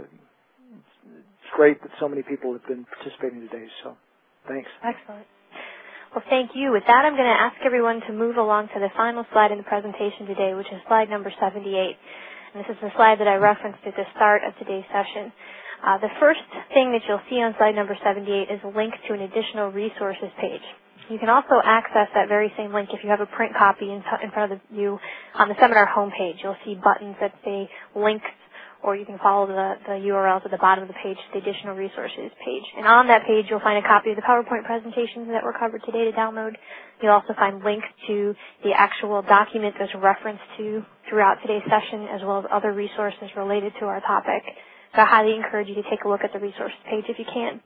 it's great that so many people have been participating today. So, thanks. Excellent. Well, thank you. With that, I'm going to ask everyone to move along to the final slide in the presentation today, which is slide number seventy-eight. And this is the slide that I referenced at the start of today's session. Uh, the first thing that you'll see on slide number seventy-eight is a link to an additional resources page. You can also access that very same link if you have a print copy in, in front of you on the seminar homepage. You'll see buttons that say links, or you can follow the, the U R Ls at the bottom of the page to the additional resources page. And on that page, you'll find a copy of the PowerPoint presentations that were covered today to download. You'll also find links to the actual document that's referenced to throughout today's session, as well as other resources related to our topic. So I highly encourage you to take a look at the resources page if you can.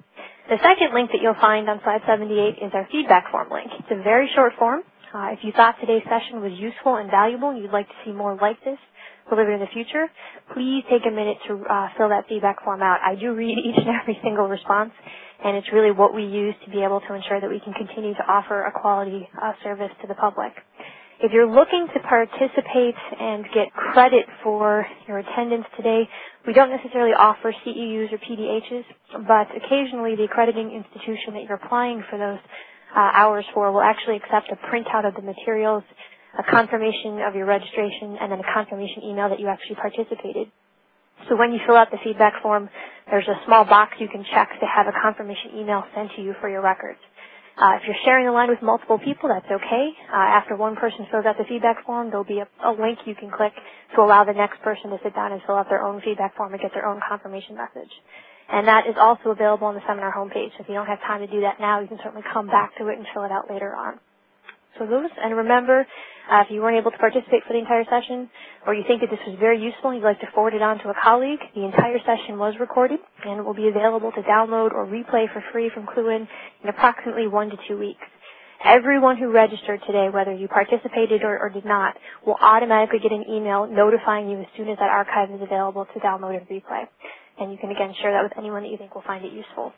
The second link that you'll find on slide seventy-eight is our feedback form link. It's a very short form. Uh, if you thought today's session was useful and valuable and you'd like to see more like this delivered in the future, please take a minute to uh, fill that feedback form out. I do read each and every single response, and it's really what we use to be able to ensure that we can continue to offer a quality uh, service to the public. If you're looking to participate and get credit for your attendance today, we don't necessarily offer C E Us or P D Hs, but occasionally the accrediting institution that you're applying for those uh, hours for will actually accept a printout of the materials, a confirmation of your registration, and then a confirmation email that you actually participated. So when you fill out the feedback form, there's a small box you can check to have a confirmation email sent to you for your records. Uh, if you're sharing the line with multiple people, that's okay. Uh, after one person fills out the feedback form, there'll be a, a link you can click to allow the next person to sit down and fill out their own feedback form and get their own confirmation message. And that is also available on the seminar homepage. So if you don't have time to do that now, you can certainly come back to it and fill it out later on. So those, and remember, uh, if you weren't able to participate for the entire session, or you think that this was very useful and you'd like to forward it on to a colleague, the entire session was recorded and it will be available to download or replay for free from Cluin in approximately one to two weeks. Everyone who registered today, whether you participated or, or did not, will automatically get an email notifying you as soon as that archive is available to download and replay. And you can, again, share that with anyone that you think will find it useful.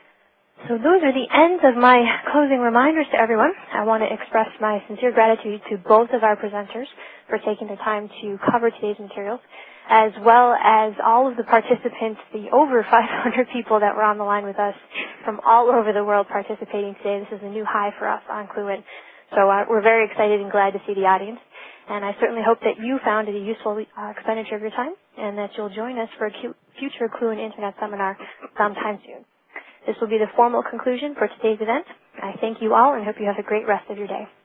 So those are the ends of my closing reminders to everyone. I want to express my sincere gratitude to both of our presenters for taking the time to cover today's materials, as well as all of the participants, the over five hundred people that were on the line with us from all over the world participating today. This is a new high for us on Cluin. So uh, we're very excited and glad to see the audience. And I certainly hope that you found it a useful uh, expenditure of your time and that you'll join us for a future Cluin Internet seminar sometime soon. This will be the formal conclusion for today's event. I thank you all and hope you have a great rest of your day.